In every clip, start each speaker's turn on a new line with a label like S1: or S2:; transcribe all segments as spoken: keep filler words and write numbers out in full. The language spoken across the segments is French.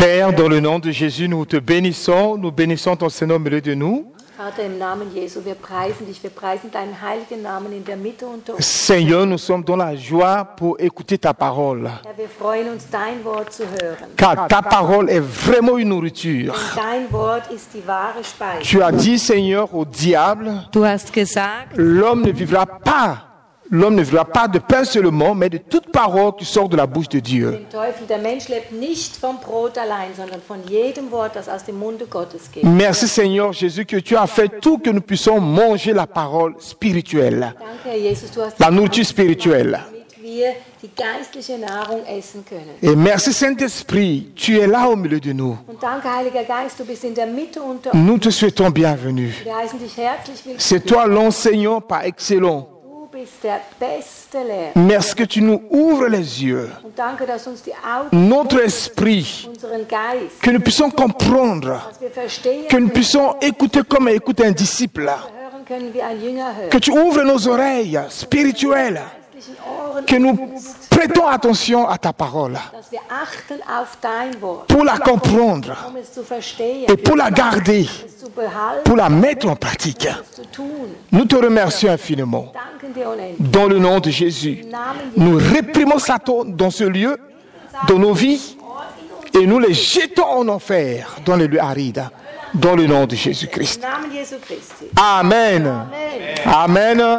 S1: Père, dans le nom de Jésus, nous te bénissons, nous bénissons ton Seigneur au milieu de nous.
S2: Vater, im Namen Jesu, wir preisen dich, wir preisen deinen heiligen Namen in der Mitte unter uns.
S1: Seigneur, nous sommes dans la joie pour écouter ta parole.
S2: Herr, wir freuen uns, dein Wort zu hören.
S1: Car ta parole est vraiment une nourriture.
S2: Denn dein Wort ist die wahre Speise.
S1: Tu as dit, Seigneur, au diable,
S3: Du hast gesagt,
S1: l'homme ne vivra pas, l'homme ne vivra pas de pain seulement, mais de toute parole qui sort de la bouche de Dieu.
S2: Den Teufel, der Mensch lebt nicht vom Brot allein, sondern von jedem Wort, das aus dem Munde Gottes geht.
S1: Merci Seigneur Jésus que tu as fait tout que nous puissions manger la parole spirituelle,
S2: Danke, Herr Jesus, du hast
S1: la nourriture spirituelle.
S2: damit wir die geistliche Nahrung essen können.
S1: Et merci Saint-Esprit, tu es là au milieu de nous.
S2: Und danke, Heiliger Geist, du bist in der Mitte unter uns.
S1: Nous te souhaitons bienvenue.
S2: Wir heißen dich herzlich willkommen.
S1: C'est toi l'enseignant par excellence.
S2: Du bist der beste Lehrer.
S1: Merci que tu nous ouvres les yeux,
S2: Und danke, dass uns die Augen,
S1: notre esprit,
S2: unseren Geist,
S1: que nous puissions comprendre,
S2: dass wir verstehen
S1: que nous
S2: können,
S1: puissions écouter comme écoute un disciple,
S2: hören können, wie ein Jünger hört.
S1: que tu ouvres nos oreilles spirituelles,
S2: Geistlichen Ohren,
S1: que nous prêtons attention à ta parole
S2: dass wir achten auf dein Wort,
S1: pour la comprendre
S2: um es zu verstehen,
S1: et pour la garder,
S2: es zu behalten,
S1: pour la mettre en pratique.
S2: es zu tun.
S1: Nous te remercions infiniment.
S2: Danken dir unendlich.
S1: Dans le nom de Jésus,
S2: Im Namen Jesu,
S1: nous réprimons Satan dans ce lieu, dans nos vies, et nous les jetons en enfer, dans les lieux arides, dans le nom de Jésus-Christ.
S2: im Namen Jesu Christi.
S1: Amen.
S2: Amen.
S1: Amen.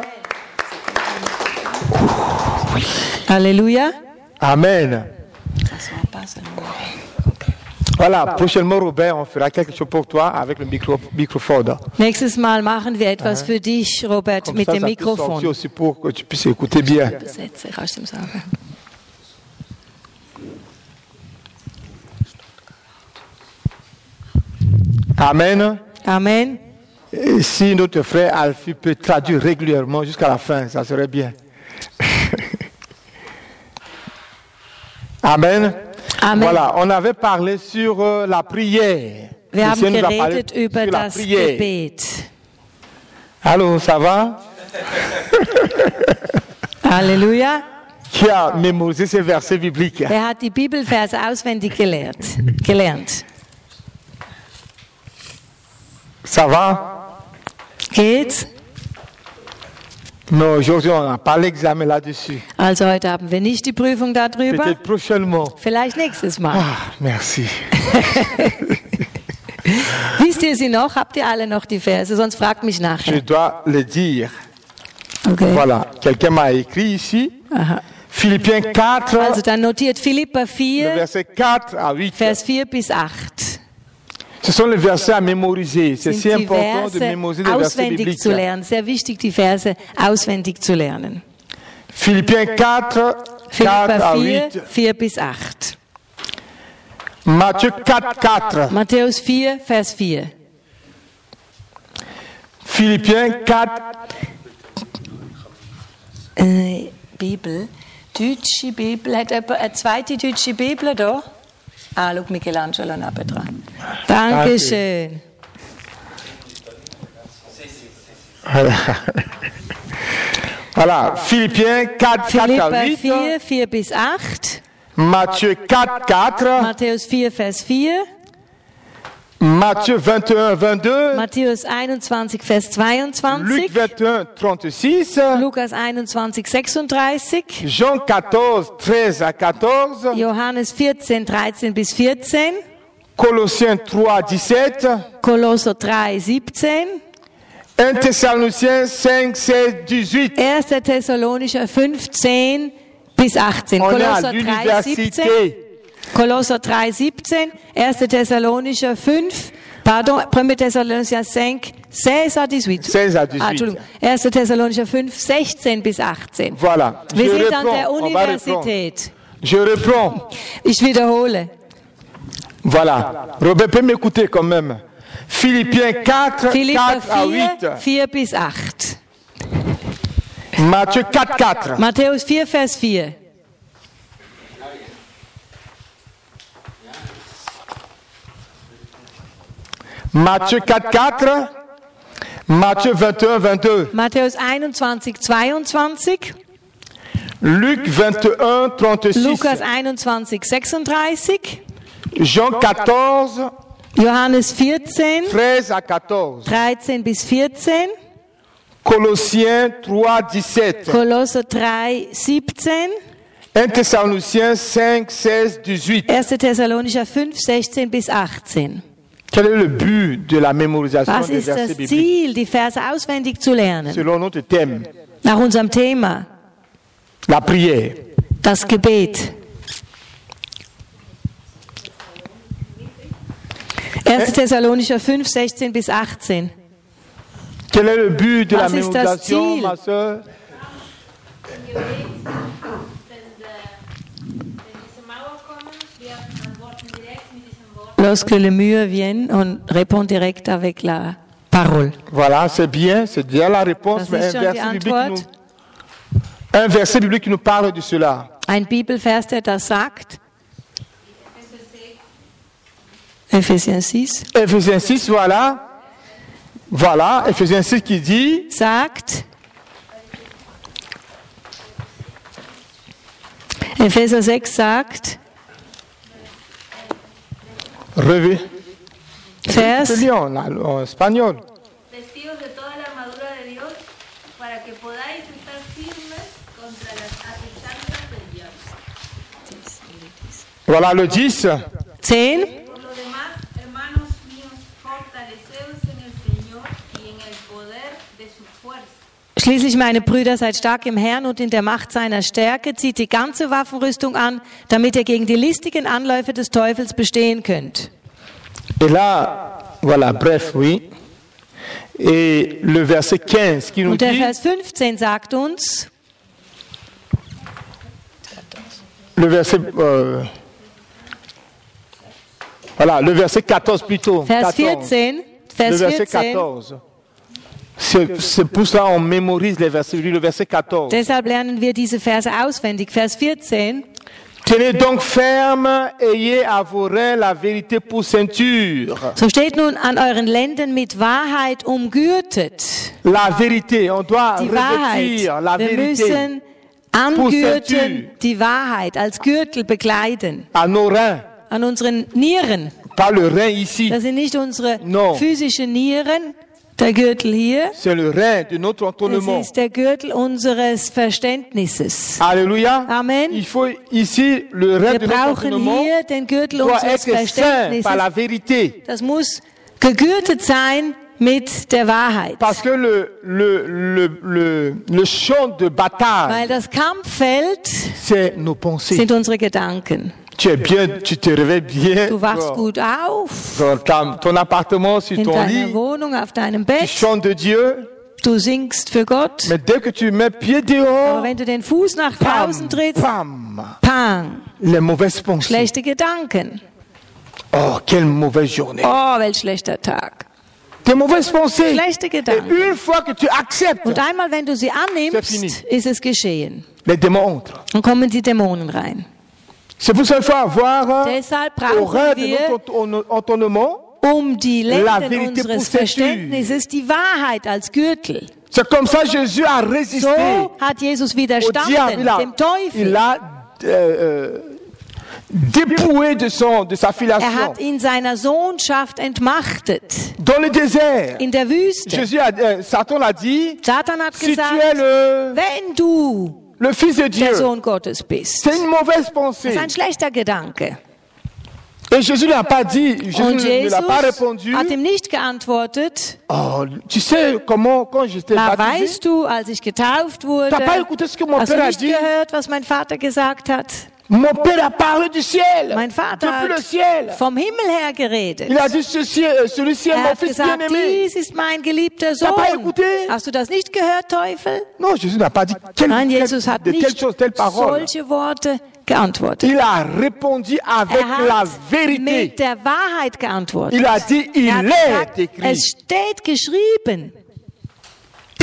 S3: Halleluja.
S1: Amen.
S3: Das war passen.
S1: Voilà, prochainement, Robert, on fera quelque chose pour toi avec le micro, microphone.
S3: Nächstes Mal machen wir etwas für dich, Robert,
S1: Comme
S3: mit
S1: ça,
S3: dem
S1: ça peut sortir
S3: Mikrofon.
S1: aussi pour que tu puisses écouter bien.
S3: Übersetze, kannst du ihm sagen.
S1: Amen.
S3: Amen.
S1: Et si notre frère Alfie peut traduire régulièrement jusqu'à la fin, ça serait bien. Amen.
S3: Amen.
S1: Voilà, on avait parlé sur euh, la prière.
S3: Wir haben
S1: Lucien nous a parlé
S3: geredet über
S1: sur la
S3: das
S1: prière.
S3: Gebet.
S1: Allô, ça va?
S3: Halleluja.
S1: Qui a mémorisé ces versets bibliques?
S3: Wer hat die Bibelverse auswendig gelehrt, gelernt?
S1: Ça va?
S3: Geht's?
S1: Non, aujourd'hui, on n'a pas l'examen là-dessus.
S3: Also heute haben wir nicht die Prüfung darüber.
S1: Peut-être prochainement.
S3: Vielleicht nächstes Mal.
S1: Ah, merci.
S3: Wisst ihr sie noch? Habt ihr alle noch die Verse? Sonst fragt mich
S1: Je
S3: nachher.
S1: dois le dire.
S3: Okay.
S1: Voilà, quelqu'un m'a écrit ici.
S3: Aha.
S1: Philippiens quatre,
S3: Also dann notiert Philipper
S1: le
S3: vier,
S1: verset quatre à huit.
S3: Vers vier bis acht.
S1: Ce sont les versets à mémoriser. C'est
S3: Sind
S1: si
S3: die
S1: important de
S3: Verse
S1: mémoriser les versets
S3: auswendig
S1: bibliques.
S3: zu lernen. Sehr wichtig, die Verse auswendig zu lernen.
S1: Philippiens quatre, quatre à
S3: Philipper vier,
S1: huit.
S3: vier bis acht.
S1: Matthieu quatre, quatre.
S3: Matthäus vier, Vers vier.
S1: Philippiens quatre,
S3: Äh, Bibel. Deutsche Bibel. Hat jemand eine zweite deutsche Bibel da? Ah, schau Michelangelo nebendran. Dankeschön.
S1: voilà. Philippiens quatre, quatre à
S3: Philipper
S1: huit.
S3: vier, vier bis acht.
S1: Matthieu quatre, quatre.
S3: Matthäus vier, Vers vier.
S1: Matthieu vingt et un, vingt-deux.
S3: Matthäus einundzwanzig, Vers
S1: Luc
S3: zweiundzwanzig.
S1: vingt et un, trente-six.
S3: Lukas einundzwanzig, sechsunddreißig.
S1: Jean quatorze, treize à quatorze.
S3: Johannes vierzehn, dreizehn bis vierzehn.
S1: Colossiens trois, dix-sept.
S3: Kolosser drei, siebzehn.
S1: un Thessaloniciens cinq, seize, dix-huit.
S3: erster Thessalonicher fünfzehn bis achtzehn.
S1: On est à
S3: Kolosser drei, siebzehn.
S1: l'université.
S3: Kolosser drei, siebzehn. erster Thessalonicher fünf. Pardon, premier Thessalonicher cinq, seize à dix-huit.
S1: seize à
S3: Ah,
S1: dix-huit.
S3: Entschuldigung. erster Thessalonicher fünf, sechzehn bis achtzehn.
S1: Voilà.
S3: Wir
S1: Je
S3: sind an
S1: reprends.
S3: der
S1: On va reprendre.
S3: Universität.
S1: Je reprends.
S3: Ich wiederhole.
S1: Voilà. Robert peut m'écouter quand même. Philippiens quatre,
S3: Philipper
S1: quatre à
S3: vier,
S1: huit.
S3: vier bis acht.
S1: Matthieu quatre, quatre.
S3: Matthäus vier, Vers vier.
S1: Matthieu quatre, quatre. Matthieu vingt et un, vingt-deux.
S3: Matthäus einundzwanzig, zweiundzwanzig.
S1: Luc vingt et un, trente-six.
S3: Lukas einundzwanzig, sechsunddreißig.
S1: Jean quatorze,
S3: Johannes vierzehn,
S1: treize à quatorze.
S3: dreizehn bis vierzehn,
S1: Colossiens trois, dix-sept.
S3: Kolosser drei, siebzehn,
S1: un Thessaloniciens cinq, seize, dix-huit.
S3: erster Thessalonicher fünf, sechzehn bis achtzehn.
S1: Quel est le but de la mémorisation
S3: Was
S1: des
S3: ist
S1: versets
S3: das
S1: bibliques?
S3: Ziel, die Verse auswendig zu lernen?
S1: Selon notre thème,
S3: Nach unserem Thema,
S1: la prière.
S3: das Gebet. erster Thessalonicher fünf, sechzehn bis achtzehn.
S1: Quel est le but de
S3: Was
S1: la
S3: ist das
S1: mémorisation,
S3: Ziel?
S1: ma sœur?
S4: Wenn ihr lebt, wenn, äh, wenn diese Mauer kommen, wir antworten direkt mit diesem Wort.
S3: Lorsque le mur vient, on répond direct avec la parole.
S1: Voilà, c'est bien, c'est déjà la réponse,
S3: Das
S1: mais
S3: ist
S1: un
S3: schon die
S1: verset, biblique
S3: Antwort.
S1: nous, un verset biblique qui nous parle de cela.
S3: Ein Bibelvers, der das sagt. Ephésiens six.
S1: Ephésiens six, voilà. Voilà, Ephésiens six qui dit,
S3: Sagt. Epheser sechs sagt.
S1: revêt.
S3: Vers.
S1: C'est bien en, en espagnol.
S4: Vestidos de toda la armadura de Dios para que podáis estar firmes contra las acechanzas del diablo.
S1: Voilà le dix.
S3: zehn.
S4: Por lo demás, hermanos míos, fortaleceos en el Señor y en el poder de su fuerza.
S3: Schließlich, meine Brüder, seid stark im Herrn und in der Macht seiner Stärke, zieht die ganze Waffenrüstung an, damit ihr gegen die listigen Anläufe des Teufels bestehen könnt.
S1: Et là, voilà, bref, oui. Et le verset quinze qui nous
S3: Und der
S1: dit,
S3: Vers fünfzehn sagt uns,
S1: le verset, euh, voilà, le verset quatorze plutôt.
S3: Vers
S1: quatorze.
S3: vierzehn,
S1: Le
S3: Vers
S1: verset
S3: vierzehn,
S1: quatorze. C'est c'est pour ça qu'on mémorise les versets. Le verset quatorze.
S3: deshalb lernen wir diese Verse auswendig. Vers vierzehn,
S1: Tenez donc ferme, ayez à vos reins la vérité pour ceinture.
S3: so steht nun an euren Lenden mit Wahrheit umgürtet.
S1: La vérité, on doit
S3: Die Wahrheit.
S1: revêtir la
S3: Wir
S1: vérité
S3: müssen angürten, die Wahrheit als Gürtel bekleiden.
S1: à nos reins.
S3: An unseren Nieren.
S1: Pas le rein ici,
S3: Das sind nicht unsere
S1: No.
S3: physischen Nieren, der Gürtel hier.
S1: c'est le rein de notre
S3: Das
S1: entonnement.
S3: ist der Gürtel unseres Verständnisses.
S1: Alléluia.
S3: Amen.
S1: Il faut ici le rein
S3: Wir
S1: de notre
S3: brauchen
S1: entonnement
S3: hier den Gürtel
S1: doit
S3: unseres
S1: être saint par la
S3: Verständnisses.
S1: vérité.
S3: Das muss gegürtet sein mit der Wahrheit.
S1: Parce que le, le, le, le, le champ de
S3: Weil
S1: bataille,
S3: das Kampffeld
S1: c'est nos pensées.
S3: sind unsere Gedanken.
S1: Tu es bien, tu te réveilles bien
S3: Du wachst
S1: dans,
S3: gut auf
S1: dans ta- ton appartement, sur
S3: in
S1: ton
S3: deiner
S1: lit,
S3: Wohnung, auf deinem
S1: tu
S3: Bett.
S1: chantes de Dieu,
S3: Du singst für Gott.
S1: mais dès que tu mets pied
S3: Aber
S1: dehors,
S3: wenn du den Fuß nach
S1: pam,
S3: draußen trittst,
S1: pam,
S3: pang,
S1: les mauvaises pensées.
S3: schlechte Gedanken.
S1: Oh, quelle mauvaise journée.
S3: Oh, welch schlechter Tag.
S1: Des mauvaises pensées.
S3: Schlechte
S1: Et
S3: Gedanken.
S1: une fois que tu acceptes,
S3: Und einmal, wenn du sie
S1: C'est fini.
S3: annimmst, ist es geschehen.
S1: les démons entrent.
S3: Dann kommen die Dämonen rein.
S1: C'est pour ça qu'il faut avoir
S3: Deshalb
S1: au rein
S3: brauchen
S1: de
S3: wir,
S1: notre ento- entonnement,
S3: um die
S1: La
S3: Lenden
S1: vérité
S3: unseres
S1: pour ceinture.
S3: Verständnisses, die Wahrheit als Gürtel.
S1: c'est comme ça que Jésus a résisté
S3: So hat Jesus
S1: au diable.
S3: widerstanden,
S1: Il a,
S3: dem Teufel.
S1: il a euh, euh, dépouillé de, son, de sa
S3: Er
S1: filiation.
S3: hat ihn seiner Sohnschaft entmachtet.
S1: Dans le désert,
S3: In der Wüste.
S1: Jésus a, euh, Satan a dit,
S3: Satan hat
S1: si tu es
S3: gesagt,
S1: le,
S3: wenn du
S1: le Fils de Dieu,
S3: der Sohn Gottes bist.
S1: c'est une mauvaise
S3: Das
S1: pensée.
S3: ist ein schlechter Gedanke.
S1: Et Jésus n'a pas dit, Jésus
S3: Und
S1: ne, ne
S3: Jesus
S1: l'a pas répondu.
S3: hat ihm nicht geantwortet.
S1: Oh, tu sais comment, quand j'étais
S3: Na,
S1: baptisé,
S3: weißt du, als ich getauft wurde,
S1: t'as pas écouté ce que mon
S3: hast du
S1: père a
S3: nicht
S1: dit?
S3: gehört, was mein Vater gesagt hat?
S1: Mon père a parlé du ciel,
S3: Mein Vater
S1: depuis le
S3: hat
S1: ciel.
S3: vom Himmel her geredet.
S1: Il a dit, ceci, euh, celui-ci est
S3: Er
S1: mon
S3: hat
S1: fils
S3: gesagt,
S1: bien-aimé.
S3: dies ist mein geliebter
S1: T'as pas
S3: Sohn.
S1: écouté?
S3: Hast du das nicht gehört, Teufel?
S1: Non, Jésus n'a pas dit quelle,
S3: Nein,
S1: quelle-
S3: Jesus hat
S1: de telle
S3: nicht
S1: chose, telle parole.
S3: solche Worte geantwortet.
S1: Il a répondu avec
S3: Er
S1: la
S3: hat
S1: vérité.
S3: mit der Wahrheit geantwortet.
S1: Il a dit, il
S3: Er hat
S1: est
S3: gesagt,
S1: écrit.
S3: es steht geschrieben.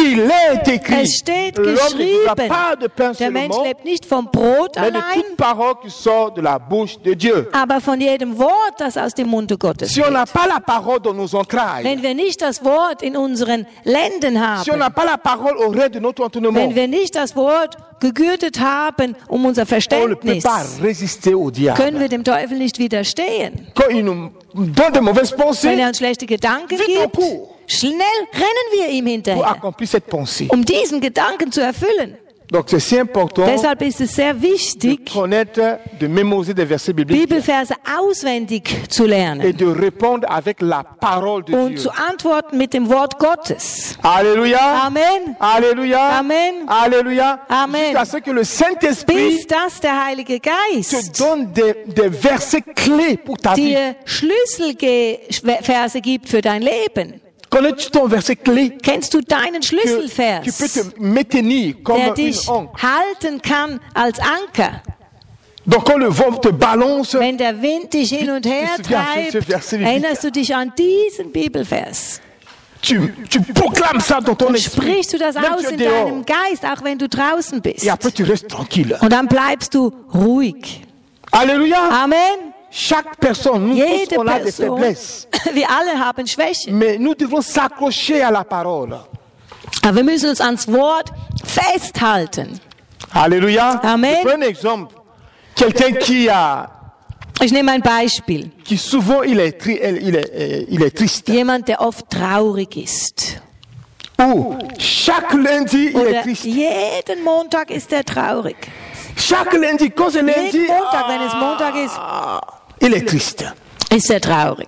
S1: Il est écrit,
S3: Es steht
S1: l'homme ne vivra
S3: geschrieben,
S1: pas de pain
S3: der Mensch
S1: seulement,
S3: lebt nicht vom Brot
S1: mais de
S3: allein,
S1: toute parole qui sort de la bouche de Dieu.
S3: aber von jedem Wort, das aus dem Munde Gottes
S1: Si on n'a
S3: geht.
S1: pas la parole dans nos entrailles,
S3: Wenn wir nicht das Wort in unseren Lenden
S1: si on
S3: haben,
S1: n'a pas la parole au rez de notre entendement,
S3: wenn wir nicht das Wort gegürtet haben um unser
S1: on ne peut
S3: Verständnis,
S1: pas résister au diable.
S3: können wir dem Teufel nicht widerstehen.
S1: Quand il nous donne de mauvaises
S3: Wenn
S1: pensées,
S3: er uns schlechte Gedanken
S1: Vite en
S3: gibt,
S1: cours.
S3: schnell rennen wir ihm
S1: pour
S3: hinterher,
S1: accomplir cette pensée.
S3: um diesen Gedanken zu erfüllen.
S1: Donc c'est si important
S3: Deshalb ist es sehr
S1: de
S3: wichtig,
S1: connaître, de mémoriser des versets bibliques
S3: Bibelverse auswendig zu
S1: et
S3: lernen
S1: de répondre avec la parole de
S3: und
S1: Dieu.
S3: zu antworten mit dem Wort Gottes.
S1: Alléluia.
S3: Amen.
S1: Alléluia.
S3: Amen.
S1: Alléluia.
S3: Amen.
S1: Jusqu'à ce que le Saint-Esprit
S3: Bis das der Heilige
S1: te
S3: Geist
S1: donne des, des versets clés pour ta vie.
S3: dir Schlüsselverse gibt für dein Leben.
S1: Connais-tu ton verset clé
S3: Kennst du deinen
S1: que tu
S3: Schlüsselvers,
S1: peux te maintenir comme
S3: der
S1: une
S3: dich
S1: ancre?
S3: halten kann als Anker?
S1: Donc quand le vent te balance,
S3: Wenn der Wind dich hin und her
S1: Bist du ja für- für Verse
S3: treibt,
S1: bibliques?
S3: erinnerst du dich an diesen Bibelvers.
S1: tu, tu proclames ça dans ton
S3: Und
S1: esprit.
S3: sprichst du das
S1: Même
S3: aus
S1: tu es
S3: in
S1: dehors.
S3: deinem Geist, auch wenn du draußen bist.
S1: Et après tu restes tranquille.
S3: Und dann bleibst du ruhig.
S1: Alléluia.
S3: Amen.
S1: Chaque personne, nous
S3: Jede
S1: tous, on a des
S3: Person,
S1: faiblesses.
S3: wir alle haben Schwächen.
S1: Mais nous devons s'accrocher à la parole.
S3: Aber wir müssen uns ans Wort festhalten.
S1: Alléluia.
S3: Amen.
S1: Je prends un exemple. Quelqu'un qui a,
S3: Ich nehme ein Beispiel.
S1: qui souvent il est, tri- il est, euh, il est triste.
S3: Jemand, der oft traurig ist.
S1: Ou chaque lundi il est
S3: Oder
S1: triste.
S3: jeden Montag ist er traurig.
S1: Chaque lundi, quand c'est lundi,
S3: Jeden Montag, wenn es Montag ist,
S1: il est triste.
S3: ist er traurig.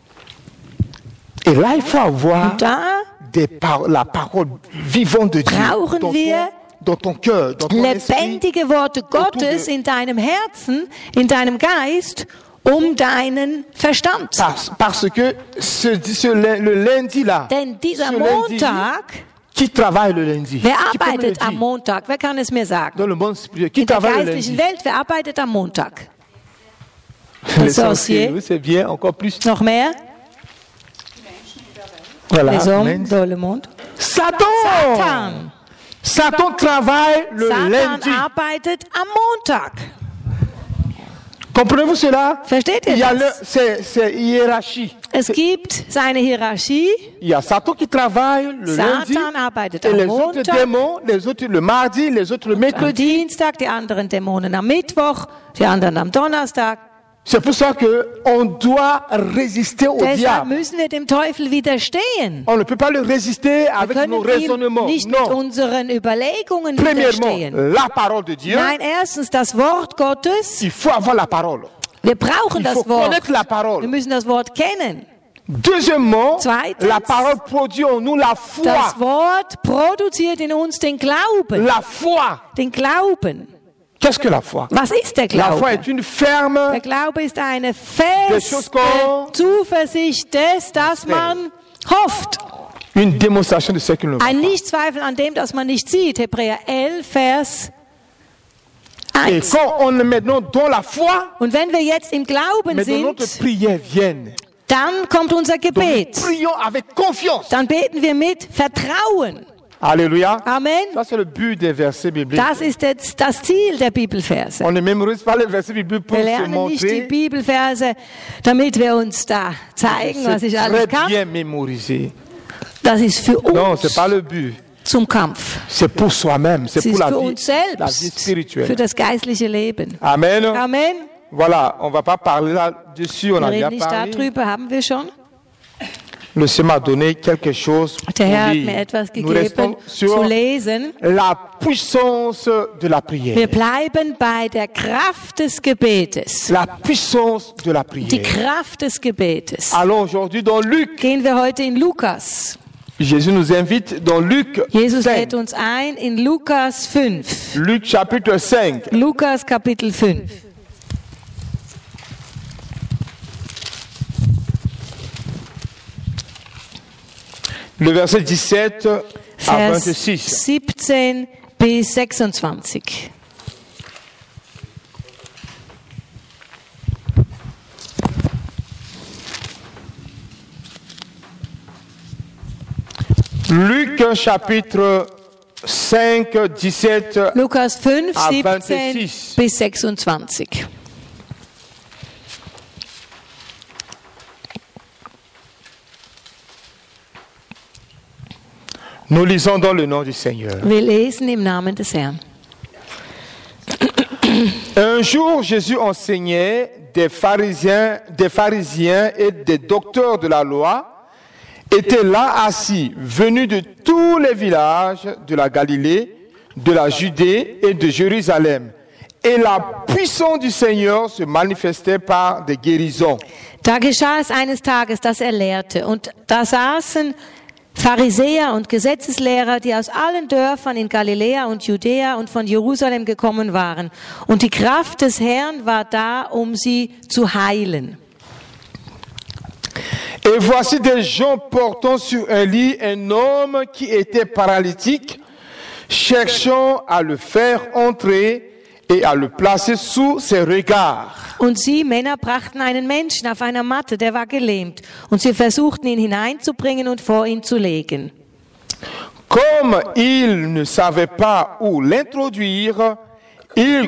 S1: Et là, il faut avoir
S3: Und da
S1: des par- la parole vivante de Dieu
S3: Brauchen
S1: dans ton,
S3: wir
S1: dans ton cœur, dans ton esprit.
S3: lebendige Worte Gottes in deinem Herzen, in deinem Geist, um deinen Verstand.
S1: Parce, parce que ce, ce- le, le lundi là,
S3: Denn dieser
S1: ce lundi,
S3: Montag,
S1: qui travaille le lundi?
S3: wer
S1: Qui peut me le
S3: arbeitet am
S1: dire?
S3: Montag? Wer kann es mir sagen?
S1: Dans le monde spirituel, qui
S3: In der
S1: travaille le
S3: geistlichen
S1: lundi?
S3: Welt, wer arbeitet am Montag?
S1: Les
S3: sorciers.
S1: sorciers, oui, c'est bien, encore plus.
S3: Noch mehr?
S1: Voilà.
S3: Les hommes
S1: Amen.
S3: dans le monde.
S1: Satan!
S3: Satan.
S1: Satan travaille le
S3: Satan
S1: lundi.
S3: arbeitet am Montag.
S1: Comprenez-vous cela?
S3: Versteht
S1: Il y
S3: ihr
S1: a le,
S3: das?
S1: c'est, c'est hiérarchie.
S3: Es gibt seine Hierarchie.
S1: Il y a Satan qui travaille le lundi.
S3: Satan arbeitet
S1: Et
S3: am
S1: les autres
S3: Montag,
S1: démons, les autres le mardi, les autres le
S3: am
S1: mercredi.
S3: Dienstag, die anderen Dämonen am Mittwoch, die anderen am Donnerstag.
S1: C'est pour ça que on doit résister au
S3: Deshalb
S1: diable.
S3: müssen wir dem Teufel widerstehen.
S1: On ne peut pas le résister
S3: Wir
S1: avec nos
S3: können ihm
S1: raisonnements.
S3: nicht mit
S1: Non.
S3: unseren Überlegungen
S1: Premièrement,
S3: widerstehen.
S1: la parole de Dieu.
S3: Nein, erstens das Wort Gottes.
S1: Il faut avoir la parole.
S3: Wir brauchen
S1: Il faut
S3: das Wort.
S1: connaître la
S3: Wir
S1: parole.
S3: müssen das Wort kennen.
S1: Deuxièmement,
S3: Zweitens,
S1: la parole produit en nous la foi.
S3: Das Wort produziert in uns den Glauben.
S1: La foi.
S3: Den Glauben.
S1: Qu'est-ce que la foi?
S3: Was ist der
S1: La foi
S3: Glaube?
S1: est une ferme
S3: Der Glaube ist eine
S1: choses
S3: feste
S1: qu'on-
S3: Zuversicht des, dass man hofft.
S1: une démonstration de ce que nous
S3: Ein Nichtzweifel an dem, dass man nicht sieht. Hebräer elf, Vers
S1: Et
S3: eins.
S1: quand on est maintenant dans la foi,
S3: Und wenn wir jetzt im Glauben
S1: maintenant notre
S3: sind,
S1: prière vienne.
S3: dann kommt unser
S1: Donc nous
S3: Gebet.
S1: prions avec confiance.
S3: Dann beten wir mit Vertrauen.
S1: Alléluia.
S3: Amen.
S1: Ça c'est le but des versets bibliques.
S3: Das ist jetzt das Ziel der Bibelverse.
S1: On ne mémorise pas les versets bibliques pour
S3: Wir
S1: se
S3: lernen nicht die
S1: montrer.
S3: Bibelverse, damit wir uns da zeigen, was
S1: C'est
S3: ich alles
S1: très
S3: kann.
S1: bien mémorisé.
S3: Das ist für
S1: Non,
S3: uns
S1: c'est pas le but.
S3: zum Kampf.
S1: C'est pour soi-même. C'est
S3: Es
S1: pour
S3: ist
S1: la
S3: für
S1: vie,
S3: uns
S1: la vie
S3: selbst, für
S1: spirituelle.
S3: das geistliche Leben.
S1: Amen.
S3: Amen.
S1: Voilà, on va pas parler là-dessus, on
S3: Wir
S1: a déjà
S3: reden nicht
S1: parlé.
S3: darüber, haben wir schon.
S1: Le Seigneur m'a donné quelque chose pour
S3: Der Herr hat
S1: lire.
S3: mir etwas
S1: Nous restons
S3: gegeben zu
S1: sur
S3: lesen.
S1: la puissance de la prière.
S3: Wir bleiben bei der Kraft des Gebetes.
S1: La puissance de la
S3: Die
S1: prière.
S3: Kraft des Gebetes.
S1: Allons aujourd'hui dans Luc.
S3: Gehen wir heute in Lukas.
S1: Jésus nous invite dans Luc
S3: Jesus
S1: cinq.
S3: lädt uns ein in Lukas fünf.
S1: Luc chapitre cinq.
S3: Lukas Kapitel fünf.
S1: Le verset dix-sept à
S3: Vers
S1: vingt-six.
S3: siebzehn bis sechsundzwanzig.
S1: Luc chapitre cinq, dix-sept
S3: Lukas fünf,
S1: à
S3: siebzehn
S1: vingt-six.
S3: bis sechsundzwanzig.
S1: Nous lisons dans le nom du Seigneur.
S3: Wir lesen im Namen des Herrn.
S1: Un jour, Jésus enseignait, des pharisiens, des pharisiens et des docteurs de la loi étaient là assis, venus de tous les villages de la Galilée, de la Judée et de Jérusalem. Et la puissance du Seigneur se manifestait par des guérisons.
S3: Da geschah es eines Tages, dass er lehrte, und da saßen Pharisäer und Gesetzeslehrer, die aus allen Dörfern in Galiläa und Judäa und von Jerusalem gekommen waren. Und die Kraft des Herrn war da, um sie zu heilen.
S1: Et voici des gens portant sur un lit un homme qui était paralytique, cherchant à le faire entrer et à le placer sous ses regards.
S3: Und sie, Männer, brachten einen Menschen auf einer Matte, der war gelähmt. Und sie versuchten, ihn hineinzubringen und vor ihn zu legen.
S1: Comme ils ne savaient pas où l'introduire, ils,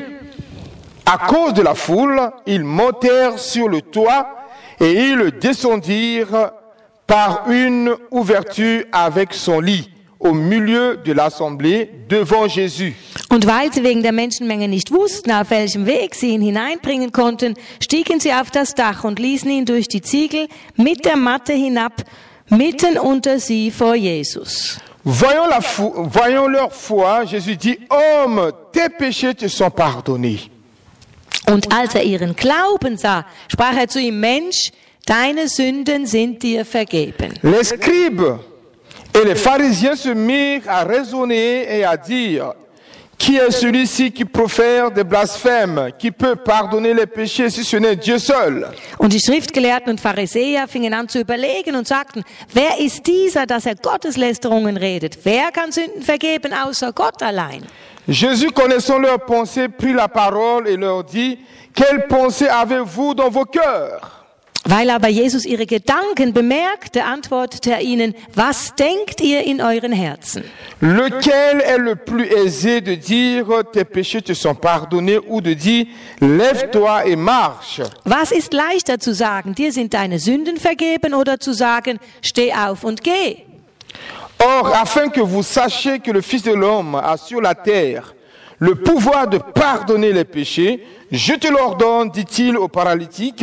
S1: à cause de la foule, ils montèrent sur le toit et ils le descendirent par une ouverture avec son lit au milieu de l'assemblée devant Jésus.
S3: Und weil sie wegen der Menschenmenge nicht wussten, auf welchem Weg sie ihn hineinbringen konnten, stiegen sie auf das Dach und ließen ihn durch die Ziegel mit der Matte hinab, mitten unter sie vor Jesus.
S1: Voyons, la fou- voyons leur foi, Jésus dit, homme, tes péchés te sont pardonnés.
S3: Und als er ihren Glauben sah, sprach er zu ihm, Mensch, deine Sünden sind dir vergeben.
S1: Les scribes et les pharisiens se mirent à raisonner et à dire, qui est celui-ci qui profère des blasphèmes, qui peut pardonner les péchés si ce n'est Dieu seul?
S3: Und die Schriftgelehrten und Pharisäer fingen an zu überlegen und sagten, wer ist dieser, dass er Gotteslästerungen redet? Wer kann Sünden vergeben, außer Gott allein?
S1: Jésus, connaissant leurs pensées, prit la parole et leur dit, quelles pensées avez-vous dans vos cœurs?
S3: Weil aber Jesus ihre Gedanken bemerkte, antwortete er ihnen, was denkt ihr in euren Herzen?
S1: Lequel est le plus aisé de dire, tes péchés te sont pardonnés, ou de dire, lève-toi et marche?
S3: Was ist leichter zu sagen, dir sind deine Sünden vergeben, oder zu sagen, steh auf und geh?
S1: Or, afin que vous sachiez que le Fils de l'homme a sur la terre le pouvoir de pardonner les péchés, je te l'ordonne, dit-il au paralytique,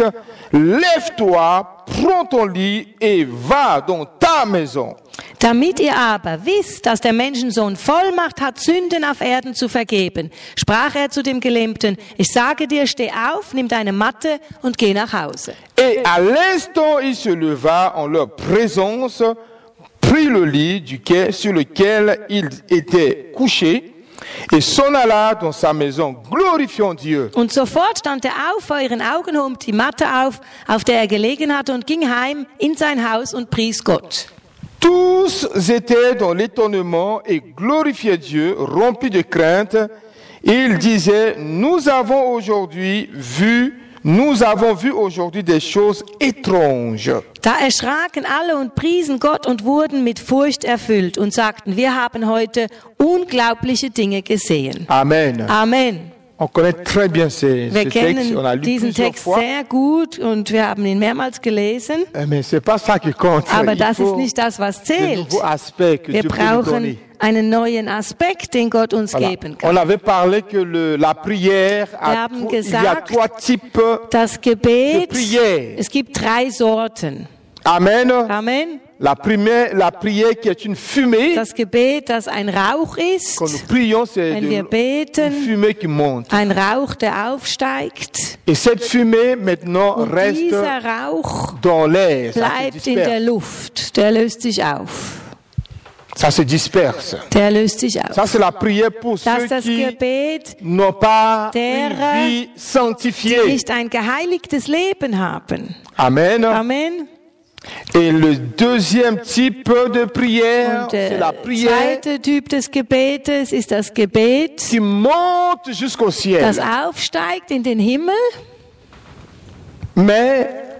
S1: lève-toi, prends ton lit et va dans ta maison.
S3: Damit ihr aber wisst, dass der Menschensohn Vollmacht hat, Sünden auf Erden zu vergeben, sprach er zu dem Gelähmten, ich sage dir, steh auf, nimm deine Matte und geh nach Hause.
S1: Et à l'instant, il se leva en leur présence, prit le lit duquel, sur lequel il était couché, et s'en alla dans sa maison, glorifiant Dieu.
S3: Und sofort stand er auf vor ihren Augen, hob die Matte auf, auf der er gelegen hatte, und ging heim in sein Haus und pries Gott.
S1: Tous étaient dans l'étonnement et glorifiaient Dieu, remplis de crainte. Ils disaient, nous avons aujourd'hui vu, nous avons vu aujourd'hui des choses étranges.
S3: Da erschraken alle und priesen Gott und wurden mit Furcht erfüllt und sagten, wir haben heute unglaubliche Dinge gesehen.
S1: Amen.
S3: Amen.
S1: On connaît très bien ces,
S3: Wir
S1: ces textes, on a
S3: kennen
S1: lu
S3: diesen
S1: plusieurs
S3: Text
S1: fois.
S3: sehr gut und wir haben ihn mehrmals gelesen.
S1: Mais c'est pas ça qui compte.
S3: Aber
S1: Il
S3: das ist
S1: faut
S3: nicht das, was
S1: de
S3: zählt.
S1: nouveaux aspects que
S3: Wir
S1: Dieu peut nous donner.
S3: brauchen einen neuen Aspekt, den Gott uns
S1: Voilà.
S3: geben
S1: On
S3: kann.
S1: avait parlé que le, la prière,
S3: Wir
S1: a
S3: haben
S1: tro- il y a
S3: gesagt,
S1: trois types.
S3: Das Gebet,
S1: de prière.
S3: es gibt drei Sorten.
S1: Amen.
S3: Amen.
S1: La, primaire, la prière qui est une fumée.
S3: Das Gebet, das ein Rauch ist,
S1: Quand nous prions, c'est
S3: wenn
S1: de-
S3: wir
S1: une
S3: beten,
S1: fumée qui monte.
S3: ein Rauch, der aufsteigt.
S1: Et cette fumée, maintenant,
S3: Und
S1: reste
S3: dieser Rauch
S1: dans l'air. Ça se
S3: bleibt in der
S1: disperse.
S3: Luft. Der löst sich auf.
S1: Ça se disperse.
S3: Der löst sich auf.
S1: Ça, c'est la prière pour
S3: Das
S1: ceux
S3: ist das
S1: qui
S3: Gebet,
S1: n'ont pas
S3: derer,
S1: une vie
S3: die
S1: sanctifiée.
S3: nicht ein geheiligtes Leben haben.
S1: Amen.
S3: Amen.
S1: Et le deuxième type de prière,
S3: Und
S1: c'est
S3: der
S1: la prière
S3: zweite Typ des Gebetes ist das Gebet,
S1: qui monte jusqu'au ciel.
S3: das aufsteigt in den Himmel,
S1: Mais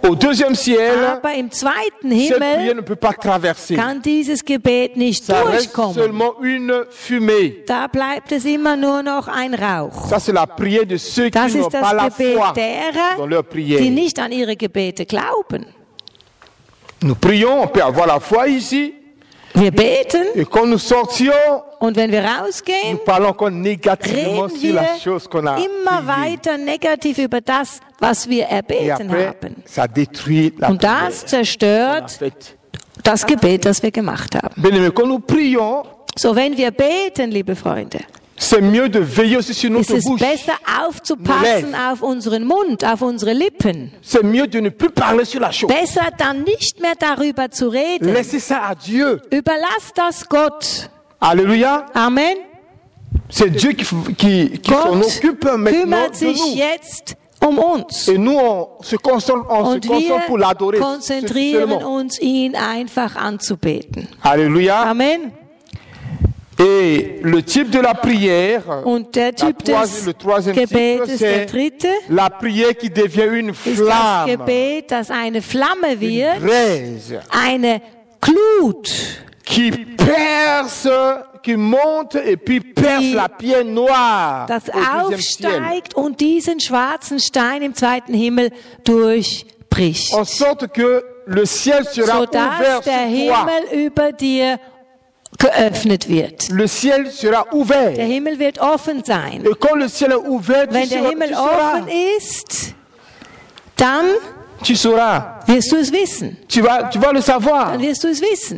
S1: Au deuxième ciel,
S3: Aber im zweiten
S1: cette prière
S3: Himmel
S1: ne peut pas traverser.
S3: kann dieses Gebet nicht
S1: Ça reste
S3: durchkommen.
S1: seulement une fumée.
S3: Da bleibt es immer nur noch ein Rauch.
S1: Ça, c'est la prière de ceux
S3: Das
S1: qui n'ont
S3: ist das
S1: pas la
S3: Gebet
S1: foi
S3: derer,
S1: dans leur prière.
S3: die nicht an ihre Gebete glauben.
S1: Nous prions, on peut avoir la foi ici,
S3: Wir beten
S1: et quand nous sortions,
S3: und wenn wir
S1: nous
S3: rausgehen,
S1: parlons encore négativement
S3: reden
S1: sur la
S3: wir
S1: chose qu'on a
S3: immer
S1: priée.
S3: weiter negativ über das, was wir
S1: Et
S3: erbeten
S1: après,
S3: haben.
S1: ça détruit la
S3: Und
S1: prière.
S3: das zerstört
S1: En fait.
S3: das Gebet, das wir gemacht haben.
S1: Bien-aimés, quand nous prions,
S3: So, wenn wir beten, liebe Freunde,
S1: c'est mieux de veiller aussi sur
S3: ist
S1: notre
S3: es
S1: bouche.
S3: besser aufzupassen auf unseren Mund, auf unsere Lippen.
S1: C'est mieux de ne plus parler sur la chose.
S3: Besser dann nicht mehr darüber zu reden.
S1: Laissez ça à Dieu.
S3: Überlass das Gott.
S1: Alléluia.
S3: Amen.
S1: C'est Dieu qui, qui, qui s'en
S3: Gott
S1: occupe maintenant
S3: kümmert
S1: de
S3: sich
S1: nous.
S3: jetzt um uns.
S1: Et nous, on se concentre, on se
S3: Und
S1: concentre pour
S3: wir
S1: l'adorer
S3: konzentrieren
S1: seulement.
S3: uns, ihn einfach anzubeten.
S1: Alléluia.
S3: Amen.
S1: Et le type de la prière,
S3: Und der
S1: la
S3: Typ
S1: troisi-
S3: des
S1: le troisième type,
S3: Gebetes, der
S1: c'est
S3: dritte,
S1: la prière qui devient une
S3: ist das
S1: flamme,
S3: Gebet, das eine Flamme
S1: une
S3: wird,
S1: braise,
S3: eine Glut,
S1: qui perce, qui monte et puis perce
S3: Die-
S1: la pierre noire
S3: das
S1: au deuxième ciel.
S3: aufsteigt und diesen schwarzen Stein im zweiten Himmel durchbricht,
S1: En sorte que le ciel sera
S3: sodass
S1: ouvert
S3: der
S1: sur toi.
S3: Himmel über dir geöffnet wird.
S1: Le ciel sera ouvert.
S3: Der Himmel wird offen sein.
S1: Et quand le ciel est ouvert, tu
S3: Wenn der
S1: sauras,
S3: Himmel
S1: tu sauras,
S3: offen ist, dann
S1: tu sauras,
S3: wirst du es wissen.
S1: tu vas, tu vas le savoir.
S3: Dann wirst du es wissen.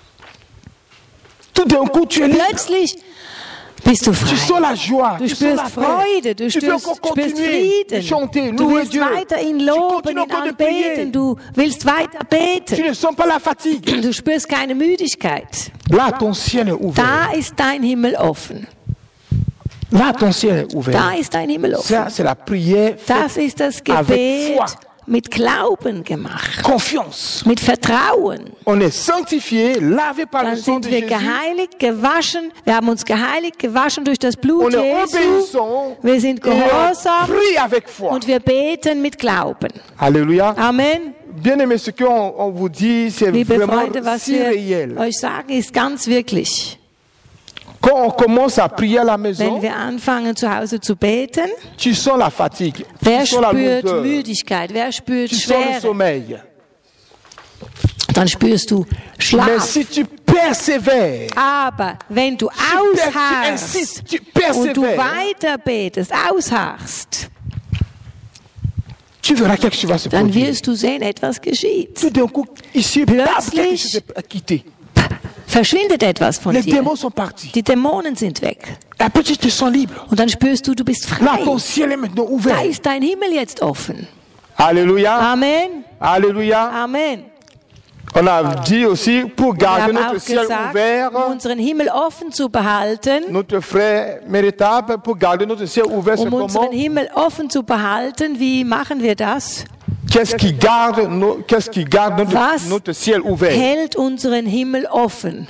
S1: Tout d'un coup, tu es libre.
S3: Plötzlich bist du
S1: Tu
S3: frei.
S1: sens la joie,
S3: Du
S1: tu sens la
S3: spürst
S1: paix.
S3: Freude, du
S1: tu peux
S3: spürst,
S1: encore
S3: spürst
S1: continuer de
S3: Frieden.
S1: chanter,
S3: Du
S1: louer
S3: willst
S1: Dieu.
S3: weiter ihn
S1: Tu
S3: loben,
S1: continues
S3: ihn
S1: encore de prier.
S3: anbeten, du willst weiter
S1: Tu
S3: beten.
S1: ne sens pas la fatigue.
S3: Du spürst keine Müdigkeit.
S1: Là, ton ciel est ouvert.
S3: Da ist dein Himmel offen.
S1: Là, ton ciel est
S3: Da
S1: ouvert.
S3: ist dein Himmel offen.
S1: Ça, c'est la prière
S3: Das
S1: faite
S3: ist das
S1: avec
S3: Gebet
S1: foi,
S3: mit Glauben gemacht,
S1: confiance.
S3: mit Vertrauen.
S1: On est sanctifié, lavé par le
S3: Dann
S1: sang
S3: sind
S1: de
S3: wir
S1: Jésus.
S3: geheiligt, gewaschen. Wir haben uns geheiligt, gewaschen durch das Blut
S1: On est
S3: Jesu.
S1: obéissant.
S3: Wir sind
S1: Et on
S3: gehorsam
S1: prie avec foi.
S3: und wir beten mit Glauben.
S1: Alléluia.
S3: Amen.
S1: Bien aimé, ce qu'on on vous dit, c'est
S3: Liebe
S1: vraiment
S3: Freunde, was
S1: si
S3: wir
S1: réel.
S3: euch sagen, ist ganz wirklich.
S1: Quand on commence à prier à la maison,
S3: Wenn wir anfangen, zu Hause zu beten,
S1: tu sens la fatigue,
S3: wer
S1: tu sens la
S3: spürt
S1: lourdeur,
S3: Müdigkeit, wer spürt
S1: tu sens le
S3: Schwere,
S1: sommeil.
S3: dann spürst du
S1: Mais
S3: Schlaf.
S1: si tu persévères,
S3: Aber wenn du
S1: tu, pers- tu
S3: ausharrst
S1: insistes, tu
S3: und du
S1: persévères,
S3: weiter betest, ausharrst,
S1: tu verras quelque chose va se
S3: dann
S1: produire.
S3: wirst du sehen, etwas geschieht.
S1: Tout d'un coup, ici, paf, quelque
S3: Plötzlich-
S1: chose est quitté.
S3: Verschwindet etwas von
S1: Les
S3: dir.
S1: démons sont partis.
S3: Die Dämonen sind weg.
S1: Et après, tu te sens libre.
S3: Und dann spürst du, du bist
S1: Là,
S3: frei.
S1: ton ciel est maintenant
S3: Da
S1: ouvert.
S3: ist dein Himmel jetzt offen.
S1: Alléluia.
S3: Amen.
S1: Alléluia.
S3: Amen.
S1: On a dit aussi, pour
S3: Wir
S1: garder
S3: haben
S1: notre
S3: auch
S1: ciel
S3: gesagt,
S1: ouvert,
S3: um unseren Himmel offen zu behalten,
S1: notre frère méritable, pour garder notre ciel ouvert, c'est
S3: um
S1: comment?
S3: unseren Himmel offen zu behalten, wie machen wir das?
S1: Qu'est-ce qui garde, no- qu'est-ce qui garde notre,
S3: Was
S1: notre ciel ouvert?
S3: hält unseren Himmel offen?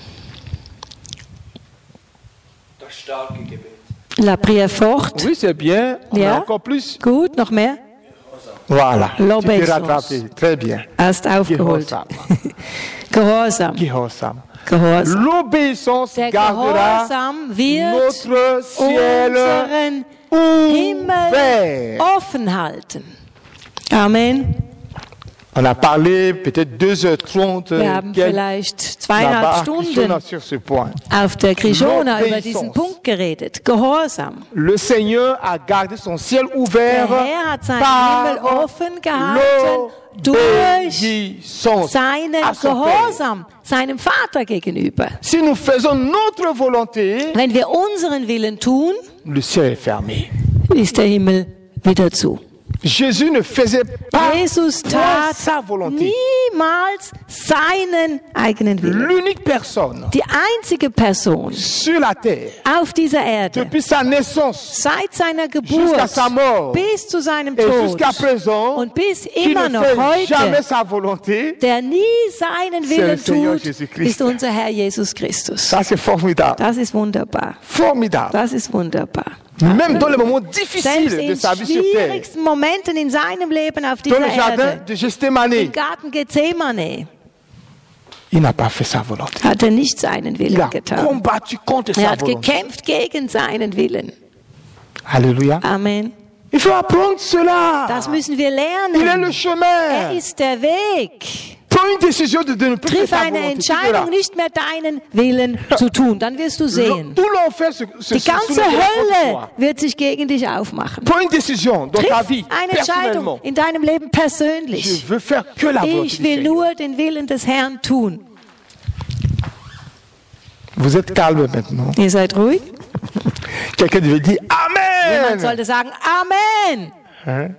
S5: Das starke Gebet.
S3: La prière forte.
S1: Oui, c'est bien. On
S3: Ja.
S1: a encore plus.
S3: Gut, noch mehr?
S1: Voilà. Tu peux
S3: L'obéissance.
S1: rattraper. Très bien.
S3: Hast aufgeholt.
S1: Gehorsam.
S3: Gehorsam.
S1: Gehorsam.
S3: Gehorsam.
S1: L'obéissance
S3: Der
S1: gardera
S3: Gehorsam wird
S1: notre ciel
S3: unseren Himmel
S1: ouvert.
S3: offen halten. Amen.
S1: On a parlé peut-être deux heures trente
S3: Wir haben
S1: quel-
S3: vielleicht
S1: là-bas
S3: zweieinhalb
S1: à Krishona
S3: Stunden
S1: sur ce point.
S3: auf der Krishona über diesen
S1: L'obéissance.
S3: Punkt geredet. Gehorsam.
S1: Le Seigneur a gardé son ciel ouvert
S3: Der Herr hat seinen Himmel
S1: par
S3: offen gehalten durch
S1: l'obéissance
S3: seinen
S1: à son Père.
S3: Gehorsam, seinem Vater gegenüber.
S1: Si nous faisons notre volonté,
S3: Wenn wir unseren Willen tun,
S1: le ciel est fermé.
S3: ist der Himmel wieder zu.
S1: Jésus ne faisait pas
S3: Jesus
S1: point
S3: tat
S1: sa volonté.
S3: niemals seinen eigenen Willen.
S1: L'unique personne
S3: Die einzige Person
S1: sur la terre,
S3: auf dieser Erde,
S1: depuis sa naissance
S3: seit seiner
S1: jusqu'à
S3: Geburt
S1: sa mort
S3: bis zu seinem
S1: et
S3: Tod
S1: jusqu'à présent,
S3: und bis
S1: qui
S3: immer
S1: ne
S3: noch
S1: fait jamais
S3: heute,
S1: sa volonté,
S3: der nie seinen
S1: C'est le
S3: Willen
S1: Seigneur
S3: tut,
S1: Jésus-Christ.
S3: ist unser Herr Jesus Christus.
S1: ça c'est formidable.
S3: Das ist wunderbar.
S1: Formidable.
S3: Das ist wunderbar.
S1: Même dans les moments
S3: Selbst
S1: difficiles de
S3: in
S1: sa vie sur terre,
S3: schwierigsten Momenten in seinem Leben auf
S1: dans
S3: dieser
S1: le jardin
S3: Erde,
S1: de Gethsémane,
S3: im Garten Gethsemane,
S1: il n'a pas fait sa volonté.
S3: hat er nicht seinen
S1: Il
S3: Willen
S1: a
S3: getan.
S1: combattu contre
S3: Er
S1: sa
S3: hat
S1: volonté.
S3: gekämpft gegen seinen Willen.
S1: Alléluia.
S3: Amen.
S1: Il faut apprendre cela.
S3: Das müssen wir
S1: Il est
S3: lernen.
S1: le
S3: Er
S1: chemin.
S3: ist der Weg.
S1: Prends une décision de, de ne plus faire
S3: Triff
S1: sa
S3: eine
S1: volonté. Tu verras.
S3: Entscheidung, nicht mehr deinen Willen zu tun. Dann wirst du sehen.
S1: Tout l'enfer se, se,
S3: Die
S1: se
S3: ganze
S1: soulèvera contre
S3: Hölle
S1: toi.
S3: wird sich gegen dich aufmachen.
S1: Prends une décision dans ta
S3: Triff
S1: vie,
S3: eine Entscheidung
S1: personnellement.
S3: in deinem Leben
S1: Je
S3: persönlich.
S1: veux faire que la volonté
S3: Ich
S1: du
S3: will
S1: Seigneur.
S3: nur den Willen des Herrn tun.
S1: Vous êtes calme maintenant.
S3: Ihr seid ruhig.
S1: Quelqu'un devait dire
S3: Jemand
S1: Amen.
S3: sollte sagen, Amen.
S1: Hein?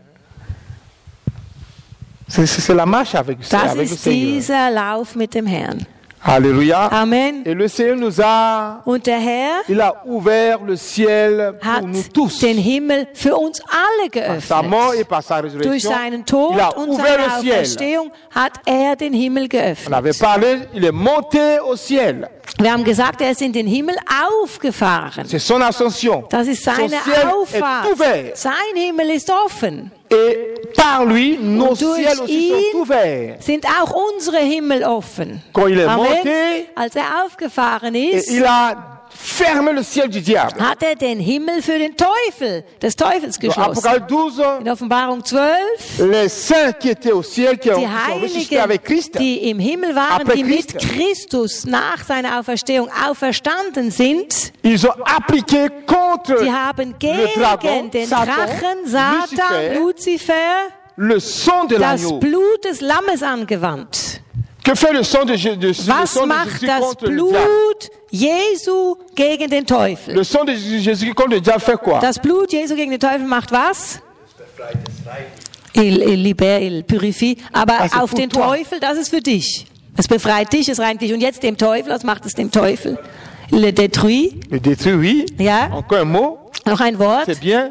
S1: C'est c'est la marche avec,
S3: Das
S1: avec le
S3: ist
S1: Seigneur.
S3: dieser Lauf mit dem Herrn.
S1: Alléluia.
S3: Amen.
S1: Et le Seigneur nous a,
S3: Und der Herr
S1: il a ouvert le ciel
S3: hat
S1: pour nous tous.
S3: den Himmel für uns alle
S1: Par sa mort et
S3: geöffnet.
S1: par sa
S3: Durch
S1: résurrection,
S3: seinen Tod
S1: il a
S3: und
S1: ouvert
S3: seine
S1: le ciel.
S3: Auferstehung hat er den Himmel
S1: On avait
S3: geöffnet.
S1: parlé, il est monté au ciel.
S3: Wir haben gesagt, er ist in den Himmel aufgefahren.
S1: C'est son ascension.
S3: Das ist
S1: Son
S3: seine
S1: ciel est
S3: Auffahrt.
S1: ouvert.
S3: Sein Himmel ist offen.
S1: Et par lui, nos
S3: Und durch
S1: ciels aussi
S3: ihn
S1: sont ouverts.
S3: sind auch unsere Himmel offen.
S1: Quand il est
S3: Amen.
S1: monté,
S3: Als er aufgefahren
S1: et
S3: ist,
S1: il a fermé le ciel du diable.
S3: hat er den Himmel für den Teufel, des Teufels
S1: Dans
S3: geschlossen.
S1: Apocalypse douze,
S3: In Offenbarung zwölf,
S1: les saints qui étaient au ciel, qui, ont,
S3: die
S1: qui sont ressuscités avec
S3: Heiligen,
S1: Christ,
S3: die im Himmel waren,
S1: Après
S3: die mit
S1: Christ.
S3: Christus nach seiner Auferstehung auferstanden sind,
S1: ils ont appliqué contre
S3: die haben
S1: le dragon,
S3: gegen den
S1: Satan,
S3: Drachen, Satan,
S1: Lucifer,
S3: Luzifer,
S1: le sang de
S3: das
S1: l'agneau.
S3: Blut des Lammes angewandt.
S1: Que fait le sang de, Je- de, le
S3: Was
S1: sang de
S3: macht
S1: Jésus
S3: das
S1: contre le diable?
S3: Blut Jesu gegen den Teufel?
S1: Le sang de Jésus contre le diable fait quoi?
S3: Das Blut Jesu gegen den Teufel macht was? Il, il libère, il purifie. Aber
S1: Also
S3: auf
S1: für
S3: den
S1: toi.
S3: Teufel, das ist für dich. Es befreit dich, es reinigt dich. Und jetzt dem Teufel, was macht es dem Teufel? Le détruit.
S1: Le détruit, oui.
S3: Ja.
S1: Encore un mot,
S3: Noch ein Wort.
S1: c'est bien.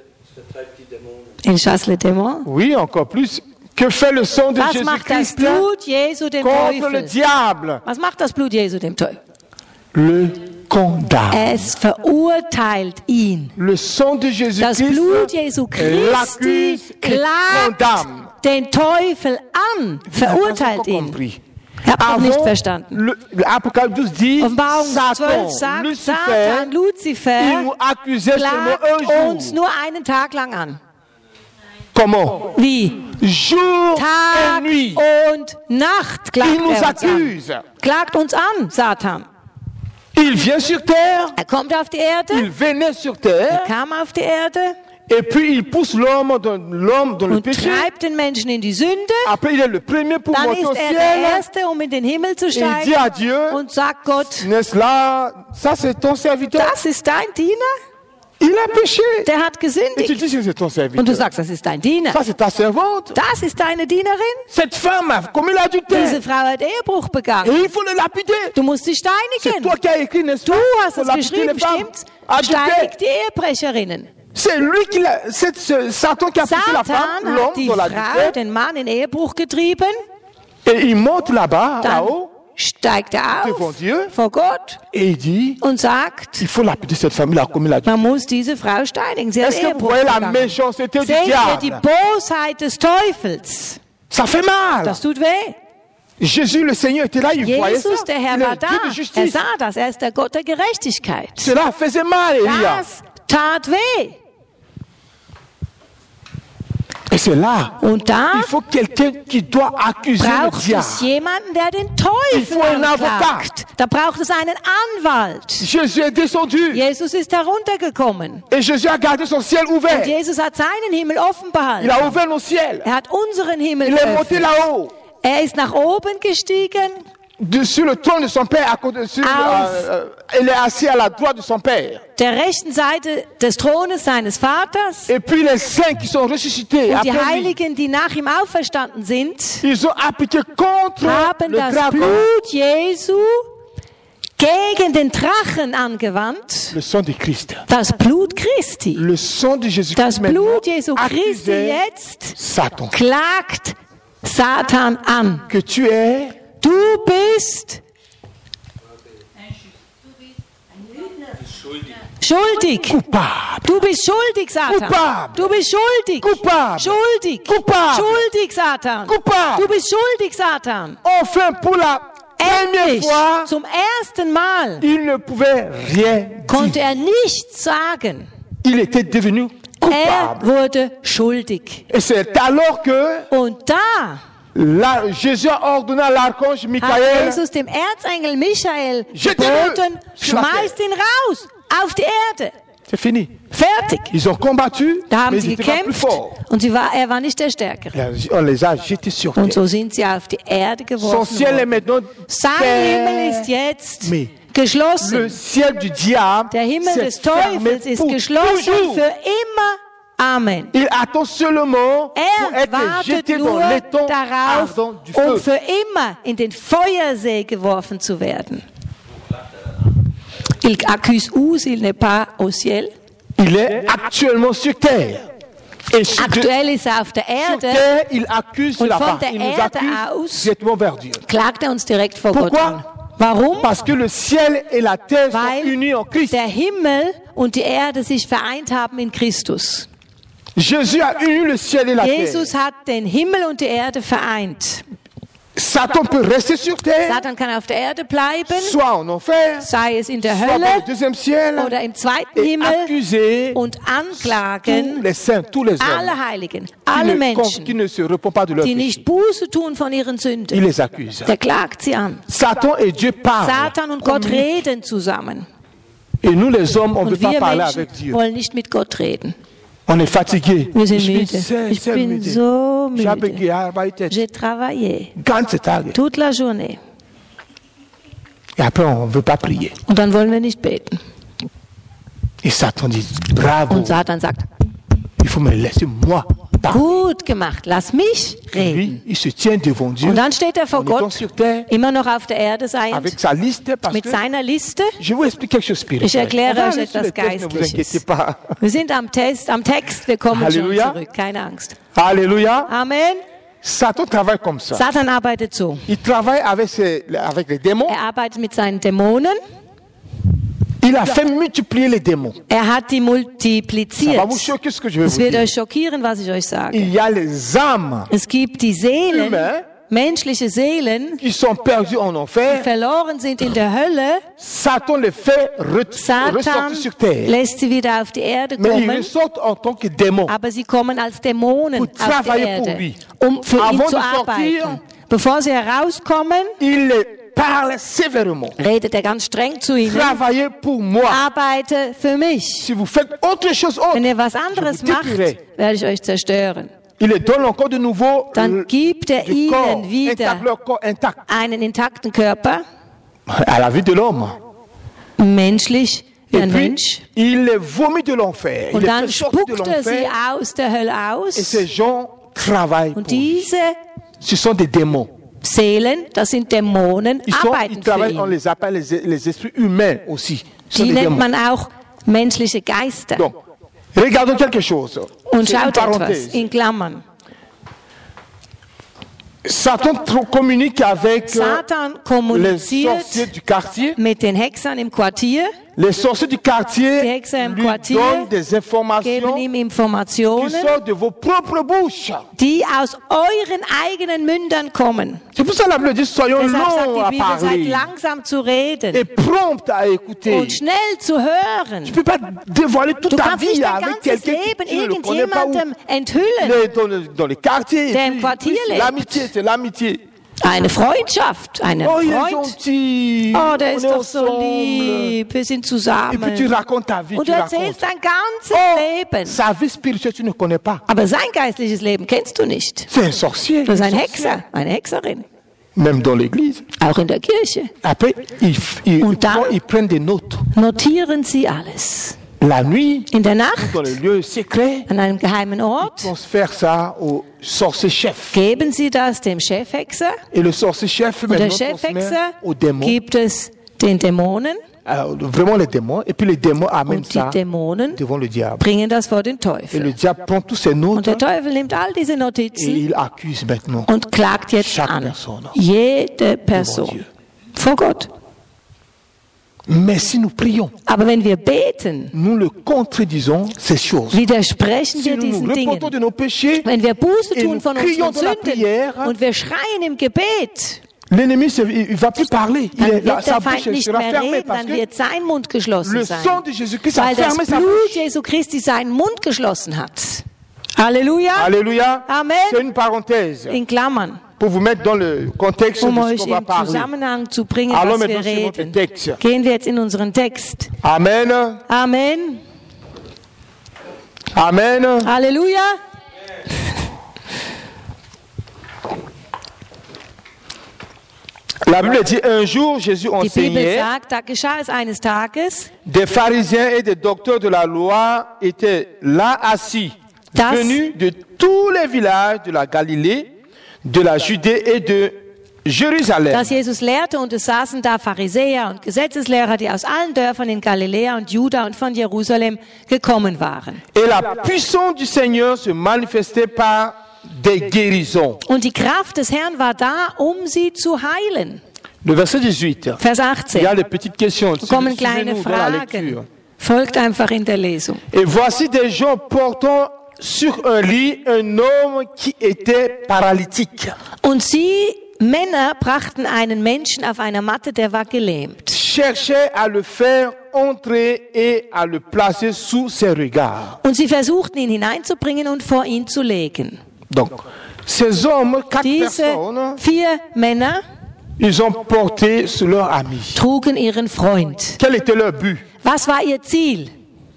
S3: Il chasse les démons.
S1: Oui, encore plus. Que fait le sang de
S3: Was macht das
S1: Jésus-Christ
S3: Blut Jesu dem
S1: contre le
S3: Teufel?
S1: diable?
S3: Was macht das Blut Jesu dem Teufel?
S1: Le condamne.
S3: Es verurteilt ihn.
S1: Le sang de
S3: Das
S1: Jésus-Christ
S3: Blut Jesu Christi
S1: l'accuse et
S3: klagt
S1: condamne.
S3: den Teufel an, verurteilt ihn.
S1: Compris.
S3: Ihr habt noch nicht
S1: Avant,
S3: verstanden.
S1: le, L'Apocalypse douze dit,
S3: Offenbarung
S1: Satan,
S3: zwölf sagt,
S1: Lucifer,
S3: Satan,
S1: il
S3: Luzifer,
S1: nous accusait seulement
S3: klagt
S1: un
S3: uns
S1: jour.
S3: nur einen Tag lang an.
S1: Comment?
S3: Wie?
S1: Jour
S3: Tag
S1: et nuit.
S3: und Nacht klagt
S1: Il nous
S3: er uns an.
S1: accuse.
S3: Klagt uns an, Satan.
S1: Il vient sur terre,
S3: Er kommt auf die Erde,
S1: il venait sur terre,
S3: kam auf die Erde
S1: et puis il pousse l'homme dans, l'homme dans le
S3: und
S1: péché.
S3: treibt den Menschen in die Sünde.
S1: Après, il est le premier pour
S3: Dann
S1: monter au
S3: ist er
S1: ciel.
S3: der Erste, um in den Himmel zu
S1: Et il dit
S3: steigen
S1: à Dieu,
S3: und sagt Gott,
S1: n'est-ce là, ça c'est ton serviteur.
S3: das ist dein Diener,
S1: Il a péché.
S3: der hat
S1: Et tu
S3: gesündigt.
S1: dis que c'est ton
S3: Und du
S1: serviteur.
S3: sagst, das ist dein Diener.
S1: Ça c'est ta servante.
S3: Das ist deine Dienerin.
S1: Cette femme a commis l'adultère.
S3: Diese Frau hat Ehebruch
S1: Et
S3: begangen.
S1: il faut le lapider.
S3: Du musst sie
S1: C'est
S3: steinigen.
S1: toi qui as écrit, n'est-ce
S3: Du
S1: pas?
S3: hast
S1: Faut
S3: es
S1: lapider
S3: geschrieben,
S1: les femmes.
S3: stimmt's?
S1: Adultère.
S3: Steinigt die Ehebrecherinnen.
S1: C'est lui qui l'a, c'est ce Satan qui a poussé la femme,
S3: Satan
S1: l'homme
S3: hat die
S1: dans
S3: Frau,
S1: l'adultère.
S3: den Mann in Ehebruch getrieben.
S1: Et il monte là-bas,
S3: Dann
S1: là-haut,
S3: steigt er
S1: devant
S3: auf
S1: Dieu.
S3: vor Gott
S1: Et il dit,
S3: und sagt,
S1: il faut lapider cette femme, il a commis l'adultère.
S3: man muss diese Frau steinigen. Sie hat
S1: Est-ce que vous
S3: Ehebruch
S1: voyez la
S3: begangen.
S1: méchanceté du
S3: Seht ihr die
S1: diable?
S3: Bosheit des Teufels?
S1: Ça fait mal.
S3: Das tut weh.
S1: Jésus, le Seigneur, était là, il voyait ça.
S3: Jesus, der Herr
S1: Il est
S3: war
S1: le
S3: da.
S1: Dieu de
S3: Er
S1: justice.
S3: sah das. Er ist der Gott der Gerechtigkeit.
S1: Cela faisait mal, Elia.
S3: Das tat weh.
S1: Et c'est là,
S3: Und da
S1: il faut quelqu'un qui doit accuser le
S3: braucht
S1: diable.
S3: es jemanden, der den
S1: Il
S3: Teufel
S1: faut un
S3: anklagt. Da braucht es einen Anwalt.
S1: Jésus est descendu
S3: Jesus ist heruntergekommen.
S1: et Jésus a gardé son ciel
S3: Und
S1: ouvert.
S3: Jesus hat seinen Himmel offen
S1: Il
S3: behalten.
S1: a ouvert nos ciels.
S3: Er hat unseren Himmel
S1: Il est monté
S3: geöffnet.
S1: là-haut.
S3: Er ist nach oben gestiegen.
S1: de, sur le trône de son père, à côté, sur,
S3: Auf.
S1: euh, euh, il est assis à la droite de son père.
S3: der rechten Seite des Thrones seines Vaters.
S1: Et puis les saints qui sont ressuscités
S3: Und die
S1: après lui,
S3: Heiligen, die nach ihm auferstanden sind,
S1: ils ont appliqué contre
S3: haben
S1: le
S3: das
S1: dragon
S3: Blut Jesu gegen den Drachen angewandt.
S1: le sang de Christ.
S3: Das Blut Christi.
S1: Le sang de Jésus
S3: Das
S1: Christ
S3: Blut Jesu Christi
S1: accusait
S3: jetzt
S1: Satan.
S3: klagt Satan an.
S1: Que tu es
S3: Du bist schuldig.
S1: coupable.
S3: Du bist schuldig, Satan.
S1: Coupable.
S3: Du bist schuldig.
S1: Coupable.
S3: Schuldig.
S1: Coupable.
S3: Schuldig, Satan.
S1: Coupable.
S3: Du bist schuldig, Satan.
S1: Enfin, pour la première
S3: Endlich,
S1: fois,
S3: zum ersten Mal,
S1: il ne pouvait rien
S3: konnte
S1: dire.
S3: er nichts sagen.
S1: Il était devenu
S3: Er
S1: coupable.
S3: wurde schuldig.
S1: Et c'est alors que
S3: Und da
S1: la- Jésus a ordonné à l'archange
S3: hat
S1: Michael,
S3: Jesus dem Erzengel Michael
S1: Jette-le
S3: geboten,
S1: sur la
S3: schmeißt ihn raus auf die Erde.
S1: c'est fini.
S3: Fertig.
S1: Ils ont combattu,
S3: Da haben
S1: mais
S3: sie
S1: ils n'étaient pas plus
S3: gekämpft
S1: forts.
S3: und sie war, er war nicht der Stärkere.
S1: On les a jetés sur
S3: Und
S1: terre.
S3: so sind sie auf die Erde
S1: Son
S3: geworfen
S1: ciel est
S3: worden.
S1: maintenant
S3: Sein Himmel ist jetzt
S1: Mais le
S3: geschlossen.
S1: ciel du diable
S3: Der Himmel
S1: s'est
S3: des
S1: fermé
S3: Teufels ist
S1: pour
S3: geschlossen
S1: toujours.
S3: für immer. Amen.
S1: Il attend seulement pour
S3: Er
S1: être
S3: wartet
S1: jeté
S3: nur
S1: dans l'étang
S3: darauf,
S1: ardent du
S3: um
S1: feu.
S3: für immer in den Feuersee geworfen zu werden. Il accuse où s'il n'est pas au ciel?
S1: Il est actuellement sur terre. Et sur, de-
S3: Aktuell ist er auf der
S1: sur
S3: Erde,
S1: terre, il accuse
S3: Und
S1: la
S3: von
S1: part.
S3: der
S1: Il nous
S3: Erde
S1: accuse
S3: aus
S1: directement vers Dieu.
S3: klagt er uns direkt vor Gott
S1: Pourquoi?
S3: an. Warum?
S1: Parce que le ciel et la terre sont
S3: Weil
S1: unis en Christ.
S3: der Himmel und die Erde sich vereint haben in Christus.
S1: Jésus a uni le ciel et la
S3: Jesus
S1: terre.
S3: hat den Himmel und die Erde vereint.
S1: Satan peut rester sur terre,
S3: Satan kann auf der Erde bleiben,
S1: soit en enfer,
S3: sei es in der
S1: soit dans le
S3: Hölle
S1: deuxième ciel,
S3: oder im zweiten
S1: et
S3: Himmel,
S1: accuser
S3: und
S1: tous
S3: anklagen
S1: les saints, tous les hommes
S3: alle Heiligen,
S1: qui
S3: alle
S1: ne, qui
S3: Menschen,
S1: ne se répondent pas de leur
S3: die
S1: péché.
S3: nicht Buße tun von ihren
S1: Il
S3: Sünden.
S1: les accuse.
S3: Der klagt sie an.
S1: Satan et Dieu parlent.
S3: Satan und Gott reden zusammen.
S1: Et nous les hommes, on ne veut
S3: Und
S1: pas
S3: wir
S1: parler
S3: Menschen
S1: avec Dieu.
S3: wollen nicht mit Gott reden.
S1: On est fatigué.
S3: Wir sind
S1: Ich bin
S3: müde.
S1: sehr,
S3: Ich
S1: sehr
S3: bin
S1: müde.
S3: so
S1: Ich habe
S3: müde.
S1: gearbeitet
S3: J'ai travaillé
S1: ganze Tage.
S3: toute la journée.
S1: Et après, on ne veut pas prier.
S3: Und dann wollen wir nicht beten.
S1: Et Satan dit, bravo,
S3: Und Satan sagt,
S1: il faut me laisser moi parler.
S3: gut gemacht, lass mich reden.
S1: Lui, il se tient devant Dieu,
S3: Und dann steht er vor
S1: en étant
S3: Gott,
S1: sur terre,
S3: immer noch auf der Erde seiend,
S1: avec sa liste, parce
S3: mit
S1: que
S3: seiner Liste.
S1: je vous explique quelque chose de spirituel.
S3: Ich erkläre
S1: On va
S3: euch
S1: aller sur
S3: etwas
S1: les textes, ne vous inquiétez
S3: Geistliches.
S1: pas.
S3: Wir sind am Test, am Text, wir kommen
S1: Halleluja.
S3: schon zurück, keine Angst.
S1: Alléluia.
S3: Amen.
S1: Satan travaille comme ça.
S3: Satan arbeitet so.
S1: Il travaille avec, ses, avec les démons.
S3: Er arbeitet mit seinen Dämonen.
S1: Il a fait multiplier les démons.
S3: Er hat die
S1: Ça va
S3: multipliziert.
S1: vous choquer ce que je vais
S3: Es
S1: vous
S3: wird
S1: dire.
S3: euch schockieren, was ich euch sage.
S1: Il y a les âmes
S3: Es gibt die Seelen,
S1: Humain.
S3: menschliche Seelen,
S1: qui sont perdus en
S3: die
S1: enfer.
S3: verloren sind in der Hölle.
S1: Satan les fait re-
S3: Satan
S1: ressortir sur terre.
S3: lässt sie wieder auf die Erde
S1: Mais ils
S3: kommen,
S1: ressortent en tant que démons.
S3: aber sie kommen als Dämonen
S1: Pour
S3: auf die
S1: travailler pour
S3: Erde,
S1: lui.
S3: um für ihn
S1: Avant
S3: zu
S1: de sortir,
S3: arbeiten. Bevor sie herauskommen,
S1: Il les parle sévèrement.
S3: redet er ganz streng zu ihnen.
S1: Travaillez pour moi.
S3: Arbeite für mich.
S1: Si vous faites autre chose autre,
S3: Wenn ihr was anderes
S1: je vous
S3: macht,
S1: détruirai.
S3: werde ich euch zerstören.
S1: Il les donne encore de nouveau
S3: Dann
S1: le-
S3: gibt er
S1: du corps
S3: ihnen wieder
S1: intact, leur corps intact.
S3: einen intakten Körper,
S1: À la vie de l'homme.
S3: menschlich wie
S1: Et
S3: ein
S1: puis,
S3: Mensch.
S1: il les vomit de l'enfer. Il
S3: Und
S1: les
S3: dann
S1: fait sortir de
S3: spuckt er sie
S1: l'enfer.
S3: aus der Hölle
S1: Et
S3: aus.
S1: ces gens travaillent pour
S3: Und
S1: lui.
S3: diese
S1: Ce sont des démons.
S3: Seelen, das sind Dämonen,
S1: Ils, sont, ils
S3: arbeiten für
S1: travaillent, on
S3: ihn.
S1: les appelle les, les esprits humains aussi. Ce sont
S3: Die
S1: des
S3: nennt
S1: démons.
S3: man auch menschliche Geister.
S1: Donc, regardons quelque chose.
S3: Und
S1: C'est une
S3: schaut etwas
S1: parenthèse.
S3: in Klammern.
S1: Satan tr- communique avec euh,
S3: Satan
S1: les
S3: kommuniziert
S1: sorciers du quartier.
S3: mit den Hexern im Quartier,
S1: Les sorciers du
S3: Die
S1: quartier
S3: Hexer im
S1: lui
S3: Quartier
S1: donnent des
S3: geben
S1: informations
S3: ihm
S1: qui
S3: Informationen,
S1: sortent de vos propres bouches.
S3: die aus euren eigenen Mündern kommen.
S1: C'est pour ça que la Bible dit soyons
S3: Deshalb sagt
S1: longs
S3: die
S1: à
S3: Bibel, seid
S1: parler
S3: langsam zu reden
S1: et prompts à écouter.
S3: und schnell zu hören.
S1: Tu ne peux pas dévoiler toute
S3: Du
S1: ta
S3: kannst
S1: vie
S3: nicht dein
S1: avec
S3: ganzes
S1: quelqu'un
S3: Leben
S1: que tu ne le connais pas. Ou,
S3: irgendjemandem enthüllen.
S1: les- dans, le, dans les quartiers.
S3: Der
S1: et
S3: im
S1: puis,
S3: Quartier
S1: puis
S3: lebt.
S1: l'amitié, c'est l'amitié.
S3: Eine Freundschaft, einen
S1: Oh, il est
S3: Freund.
S1: gentil.
S3: Oh, der
S1: On
S3: ist
S1: est
S3: doch so
S1: ensemble.
S3: lieb, wir sind
S1: Et puis tu
S3: zusammen.
S1: racontes ta vie.
S3: Und
S1: tu
S3: du
S1: racontes.
S3: erzählst dein ganzes
S1: Oh,
S3: Leben.
S1: sa vie spirituelle, tu ne connais pas.
S3: Aber sein geistliches Leben kennst du nicht.
S1: C'est un sorcier.
S3: Das ist ein
S1: un
S3: Hexer, eine Hexerin.
S1: même dans l'église.
S3: auch in der Kirche.
S1: Après, ils, ils,
S3: Und dann-
S1: ils prennent des notes.
S3: Notieren Sie alles.
S1: La nuit,
S3: In der Nacht,
S1: dans les lieux secrets,
S3: an einem geheimen Ort,
S1: ils vont faire ça au sorcier-chef.
S3: geben Sie das dem Chefhexer.
S1: Et le sorcier-chef,
S3: Und der
S1: maintenant, transmet
S3: Chefhexer
S1: aux démons.
S3: gibt es den Dämonen.
S1: Alors, vraiment les démons. Et puis les démons amènent
S3: Und die
S1: ça
S3: Dämonen
S1: devant le diable.
S3: bringen das vor den
S1: Et
S3: Teufel.
S1: le diable prend tous ces
S3: Und
S1: notes
S3: der Teufel nimmt all diese
S1: et
S3: Notizen
S1: il accuse maintenant.
S3: und klagt jetzt
S1: Chaque
S3: an.
S1: personne.
S3: Jede
S1: Dieu.
S3: Person. Vor Gott.
S1: Mais si nous prions,
S3: Aber wenn wir beten,
S1: nous le contredisons ces choses.
S3: widersprechen
S1: Si
S3: wir
S1: nous nous
S3: diesen
S1: repentons
S3: Dingen.
S1: de nos péchés,
S3: Wenn wir Buße
S1: Et
S3: tun
S1: nous
S3: von
S1: crions
S3: unseren
S1: dans la
S3: Sünden
S1: prière,
S3: und wir schreien im Gebet,
S1: l'ennemi se- il ne va plus parler. Il
S3: dann
S1: est, la-
S3: wird
S1: sa
S3: der
S1: bouche
S3: Feind nicht
S1: sera
S3: mehr
S1: fermée
S3: reden,
S1: parce
S3: dann
S1: que
S3: wird sein Mund geschlossen
S1: le
S3: sein.
S1: sang de Jésus-Christ a
S3: Weil das
S1: fermé sa
S3: Blut
S1: bouche.
S3: Jesu Christi seinen Mund geschlossen hat. Halleluja.
S1: Alléluia.
S3: Amen.
S1: C'est une parenthèse
S3: In Klammern,
S1: pour vous mettre dans le contexte
S3: um
S1: de ce
S3: euch
S1: qu'on va
S3: im
S1: parler.
S3: Zusammenhang zu bringen,
S1: Allons
S3: was wir
S1: maintenant sur notre
S3: reden.
S1: texte.
S3: Gehen wir jetzt in unseren Text.
S1: Amen.
S3: Amen.
S1: Amen.
S3: Halleluja.
S1: La Bible dit un jour Jésus
S3: Die Bibel
S1: enseignait,
S3: sagt, da geschah es eines Tages,
S1: des pharisiens et des docteurs de la loi étaient là assis,
S3: Das-
S1: venus de tous les villages de la Galilée, de la Judée et de Jérusalem.
S3: dass Jesus lehrte und es saßen da Pharisäer und Gesetzeslehrer, die aus allen Dörfern in Galiläa und Juda und von Jerusalem gekommen waren.
S1: Et la puissance du Seigneur se manifestait par des guérisons.
S3: Und die Kraft des Herrn war da, um sie zu heilen.
S1: Le verset dix-huit.
S3: Vers
S1: Il y a
S3: achtzehn.
S1: des petites questions.
S3: Da kommen
S1: Suivez-nous
S3: kleine
S1: dans la lecture.
S3: Fragen. Folgt einfach in der Lesung.
S1: Et voici des gens portant sur un lit un homme qui était paralytique.
S3: Und sie, Männer, brachten einen Menschen auf einer Matte, der war gelähmt.
S1: Cherchaient à le faire entrer et à le placer sous ses regards.
S3: Und sie versuchten ihn hineinzubringen und vor ihn zu legen.
S1: Donc, ces hommes, quatre
S3: Diese
S1: personnes,
S3: vier Männer
S1: ils ont porté sur leur ami.
S3: trugen ihren Freund.
S1: Quel était leur but?
S3: Was war ihr Ziel?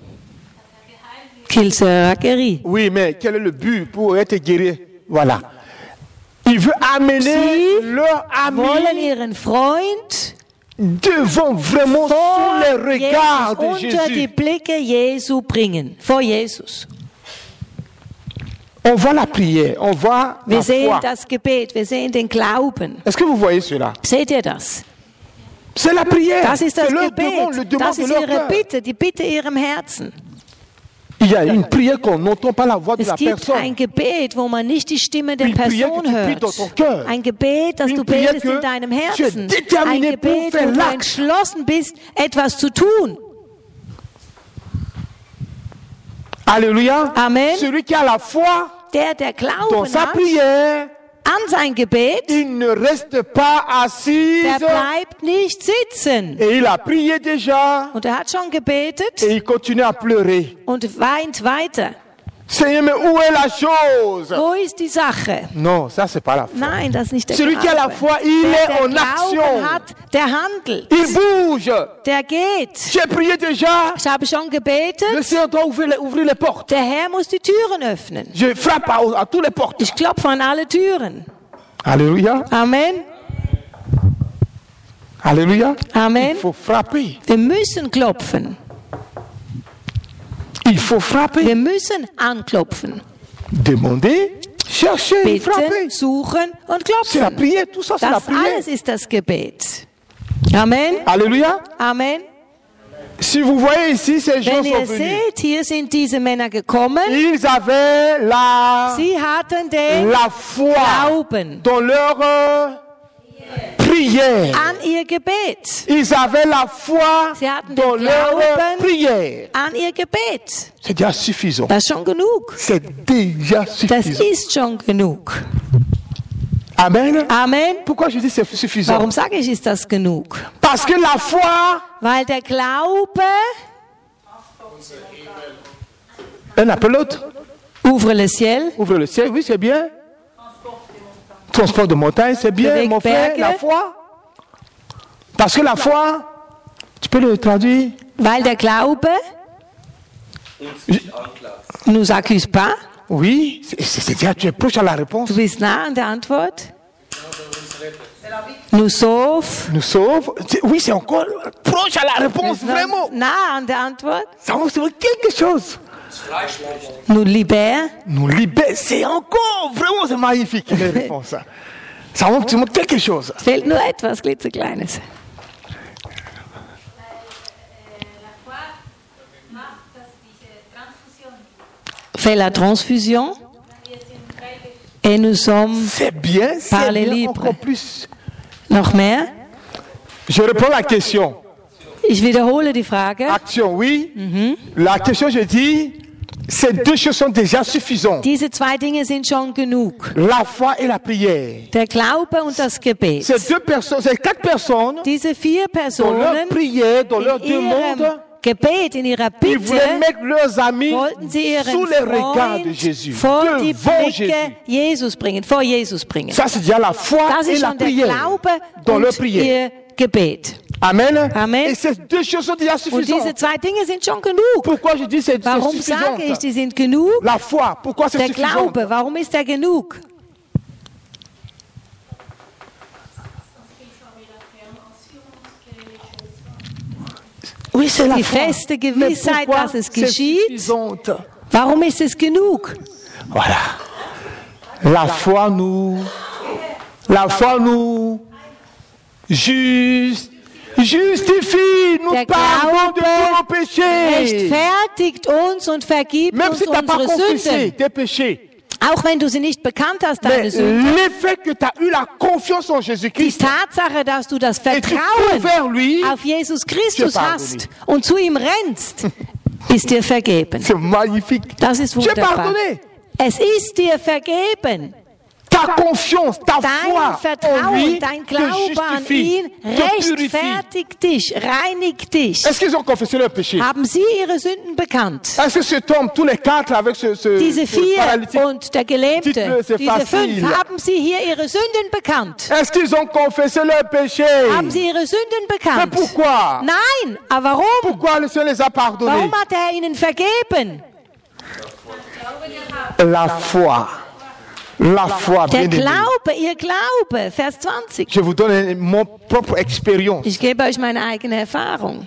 S3: Qu'il sera guéri.
S1: Oui, mais quel est le but pour être guéri? Voilà. Il veut amener
S3: Sie
S1: leur
S3: wollen
S1: ami
S3: ihren Freund
S1: devant vraiment
S3: vor
S1: sous les regards
S3: Jesus,
S1: de
S3: unter die
S1: Jésus.
S3: Blicke Jesu bringen. Vor Jesus.
S1: On voit la prière, on voit
S3: Wir
S1: la
S3: sehen
S1: foi.
S3: das Gebet, wir sehen den Glauben.
S1: Est-ce que vous voyez cela?
S3: Seht ihr das?
S1: C'est la prière.
S3: Das ist das
S1: C'est leur demande, le
S3: Gebet.
S1: demande
S3: Das
S1: de
S3: ist
S1: leur
S3: ihre
S1: cœur.
S3: Bitte, die Bitte ihrem Herzen.
S1: Il y a une prière qu'on n'entend pas la voix de
S3: Es
S1: la
S3: gibt
S1: personne.
S3: ein Gebet, wo man nicht die Stimme der
S1: Une prière que
S3: Person
S1: tu pries dans ton
S3: hört.
S1: cœur.
S3: Ein Gebet, das
S1: Une
S3: du
S1: prière
S3: betest
S1: que
S3: in deinem
S1: tu es
S3: Herzen. Ein
S1: déterminé pour
S3: Gebet,
S1: faire
S3: wo du
S1: l'acte.
S3: entschlossen bist, etwas zu tun.
S1: Alléluia.
S3: Amen.
S1: Celui qui a la foi
S3: Der, der
S1: dans
S3: Glauben
S1: sa
S3: hat
S1: prière,
S3: an sein Gebet,
S1: il ne reste pas assis
S3: der bleibt nicht sitzen.
S1: et il a prié déjà
S3: Und er hat schon gebetet
S1: et il continue à pleurer.
S3: und weint weiter.
S1: Seigneur, mais où est la chose?
S3: Wo ist die Sache?
S1: Non, ça c'est pas la foi.
S3: Nein, das ist nicht der
S1: Celui qui a la
S3: Glaube.
S1: foi, il
S3: Der,
S1: est
S3: der
S1: en action.
S3: Glauben hat, der handelt.
S1: Il bouge.
S3: Der geht.
S1: J'ai prié déjà.
S3: Ich habe schon gebetet.
S1: Le Seigneur doit ouvrir les, ouvrir les portes.
S3: Der Herr muss die Türen öffnen.
S1: Je frappe à, à toutes les portes.
S3: Ich klopfe an alle Türen.
S1: Alléluia.
S3: Amen.
S1: Alléluia.
S3: Amen.
S1: Il faut frapper.
S3: Wir müssen klopfen.
S1: Il faut frapper.
S3: Wir müssen anklopfen.
S1: Demander, chercher,
S3: Bitten,
S1: frapper.
S3: suchen und
S1: C'est la
S3: klopfen.
S1: prière, tout ça c'est la
S3: Das
S1: prière.
S3: alles ist das Gebet. Amen.
S1: Alléluia.
S3: Amen.
S1: Si vous voyez ici, ces gens
S3: Wenn
S1: sont
S3: ihr
S1: venus.
S3: seht, hier sind diese Männer gekommen.
S1: Ils avaient la,
S3: Sie hatten den
S1: la foi
S3: Glauben
S1: dans leur euh, prière.
S3: an ihr Gebet.
S1: Ils avaient la foi
S3: Sie hatten
S1: dans
S3: den
S1: leur
S3: Glauben
S1: prière.
S3: an ihr Gebet.
S1: C'est déjà suffisant.
S3: Das ist schon genug.
S1: C'est déjà
S3: Das
S1: suffisant.
S3: ist schon genug.
S1: Amen.
S3: Amen.
S1: Pourquoi je dis c'est suffisant?
S3: Warum sage ich, ist das genug?
S1: Parce que la foi,
S3: Weil der Glaube,
S1: un appelle l'autre.
S3: ouvre le ciel,
S1: Ouvre le ciel, oui, c'est bien. Transport de montagne, c'est bien,
S3: Bewegt
S1: mon frère.
S3: Berge.
S1: La foi. Parce que la foi, tu peux le traduire?
S3: weil der Glaube
S5: Uns nicht anklagt.
S3: nous accuse pas.
S1: Oui, c'est- c'est- c'est-à-dire tu es proche à la réponse.
S3: Du bist nah an der Antwort. nous sauve.
S1: nous sauve. C'est- Oui, c'est encore proche à la réponse, vraiment.
S3: Nah an der Antwort.
S1: Ça montre quelque chose.
S3: Nous libère.
S1: Nous libère. C'est encore, vraiment, c'est magnifique, les réponses. Ça montre, ça montre quelque chose.
S3: Es fehlt nur etwas klitzekleines.
S4: Äh, la foi macht, dass diese Transfusion,
S3: Fait la transfusion
S4: wir sind freiwillig.
S3: et nous sommes
S1: C'est bien,
S3: Par
S1: c'est
S3: les
S1: bien,
S3: libres.
S1: encore plus.
S3: noch mehr.
S1: Je réponds à la question.
S3: Ich wiederhole die Frage.
S1: Action, oui. La question, je dis, ces deux choses sont déjà suffisantes.
S3: Diese zwei Dinge sind schon genug.
S1: La foi et la prière.
S3: Der Glaube und das Gebet.
S1: Ces deux personnes, ces quatre personnes,
S3: Diese vier
S1: dans leur
S3: Personen
S1: prière, dans leur
S3: in ihrem
S1: demande,
S3: Gebet, in ihrer
S1: ils voulaient
S3: Bitte,
S1: mettre leurs amis
S3: wollten sie ihren
S1: sous les regards de
S3: Freund
S1: Jésus,
S3: vor die
S1: devant Jésus.
S3: Blicke Jesus bringen, vor Jesus bringen.
S1: Ça, c'est déjà la foi
S3: Das
S1: et
S3: ist
S1: la
S3: schon der
S1: prière
S3: Glaube
S1: dans leur
S3: und
S1: prière.
S3: ihr Gebet.
S1: Amen.
S3: Amen.
S1: Et ces deux choses sont déjà
S3: Und diese
S1: suffisantes.
S3: zwei Dinge sind schon genug.
S1: Pourquoi je dis c'est c'est
S3: Warum sage ich,
S1: suffisant?
S3: die sind genug?
S1: La foi, pourquoi c'est
S3: Der
S1: suffisant?
S3: Glaube, warum ist er genug?
S1: Oui, c'est la
S3: Die
S1: foi.
S3: feste
S1: Mais
S3: Gewissheit,
S1: pourquoi
S3: dass es
S1: c'est
S3: geschieht.
S1: suffisante?
S3: Warum ist es genug?
S1: Voilà. La foi nous, la foi nous juste, justifie, nous
S3: Der
S1: pardonne de tous nos
S3: Glaube
S1: péchés.
S3: rechtfertigt uns und vergibt
S1: Même
S3: uns
S1: si tu n'as pas
S3: unsere
S1: confessé
S3: Sünden.
S1: tes péchés.
S3: Auch wenn du sie nicht bekannt hast,
S1: Mais
S3: deine Sünden.
S1: l'effet que tu as eu la confiance en
S3: Die
S1: Jésus-Christ
S3: Tatsache, dass du das
S1: et tu cours
S3: Vertrauen
S1: vers lui,
S3: auf Jesus Christus
S1: pardonné.
S3: hast und zu ihm rennst, ist dir vergeben.
S1: c'est magnifique.
S3: Das ist
S1: Tu es
S3: wunderbar.
S1: pardonné.
S3: Es ist dir vergeben.
S1: Ta confiance, ta
S3: Dein
S1: foi en
S3: Vertrauen,
S1: lui
S3: dein
S1: te
S3: Glaube an
S1: justifie,
S3: ihn
S1: te purifie.
S3: rechtfertigt dich, reinigt dich.
S1: Est-ce qu'ils ont confessé leur péché?
S3: Haben sie ihre Sünden bekannt?
S1: Est-ce que cet homme, tous les quatre avec ce, ce,
S3: Diese
S1: ce
S3: vier
S1: paralytique,
S3: und der Gelähmte,
S1: Dites-le, c'est
S3: diese
S1: facile.
S3: fünf, haben sie hier ihre Sünden bekannt?
S1: est-ce qu'ils ont confessé leur péché?
S3: Haben sie ihre Sünden
S1: Mais
S3: bekannt?
S1: pourquoi?
S3: Nein, aber warum?
S1: Pourquoi le Seigneur les a pardonnés?
S3: Warum hat er ihnen vergeben?
S1: La foi. La foi,
S3: Der
S1: bien-aimé.
S3: Glaube, ihr Glaube, Vers zwanzig.
S1: Je vous donne mon propre expérience.
S3: Ich gebe euch meine eigene Erfahrung.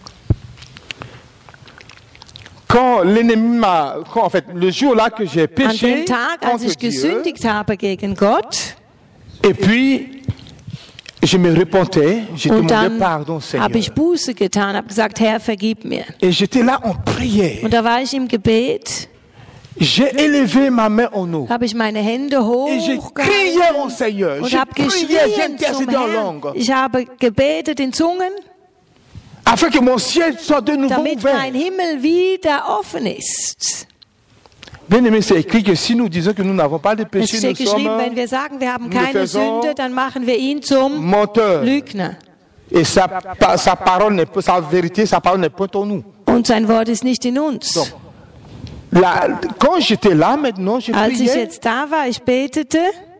S1: Quand l'ennemi m'a, quand, en fait, le jour-là que j'ai
S3: An
S1: péché
S3: dem Tag, als
S1: contre
S3: ich
S1: Dieu,
S3: gesündigt habe gegen Gott,
S1: et puis je me repentais, je
S3: und
S1: demandais
S3: dann
S1: pardon, Seigneur.
S3: habe ich Buße getan, habe gesagt, Herr, vergib mir.
S1: Et j'étais là en prière.
S3: Und da war ich im Gebet,
S1: J'ai élevé ma main en eau.
S3: habe ich meine Hände
S1: Et j'ai crié
S3: hochgehalten
S1: au Seigneur.
S3: und
S1: J'ai
S3: habe
S1: prié, j'ai
S3: geschrien zum
S1: intercédé en
S3: Herrn.
S1: langue.
S3: Ich habe gebetet in Zungen,
S1: Afin que mon ciel soit de nouveau
S3: damit
S1: ouvert.
S3: mein Himmel wieder offen ist.
S1: Bien aimé, c'est écrit que si nous disons que nous n'avons pas de
S3: Es
S1: péché, nous
S3: steht geschrieben,
S1: sommes
S3: wenn wir sagen, wir haben
S1: nous
S3: keine
S1: faisons
S3: Sünde, dann machen wir ihn zum
S1: menteurs.
S3: Lügner.
S1: Et sa, pa- sa parole n'est pas, sa vérité, sa parole n'est pas en nous.
S3: Und sein Wort ist nicht in uns.
S1: Donc, Là, quand j'étais là maintenant, je
S3: Als ich
S1: priais
S3: jetzt da war, ich betete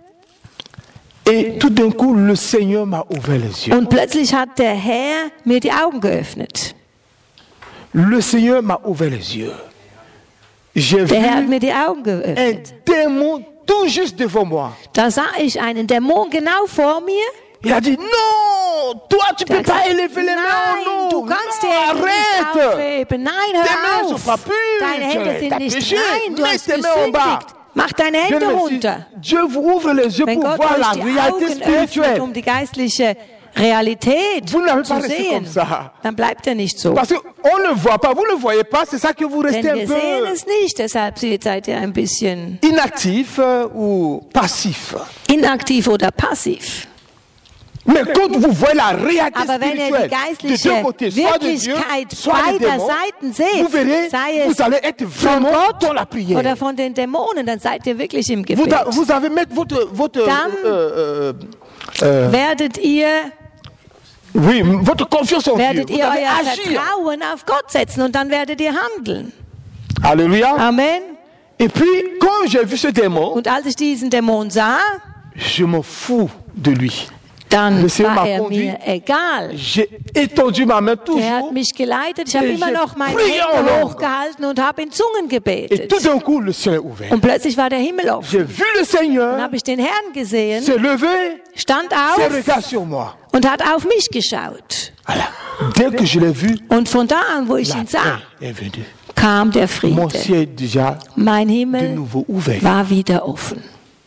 S1: et tout d'un coup, le Seigneur m'a ouvert les yeux.
S3: und plötzlich hat der Herr mir die Augen geöffnet.
S1: Le Seigneur m'a ouvert les yeux. J'ai vu
S3: Der Herr hat mir die Augen
S1: un
S3: geöffnet.
S1: démon tout juste devant moi.
S3: Da sah ich einen Dämon genau vor mir.
S1: Il a dit, non, toi tu peux
S3: Der hat
S1: pas
S3: gesagt,
S1: élever les mains
S3: nein,
S1: en
S3: du
S1: haut.
S3: kannst die
S1: Non,
S3: Hände nicht
S1: arrête.
S3: aufheben. Nein,
S1: Tes mains
S3: hör
S1: sont
S3: auf.
S1: pas pures.
S3: Deine Hände sind
S1: T'as
S3: nicht
S1: péché.
S3: rein, du
S1: Mets
S3: hast
S1: tes mains en bas.
S3: gesündigt. Mach deine
S1: Bien
S3: Hände
S1: aimé, si
S3: runter.
S1: Dieu vous ouvre les yeux
S3: Wenn
S1: pour
S3: Gott
S1: voir la
S3: euch die
S1: réalité
S3: Augen öffnet,
S1: spirituelle.
S3: um die geistliche Realität
S1: Vous n'avez
S3: zu
S1: pas resté
S3: sehen,
S1: comme ça.
S3: dann bleibt er nicht so.
S1: Parce qu'on ne voit pas, vous ne voyez pas, c'est ça que vous
S3: Denn
S1: restez un
S3: wir sehen
S1: peu
S3: es nicht, deshalb seid ihr ein bisschen
S1: inactif euh, ou passif.
S3: inaktiv oder passiv.
S1: Mais quand vous voyez la réalité
S3: Aber wenn ihr
S1: spirituelle
S3: die
S1: de deux
S3: geistliche
S1: côtés, soit de Dieu,
S3: Wirklichkeit
S1: soit des
S3: beider
S1: démons,
S3: Seiten
S1: vous
S3: seht,
S1: verrez,
S3: sei es
S1: vous allez être
S3: von
S1: vraiment
S3: Gott
S1: dans la prière.
S3: oder von den Dämonen, dann seid ihr wirklich im
S1: Vous,
S3: Gebet.
S1: a- vous avez mettre votre, votre,
S3: Dann
S1: euh, euh, euh,
S3: Werdet ihr,
S1: oui, votre confiance en Dieu.
S3: werdet
S1: Vous
S3: ihr
S1: allez
S3: euer
S1: agir.
S3: Vertrauen auf Gott setzen und dann werdet ihr handeln.
S1: Alléluia.
S3: Amen.
S1: Et puis, quand j'ai vu ce démon,
S3: Und als ich diesen Dämon sah,
S1: je m'en fous de lui.
S3: dann
S1: Le Seigneur
S3: war
S1: m'a
S3: er
S1: conduit.
S3: mir egal.
S1: J'ai étendu ma main
S3: Er hat
S1: toujours.
S3: mich geleitet, ich habe
S1: Et
S3: immer
S1: j'ai
S3: noch meine
S1: prié en
S3: Hände
S1: langue.
S3: hochgehalten und habe in Zungen
S1: Et
S3: gebetet.
S1: tout d'un coup, le ciel est ouvert.
S3: Und plötzlich war der Himmel offen.
S1: J'ai vu le
S3: Dann
S1: Seigneur
S3: habe ich den Herrn gesehen,
S1: se lever,
S3: stand
S1: s'est
S3: auf
S1: regardé sur moi.
S3: und hat auf mich geschaut.
S1: Voilà. Dès que je l'ai vu,
S3: Und von da an, wo ich
S1: la
S3: ihn sah,
S1: paix est venue.
S3: kam der
S1: Mon
S3: Friede.
S1: ciel est déjà
S3: Mein
S1: de
S3: Himmel
S1: nouveau ouvert.
S3: war wieder offen.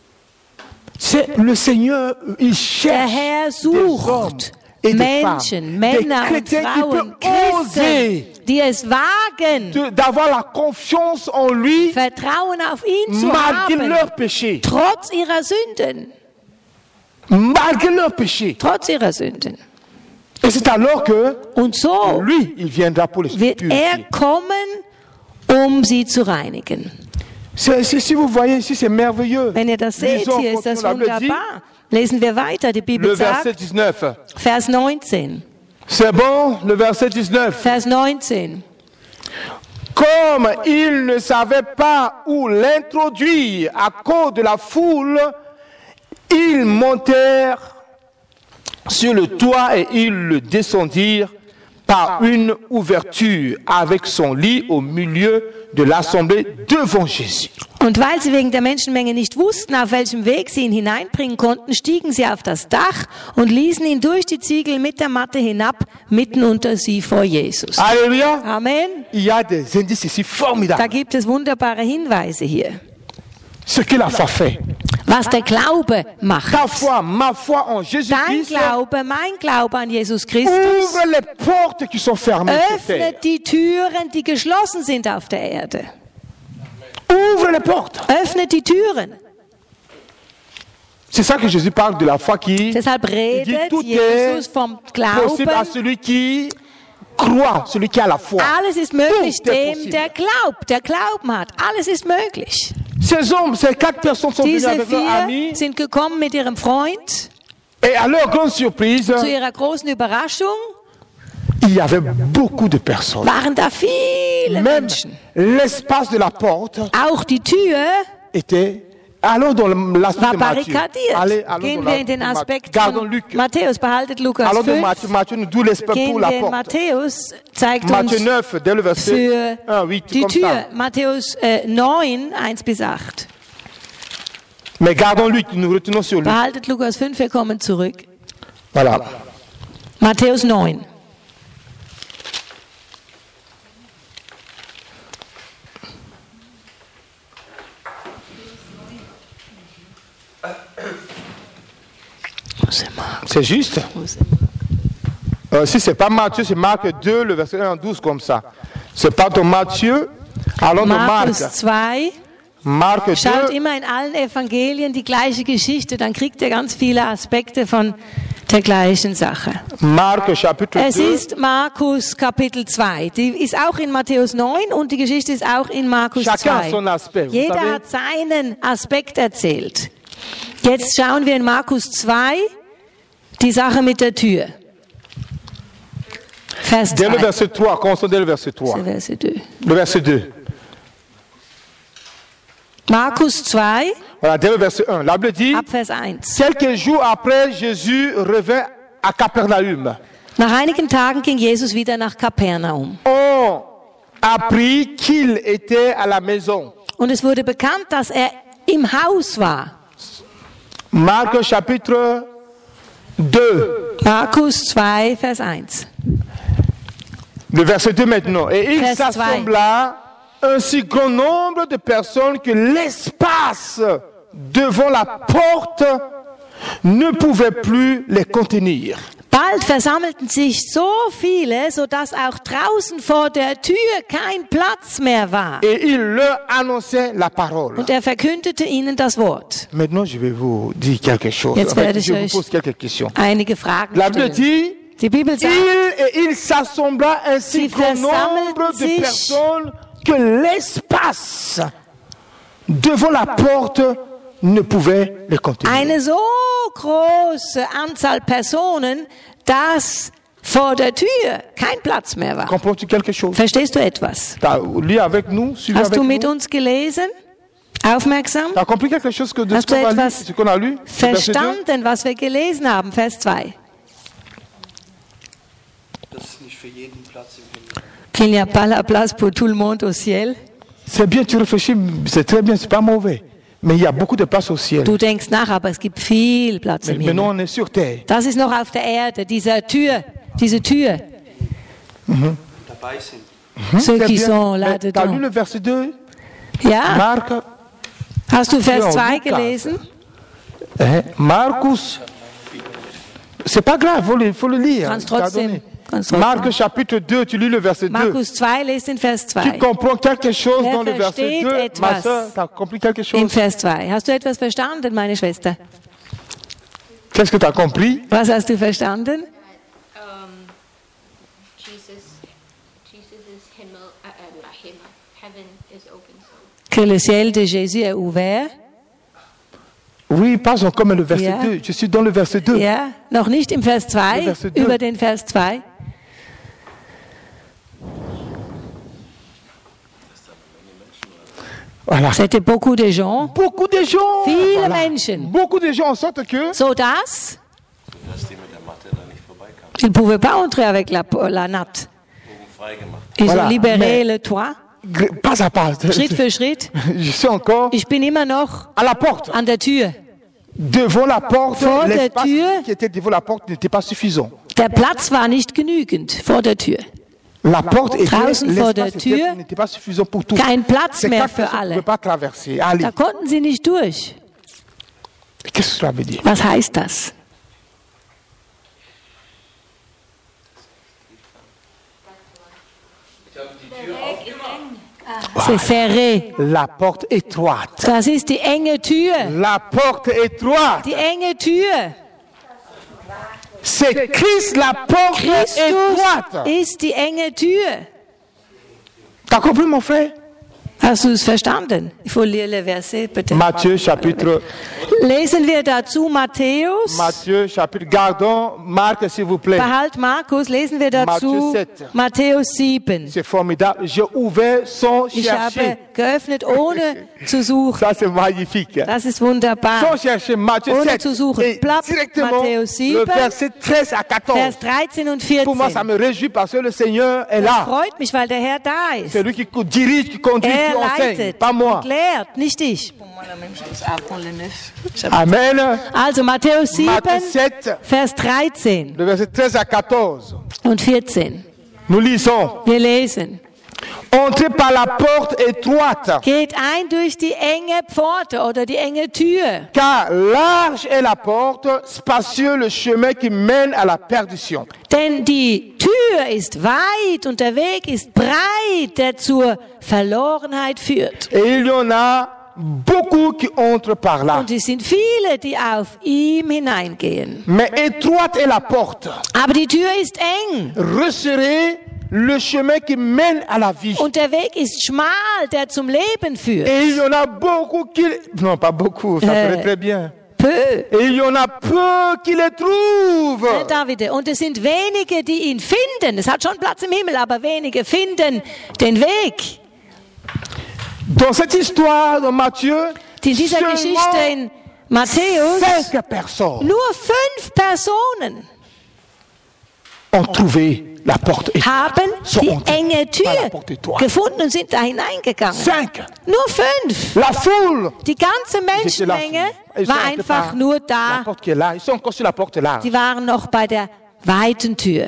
S1: C'est le Seigneur, il
S3: Der
S1: cherche
S3: Herr
S1: des hommes
S3: sucht
S1: et des
S3: Menschen,
S1: femmes, des
S3: Männer und
S1: chrétiens qui
S3: Frauen,
S1: peuvent oser
S3: Christen, die es wagen,
S1: de- d'avoir la confiance en lui
S3: Vertrauen auf ihn zu
S1: malgré
S3: haben,
S1: leurs péchés.
S3: trotz ihrer Sünden.
S1: Malgré leurs péchés.
S3: Trotz ihrer Sünden.
S1: Et c'est alors que
S3: Und so
S1: lui, il viendra pour les
S3: wird er
S1: purifier.
S3: kommen, um sie zu reinigen.
S1: C'est- c'est- si vous voyez ici, c'est merveilleux.
S3: Wenn ihr das seht,
S1: Lisons,
S3: hier ist das
S1: continuons, la Bible dit,
S3: wunderbar. Lesen wir weiter. Die
S1: le
S3: Bibel
S1: verset
S3: sagt,
S1: dix-neuf.
S3: Vers neunzehn.
S1: C'est bon, le verset dix-neuf.
S3: Vers neunzehn.
S1: Comme ils ne savaient pas où l'introduire à cause de la foule, ils montèrent sur le toit et ils le descendirent par une ouverture avec son lit au milieu de l'assemblée devant Jésus.
S3: Und weil sie wegen der Menschenmenge nicht wussten, auf welchem Weg sie ihn hineinbringen konnten, stiegen sie auf das Dach und ließen ihn durch die Ziegel mit der Matte hinab, mitten unter sie vor Jesus.
S1: Alléluia.
S3: Amen.
S1: Il y a des indices ici
S3: Da
S1: formidables.
S3: gibt es wunderbare Hinweise hier.
S1: Ce que la foi fait.
S3: Was der Glaube macht.
S1: Ta foi, ma foi en
S3: Dein
S1: Jésus-Christ
S3: Glaube, mein Glaube an Jesus Christus
S1: ouvre les portes qui sont fermées sur terre.
S3: öffnet die Türen, die geschlossen sind auf der Erde.
S1: Ouvre les portes.
S3: Öffnet die Türen.
S1: C'est ça que Jésus parle de la foi qui
S3: Deshalb
S1: il dit
S3: redet
S1: tout
S3: Jesus
S1: est
S3: vom
S1: possible à
S3: Glauben.
S1: celui qui croit, celui qui a la foi.
S3: Alles ist möglich
S1: Tout est
S3: dem,
S1: possible.
S3: der glaubt, der Glauben hat. Alles ist möglich.
S1: Ces hommes, ces quatre personnes sont venues
S3: Diese
S1: avec leurs
S3: vier
S1: amis
S3: sind gekommen mit ihrem Freund.
S1: et à leur grande surprise,
S3: Zu ihrer großen Überraschung
S1: il y avait beaucoup de personnes.
S3: waren da viele
S1: Même
S3: Menschen.
S1: l'espace de la porte
S3: Auch die Tür
S1: était... Allons dans l'aspect
S3: war
S1: de Matthieu.
S3: barrikadiert.
S1: Allez, allons
S3: Gehen
S1: dans
S3: wir in den
S1: l'aspect de
S3: Aspekt
S1: Matthieu. Gardons
S3: von
S1: Luc.
S3: Matthäus. Behaltet Lukas
S1: Allons dans
S3: fünf.
S1: Matthieu. Matthieu nous d'où l'espace pour
S3: Gehen
S1: la
S3: wir in
S1: porte.
S3: Matthäus, zeigt
S1: Matthieu
S3: uns
S1: neuf, dès le verset
S3: für
S1: un, huit,
S3: die
S1: comme
S3: Tür.
S1: ça.
S3: Matthäus äh, neun, eins bis acht.
S1: Mais gardons Luc, nous retenons sur Luc.
S3: Behaltet Lukas fünf, wir kommen zurück.
S1: Voilà.
S3: Matthäus neun.
S1: C'est juste. Euh, si c'est pas Matthieu, c'est Marc deux, le verset un à douze, comme ça. C'est pas dans Matthieu. Allons dans
S3: Markus
S1: Marc.
S3: zwei.
S1: Marc
S3: Schaut
S1: deux.
S3: immer in allen Evangelien die gleiche Geschichte, dann kriegt ihr ganz viele Aspekte von der gleichen Sache.
S1: Marc chapitre
S3: Es
S1: deux.
S3: ist Markus Kapitel zwei. Die ist auch in Matthäus neun und die Geschichte ist auch in Markus
S1: Chacun a
S3: zwei.
S1: son aspect. Vous
S3: Jeder
S1: savez,
S3: hat seinen Aspekt erzählt. Jetzt schauen wir in Markus zwei die Sache mit der Tür. Vers
S1: dès le
S3: zwei.
S1: verset trois, commençons dès le verset trois.
S3: C'est verset deux.
S1: Le verset deux.
S3: Markus zwei,
S1: Voilà, dès le verset un. La Bible dit,
S3: ab Vers eins.
S1: quelques jours après, Jésus revint à Capernaum.
S3: Nach einigen Tagen ging Jesus wieder nach Kapernaum.
S1: On apprit qu'il était à la maison.
S3: Und es wurde bekannt, dass er im Haus war.
S1: Marc chapitre deux.
S3: Markus zwei, Vers eins.
S1: Le verset deux maintenant. Et il
S3: Vers
S1: s'assembla un si grand nombre de personnes que l'espace devant la porte ne pouvait plus les contenir.
S3: Bald versammelten sich so viele, sodass auch draußen vor der Tür kein Platz mehr war.
S1: Et il leur annonçait la parole.
S3: Und er verkündete ihnen das Wort.
S1: Maintenant, je vais vous dire quelque chose.
S3: Jetzt
S1: En fait,
S3: werde ich
S1: je vous
S3: euch
S1: pose quelques questions.
S3: Einige Fragen
S1: La Bible
S3: stellen.
S1: dit,
S3: Die Bibel
S1: il,
S3: sagt,
S1: et il s'assembla un si
S3: Sie
S1: grand nombre de
S3: versammelten sich-
S1: personnes que l'espace devant la porte ne pouvait les contenir.
S3: eine so große Anzahl Personen, dass vor der Tür kein Platz mehr war.
S1: Comprends-tu quelque chose?
S3: Verstehst du etwas?
S1: T'as lu avec nous, suivi
S3: Hast
S1: avec
S3: du mit
S1: nous.
S3: uns gelesen? Aufmerksam?
S1: Tu as compris quelque chose que de ce
S3: Hast du
S1: qu'on a lu,
S3: etwas
S1: ce qu'on a lu? Verset deux?
S3: Verstanden, was wir gelesen haben, Vers zwei.
S5: Das ist nicht für jeden Platz im Himmel.
S3: Qu'il n'y a pas la place pour tout le monde au ciel.
S1: C'est bien, tu réfléchis, c'est très bien, c'est pas mauvais. Mais il y a beaucoup de place au ciel.
S3: Du denkst nach, aber es gibt viel Platz
S1: Mais
S3: im
S1: maintenant,
S3: Himmel.
S1: on est sur terre.
S3: Das ist noch auf der Erde, diese Tür, diese Tür.
S5: Dabei sind.
S3: Ceux
S1: Très
S3: qui
S1: bien.
S3: sont
S1: Mais t'as lu
S3: là-dedans.
S1: le verset deux?
S3: Ja,
S1: Marc,
S3: hast du Vers
S1: Ja,
S3: zwei
S1: Lukas.
S3: gelesen?
S1: hein, Marcus. C'est pas grave, faut le, faut le lire.
S3: Kannst
S1: Je t'ai
S3: trotzdem-
S1: donné.
S3: kannst trotzdem.
S1: Marc chapitre deux, tu lis le verset deux.
S3: Markus zwei, lest den Vers
S1: Tu
S3: zwei.
S1: comprends quelque chose
S3: Wer
S1: dans le verset
S3: versteht
S1: deux? Ma
S3: etwas
S1: soeur, tu as compris quelque
S3: Im
S1: chose?
S3: Vers zwei. Hast du etwas verstanden, meine Schwester?
S1: Qu'est-ce que tu as compris?
S3: Was hast du verstanden?
S6: um, Jesus, Jesus' Himmel, uh, uh, not Himmel, heaven is open.
S3: Que le ciel de Jésus est ouvert.
S1: Oui, pas encore, mais le verset
S3: Ja.
S1: deux. Je suis dans le verset deux.
S3: Ja, noch nicht im Vers
S1: Le
S3: zwei,
S1: Verset deux.
S3: über den Vers zwei.
S1: Voilà.
S3: C'était beaucoup de gens.
S1: Beaucoup de gens.
S3: Viele
S1: Voilà.
S3: Menschen.
S1: Beaucoup de gens en sorte que
S3: So dass
S5: Dass die mit der Matte da nicht vorbeikamen.
S3: ils ne pouvaient pas entrer avec la, la natte.
S5: Bogen freigemacht.
S3: Ils
S1: Voilà,
S3: ont libéré
S1: mais-
S3: le toit,
S1: gr- pas à pas.
S3: Schritt für Schritt.
S1: Je suis encore
S3: Ich bin immer noch
S1: à la porte.
S3: an der Tür.
S1: Devant la porte,
S3: Vor der
S1: l'espace
S3: Tür.
S1: qui était devant la porte n'était pas suffisant.
S3: Der Platz war nicht genügend vor der Tür.
S1: La porte était,
S3: Draußen vor der
S1: l'espace était-
S3: Tür.
S1: n'était pas suffisant pour tous.
S3: Kein Platz
S1: Ces
S3: mehr
S1: quatre
S3: für
S1: personnes ne
S3: alle.
S1: pouvaient pas traverser. Allez,
S3: Da konnten sie nicht durch.
S1: qu'est-ce que cela veut dire?
S3: Was heißt das? C'est serré.
S1: La porte étroite.
S3: Das ist die enge Tür.
S1: La porte étroite.
S3: Die enge Tür.
S1: C'est Christ, la porte
S3: Christus
S1: étroite.
S3: ist die enge Tür.
S1: T'as compris, mon frère?
S3: Hast du es verstanden? Il faut lire le verset, bitte.
S1: Matthieu, chapitre,
S3: Lesen wir dazu Matthäus.
S1: Matthieu, chapitre, gardons Marc, s'il vous plaît.
S3: Behalt Markus, lesen wir dazu
S1: Matthieu sept.
S3: Matthäus sieben.
S1: C'est formidable. J'ai ouvert sans
S3: Ich habe
S1: chercher.
S3: geöffnet, ohne zu suchen.
S1: Ça, c'est magnifique.
S3: Das ist wunderbar.
S1: Sans chercher, Matthieu
S3: Ohne
S1: sept.
S3: zu suchen.
S1: Et
S3: Platt,
S1: directement,
S3: Matthäus
S1: le
S3: sieben.
S1: verset treize à quatorze.
S3: Vers dreizehn und
S1: Pour moi, ça
S3: vierzehn.
S1: me réjouit parce que le Seigneur est
S3: Das
S1: là.
S3: freut mich, weil der Herr da ist.
S1: C'est lui qui dirige, qui conduit,
S3: Er
S1: qui enseigne,
S3: leitet
S1: pas moi.
S3: und lehrt, nicht ich.
S1: Amen.
S3: Also Matthäus
S1: Matthieu
S3: sieben,
S1: sept,
S3: Vers dreizehn
S1: le verset treize à quatorze.
S3: und vierzehn.
S1: Nous lisons.
S3: Wir lesen.
S1: Entrez par la porte étroite,
S3: Geht ein durch die enge Pforte oder die enge Tür.
S1: car large est la porte, spacieux le chemin qui mène à la perdition.
S3: Denn die Tür ist weit und der Weg ist breit, der zur Verlorenheit führt.
S1: Et il y en a beaucoup qui entrent par là.
S3: Und es sind viele, die auf ihm hineingehen.
S1: Mais étroite est la porte,
S3: Aber die Tür ist eng
S1: resserré le chemin qui mène à la vie.
S3: und der Weg ist schmal, der zum Leben führt.
S1: Et il y en a beaucoup qui... Non, pas beaucoup, ça
S3: Euh.
S1: serait très bien.
S3: Peu.
S1: Et il y en a peu qui les trouvent.
S3: Äh, Davide. Und es sind wenige, die ihn finden. Es hat schon Platz im Himmel, aber wenige finden den Weg.
S1: Dans cette histoire de Matthieu,
S3: In dieser Geschichte in Matthäus,
S1: cinq personnes
S3: nur fünf Personen
S1: ont trouvé la porte étroite.
S3: haben
S1: So
S3: die
S1: unten.
S3: enge
S1: Par la
S3: Tür
S1: porte étroite.
S3: gefunden und sind da hineingegangen.
S1: Cinq.
S3: Nur fünf.
S1: La foule.
S3: Die ganze
S1: Ils étaient là.
S3: Menschenmenge
S1: Ils
S3: war
S1: sont entrés
S3: einfach
S1: par
S3: nur
S1: La
S3: da.
S1: porte qui est là. Ils sont encore sur la porte là.
S3: Die waren noch bei der weiten Tür.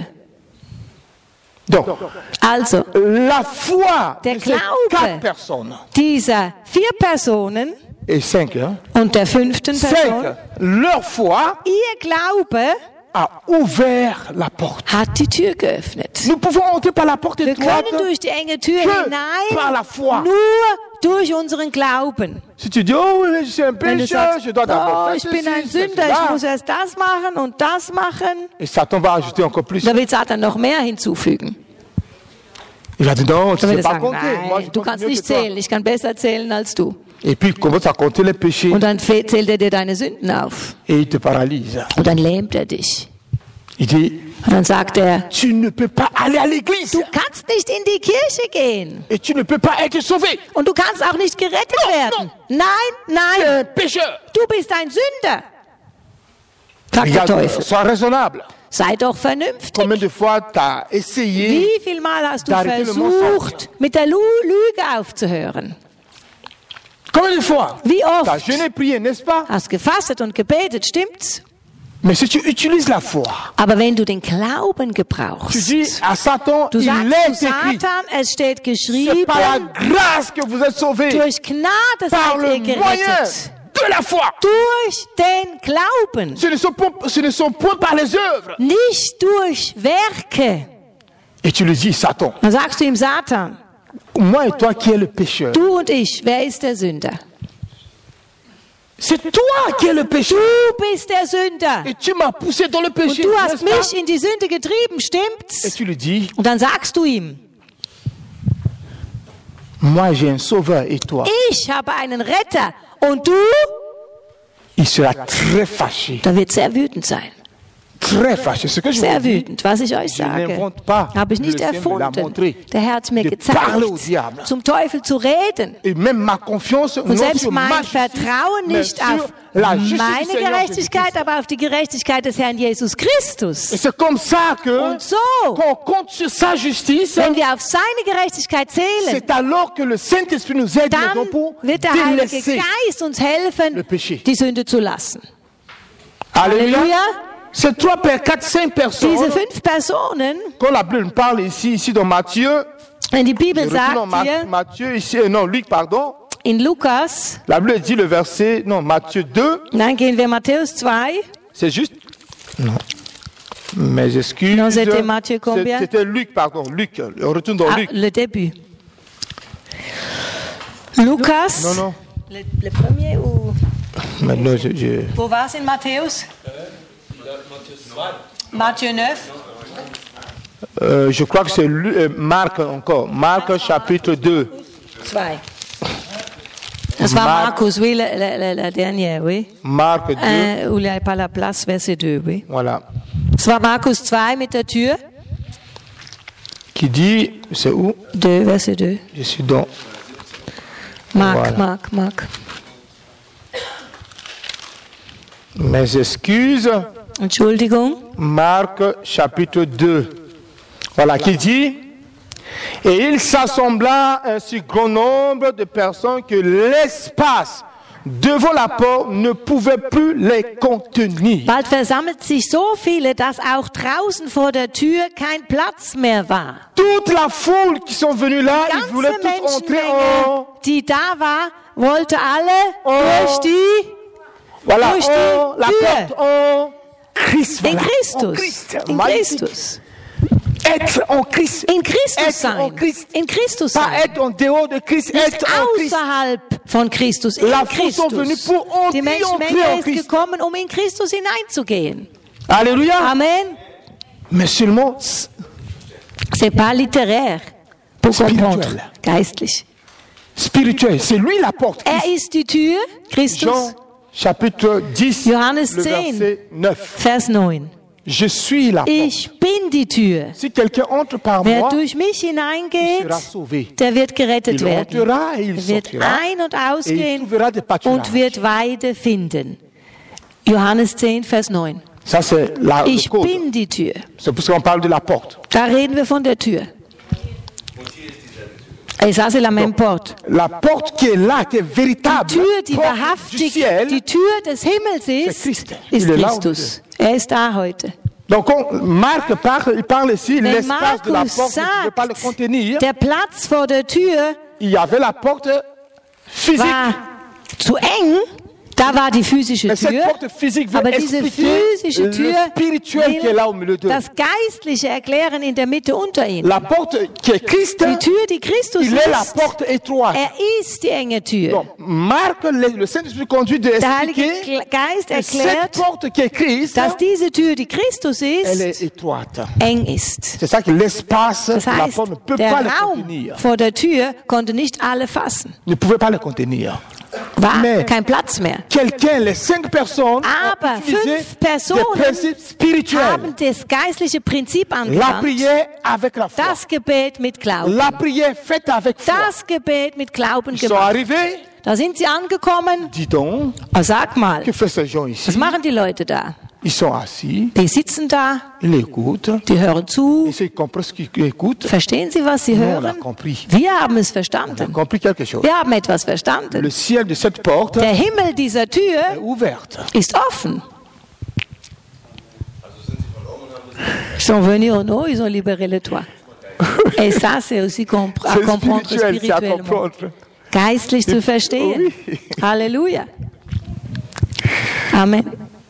S1: Donc,
S3: Also,
S1: la foi
S3: Der
S1: de ces
S3: Glaube.
S1: quatre personnes
S3: dieser vier Personen
S1: et cinq, hein,
S3: und der fünften Person,
S1: cinq, leur foi
S3: ihr Glaube
S1: a ouvert la porte.
S3: hat die Tür geöffnet.
S1: Nous pouvons entrer par la porte
S3: Wir
S1: étroite
S3: können durch die enge Tür
S1: que
S3: hinein,
S1: par la foi.
S3: nur durch unseren Glauben.
S1: Si tu dis, oh oui, je suis un
S3: Wenn du
S1: pécheur,
S3: sagst,
S1: je dois d'abord
S3: oh,
S1: faire
S3: ich bin ein
S1: ceci,
S3: Sünder,
S1: cela.
S3: ich muss erst das machen und das machen,
S1: Et Satan va ajouter encore plus.
S3: da will Satan noch mehr hinzufügen.
S1: Il va dire, non, tu
S3: Da
S1: ne
S3: will
S1: sais
S3: er
S1: pas
S3: sagen,
S1: compter. Moi, je
S3: nein, du
S1: compte
S3: kannst
S1: mieux
S3: nicht
S1: que toi.
S3: zählen, ich kann besser zählen als du.
S1: Et puis, il commence à compter les péchés
S3: Und dann zählt er dir deine Sünden auf.
S1: et il te paralyse.
S3: Und dann lähmt er dich.
S1: Il dit,
S3: Und dann sagt er,
S1: tu ne peux pas aller à l'église.
S3: du kannst nicht in die Kirche gehen.
S1: Et tu ne peux pas être sauvé.
S3: Und du kannst auch nicht gerettet
S1: No,
S3: werden. Nein,
S1: Tu es
S3: nein,
S1: un pécheur.
S3: du bist ein Sünder. Sagt der
S1: Regarde,
S3: Teufel.
S1: sois raisonnable.
S3: Sei doch vernünftig.
S1: Combien de fois tu as essayé
S3: Wie viel Mal hast du
S1: d'arrêter le
S3: versucht, mit der Lu Lüge aufzuhören?
S1: Combien de fois
S3: Wie
S1: tu as
S3: oft
S1: jeûné, prié, n'est-ce pas?
S3: hast gefastet und gebetet, stimmt's?
S1: Mais si tu utilises la foi,
S3: Aber wenn du den Glauben
S1: tu
S3: gebrauchst,
S1: dis à Satan,
S3: du
S1: il
S3: sagst
S1: est
S3: zu
S1: écrit,
S3: Satan, es steht
S1: c'est par la
S3: geschrieben,
S1: grâce que vous êtes sauvés,
S3: durch Gnade
S1: par
S3: seid
S1: le
S3: ihr
S1: moyen
S3: gerettet.
S1: de la foi.
S3: Durch den Glauben,
S1: Ce ne sont pas, ce ne sont point par les œuvres.
S3: nicht durch Werke.
S1: Et tu le dis, Satan,
S3: Dann sagst du ihm, Satan,
S1: moi et toi qui es le pécheur,
S3: du und ich, wer ist der Sünder?
S1: c'est toi qui es le pécheur.
S3: Du bist der Sünder.
S1: Et tu m'as poussé dans le
S3: Und
S1: péché.
S3: du
S1: n'est-ce
S3: hast
S1: pas?
S3: mich in die Sünde getrieben,
S1: Et
S3: stimmt's?
S1: tu le dis,
S3: Und dann sagst du ihm,
S1: moi j'ai un sauveur et toi.
S3: ich habe einen Retter und du?
S1: Il sera très fâché.
S3: Da wird sehr wütend sein.
S1: Très fâché. Ce que je
S3: Sehr
S1: vous dis,
S3: wütend, was ich euch
S1: je
S3: sage.
S1: n'invente pas.
S3: Habe ich nicht
S1: Le Seigneur me l'a
S3: erfunden.
S1: montré.
S3: Der Herr hat mir
S1: De parler au
S3: gezeigt,
S1: diable.
S3: zum Teufel zu reden.
S1: Et même ma confiance,
S3: Und
S1: non
S3: selbst
S1: sur ma
S3: mein
S1: justice,
S3: Vertrauen
S1: mais
S3: nicht
S1: sur
S3: auf
S1: la justice du
S3: meine
S1: Seigneur
S3: Gerechtigkeit,
S1: Jésus-Christ.
S3: aber auf die Gerechtigkeit des Herrn Jesus
S1: Et
S3: Christus.
S1: c'est comme ça que,
S3: Und so,
S1: qu'on compte sur sa justice,
S3: wenn wir auf seine Gerechtigkeit zählen,
S1: c'est alors que le Saint-Esprit nous aide
S3: dann
S1: maintenant pour
S3: wird der Heilige
S1: délaisser
S3: Geist uns helfen,
S1: le péché.
S3: die Sünde zu lassen.
S1: Alléluia.
S3: Halleluja.
S1: C'est trois, quatre, cinq personnes.
S3: Diese fünf Personen,
S1: Quand la Bible parle ici, ici dans Matthieu,
S3: wenn die
S1: je
S3: Bibel
S1: retourne dans
S3: sagt
S1: Ma-
S3: hier,
S1: Matthieu, ici, euh, non, Luc, pardon.
S3: in Lukas,
S1: La Bible dit le verset, non, Matthieu deux,
S3: dann gehen wir Matthäus zwei,
S1: c'est juste. Non. Mes excuses.
S3: Non, c'était Matthieu combien?
S1: C'est- C'était Luc, pardon, Luc. On retourne dans
S3: ah,
S1: Luc.
S3: le début. Lukas,
S1: Non, non.
S3: Le, le premier ou...
S1: Maintenant, je, je-
S3: Wo war es in Matthäus? Matthieu neuf.
S1: euh, je crois que c'est Lu- euh, Marc encore. Marc chapitre deux.
S3: zwei. Das war
S1: Marc-
S3: Marcus, oui, le, le, le, le dernier, oui.
S1: Marc deux.
S3: Euh, où il n'y a pas la place, verset deux, oui.
S1: Voilà.
S3: Das war Markus zwei mit der Tür.
S1: Qui dit, c'est où?
S3: deux, verset deux.
S1: Je suis dans.
S3: Mark,
S1: Voilà.
S3: Mark, Mark.
S1: Mes excuses.
S3: Entschuldigung.
S1: Marc chapitre deux. Voilà, qui dit, et il s'assembla un si grand nombre de personnes que l'espace devant la porte ne pouvait plus les contenir.
S3: Bald versammelt sich so viele, dass auch draußen vor der Tür kein Platz mehr war.
S1: Toute la foule qui sont venus là,
S3: Die
S1: ils voulaient
S3: ganze
S1: tous entrer
S3: Menschenmenge,
S1: en,
S3: die da war, wollte alle
S1: Oh.
S3: durch die,
S1: voilà,
S3: durch die
S1: en, la
S3: Tür.
S1: porte en Christ.
S3: in
S1: voilà, en
S3: Christus.
S1: Christ.
S3: In
S1: Magnifique.
S3: Christus.
S1: Être en Christ.
S3: In Christus
S1: Être en
S3: sein.
S1: Christ.
S3: In Christus
S1: Pas
S3: sein.
S1: être en dehors de Christ,
S3: Nicht
S1: être en Christ.
S3: außerhalb von Christus, in
S1: La foule sont venus
S3: Christus.
S1: pour entrer,
S3: Die
S1: entrer
S3: Menschenmenge
S1: en
S3: ist
S1: Christ.
S3: gekommen, um in Christus hineinzugehen.
S1: Alléluia.
S3: Amen.
S1: Mais seulement
S3: C'est pas littéraire pour
S1: Spirituel.
S3: comprendre. Geistlich.
S1: spirituel. C'est lui la porte.
S3: Er ist die Tür, Christus.
S1: Jean chapitre dix,
S3: Johannes
S1: le
S3: zehn.
S1: verset neuf.
S3: Vers neun.
S1: Je suis la porte.
S3: Ich bin die Tür.
S1: Si quelqu'un entre par
S3: Wer
S1: moi,
S3: durch mich
S1: il
S3: hineingeht,
S1: sera sauvé.
S3: der wird gerettet
S1: Il
S3: werden.
S1: entrera et il
S3: Er wird
S1: sortira
S3: ein- und
S1: et il
S3: ausgehen
S1: trouvera des pâturages.
S3: und wird Weide finden. Johannes zehn, Vers neun.
S1: Ça c'est la, le
S3: Ich
S1: code.
S3: bin die Tür.
S1: C'est pour ça qu'on parle de la porte.
S3: Da reden wir von der Tür. Et ça, c'est la même porte.
S1: La porte qui est là, qui est véritable,
S3: Die Tür, die
S1: porte du
S3: wahrhaftig
S1: ciel.
S3: die Tür des Himmels ist,
S1: Christ.
S3: ist
S1: Il est là
S3: Christus. Er ist da heute.
S1: Donc on, Marc parle, il parle ici
S3: Wenn
S1: l'espace de la
S3: Markus
S1: porte ne pouvait pas le
S3: sagt,
S1: contenir.
S3: der Platz vor der Tür
S1: Il y avait la porte physique.
S3: war zu eng, da war die physische
S1: Mais cette
S3: Tür,
S1: porte physique veut
S3: aber diese
S1: expliquer
S3: physische
S1: le
S3: Tür
S1: spirituel qui est là au milieu
S3: will
S1: d'eux.
S3: das Geistliche erklären in der Mitte unter ihnen.
S1: La porte qui est Christ,
S3: Die Tür, die Christus
S1: il est la
S3: ist,
S1: porte étroite.
S3: er ist die enge Tür.
S1: Donc, Marc, le, le Saint-Esprit conduit de
S3: Der Heilige
S1: expliquer
S3: Geist
S1: que cette
S3: erklärt,
S1: porte qui est Christ,
S3: dass diese Tür, die Christus
S1: elle
S3: ist,
S1: est étroite.
S3: eng ist.
S1: C'est ça que l'espace,
S3: Das
S1: la
S3: heißt,
S1: porte ne peut
S3: der
S1: pas le
S3: Raum
S1: contenir.
S3: vor der Tür konnte nicht alle fassen.
S1: Ne pouvait pas le contenir.
S3: War
S1: Mais-
S3: kein Platz mehr.
S1: quelqu'un, les cinq personnes,
S3: Aber
S1: ont utilisé
S3: fünf
S1: des
S3: Personen
S1: principes spirituels.
S3: haben das geistliche Prinzip
S1: La
S3: angewandt.
S1: prière avec la foi.
S3: Das Gebet mit Glauben.
S1: La prière faite avec foi.
S3: Das Gebet mit Glauben
S1: Ils sont
S3: gemacht.
S1: arrivés.
S3: Da sind sie angekommen.
S1: Dis donc,
S3: Oh, sag mal,
S1: que font ces gens
S3: was
S1: ici?
S3: machen die Leute da?
S1: Ils sont assis,
S3: Die sitzen da,
S1: ils écoutent.
S3: die hören zu.
S1: Et s'ils comprennent ce qu'ils écoutent,
S3: Verstehen Sie, was Sie
S1: nous, on a
S3: hören?
S1: compris.
S3: Wir haben es
S1: On a
S3: verstanden.
S1: compris quelque chose.
S3: Wir haben etwas verstanden.
S1: Le ciel de cette porte
S3: Der Himmel dieser
S1: est
S3: Tür
S1: ouverte.
S3: ist offen. Ils sont venus au nord, ils ont libéré le toit. Et ça, c'est aussi compre- à
S1: C'est
S3: comprendre
S1: spirituel, c'est à
S3: spirituellement.
S1: comprendre.
S3: Geistlich zu verstehen.
S1: Oui.
S3: Halleluja. Amen.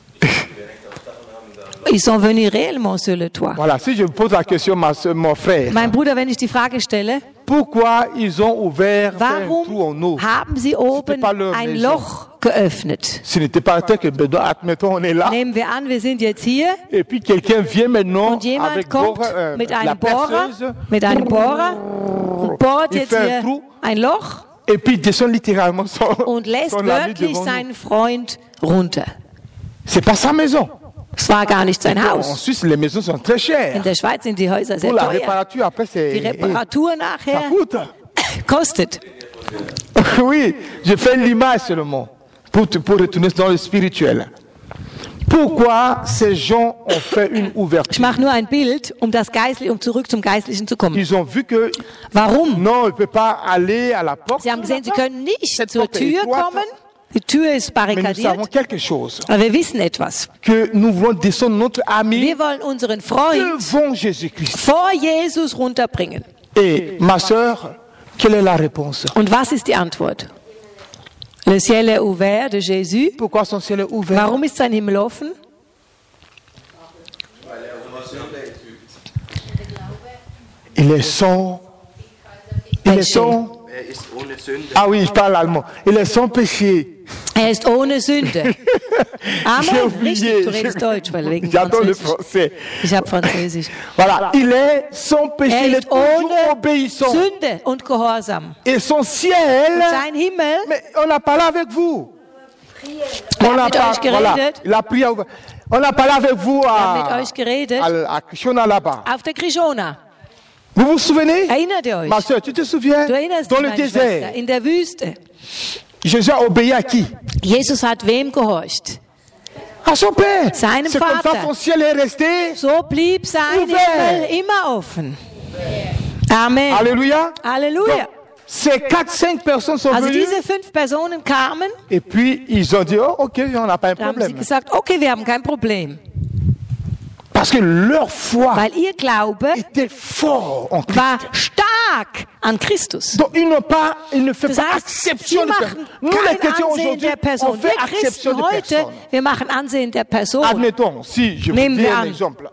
S3: Ils sont venus réellement sur le toit.
S1: Voilà, si je pose la question, ma soeur, mon frère,
S3: Mein Bruder, wenn ich die Frage stelle,
S1: pourquoi ils ont ouvert fait un trou en
S3: warum
S1: eau?
S3: haben sie oben
S1: pas leur
S3: ein
S1: maison.
S3: Loch geöffnet?
S1: Ce n'était pas tel que, ben, admettons, on est là,
S3: Nehmen wir an, wir sind jetzt hier
S1: et puis quelqu'un vient maintenant
S3: und jemand
S1: avec
S3: kommt
S1: bohre, euh,
S3: mit
S1: la
S3: einem Bohrer,
S1: perceuse,
S3: mit einem Bohrer und bohrt
S1: Il
S3: jetzt
S1: fait un
S3: hier
S1: trou.
S3: ein Loch
S1: et puis il descend littéralement son,
S3: und lässt
S1: son ami
S3: wirklich
S1: devant nous.
S3: seinen Freund runter.
S1: C'est pas sa maison.
S3: Es war gar nicht sein
S1: En
S3: Haus.
S1: Suisse, les maisons sont très
S3: In
S1: chères.
S3: der Schweiz sind die Häuser sehr
S1: Pour la
S3: teuer.
S1: réparature, après,
S3: Die
S1: c'est...
S3: Reparatur
S1: Ça
S3: nachher
S1: coûte.
S3: kostet.
S1: Oui, je fais l'image seulement pour, te- pour retourner dans le spirituel. Pourquoi ces gens ont fait une
S3: Ich
S1: ouverture?
S3: mache nur ein Bild, um das Geistliche, um zurück zum Geistlichen zu kommen.
S1: Ils ont vu que
S3: Warum?
S1: non, il ne peut pas aller à la porte.
S3: Sie haben gesehen, sie können nicht
S1: Cette
S3: zur
S1: porte est
S3: Tür
S1: étroite.
S3: kommen. Die Tür ist
S1: Mais nous savons
S3: barrikadiert.
S1: quelque chose,
S3: Aber wir wissen etwas.
S1: que nous voulons descendre notre ami
S3: Wir wollen unseren Freund
S1: devant Jésus-Christ.
S3: vor Jesus runterbringen.
S1: Et ma sœur, quelle est la réponse?
S3: Und was ist die Antwort? Le ciel est ouvert de Jésus.
S1: Pourquoi son ciel est ouvert?
S3: Warum ist sein Himmel offen?
S1: Il est sans... Il est sans...
S5: Er ist ohne Sünde.
S1: Ah oui, je parle allemand. Il est sans péché.
S3: Er ist ohne Sünde.
S1: J'ai
S3: Amen.
S1: oublié.
S3: Richtig, du redest Deutsch, weil wegen
S1: J'adore le
S3: Französisch.
S1: français.
S3: Ich habe Französisch.
S1: Voilà, il est sans péché,
S3: Er
S1: il est
S3: ist
S1: toujours
S3: ohne
S1: obéissant.
S3: Sünde und Gehorsam.
S1: Et son ciel,
S3: Sein Himmel,
S1: mais on a parlé avec vous.
S3: er
S1: On a
S3: hat mit
S1: pas-
S3: euch
S1: voilà,
S3: geredet.
S1: il a prié, à- on a parlé avec vous
S3: Er
S1: à,
S3: hat mit euch geredet
S1: à, à Krishna là-bas.
S3: auf der Krishona.
S1: Vous vous souvenez?
S3: Erinnert ihr euch?
S1: Ma soeur, tu te souviens?
S3: Du erinnerst
S1: Dans
S3: dich,
S1: le
S3: meine Schwester,
S1: désert,
S3: in der Wüste.
S1: Jésus a obéi à qui?
S3: Jesus hat wem gehorcht?
S1: À son Père.
S3: Seinem
S1: C'est comme ça
S3: Vater.
S1: son ciel est resté.
S3: So blieb sein
S1: Ouvert.
S3: Himmel immer offen. Amen.
S1: Alléluia.
S3: Halleluja.
S1: Donc, ces quatre, cinq personnes sont
S3: Also
S1: venues
S3: diese fünf Personen kamen,
S1: et puis ils ont dit, oh, ok, on n'a pas un
S3: da haben sie
S1: problème.
S3: gesagt, okay, wir haben kein Problem.
S1: Parce que leur foi
S3: Weil ihr Glaube
S1: était fort en Christ.
S3: war stark an Christus.
S1: Donc ils n'ont pas, ils ne font
S3: Das
S1: pas
S3: heißt,
S1: exception
S3: sie
S1: de personne.
S3: machen
S1: Nous les
S3: kein
S1: chrétiens
S3: Ansehen
S1: aujourd'hui,
S3: der
S1: on
S3: Person.
S1: fait
S3: Wir
S1: exception
S3: Christen
S1: de
S3: heute,
S1: personne.
S3: wir machen Ansehen der Person.
S1: Admettons, si je vous
S3: Nehmen
S1: dis
S3: wir
S1: un
S3: an.
S1: exemple,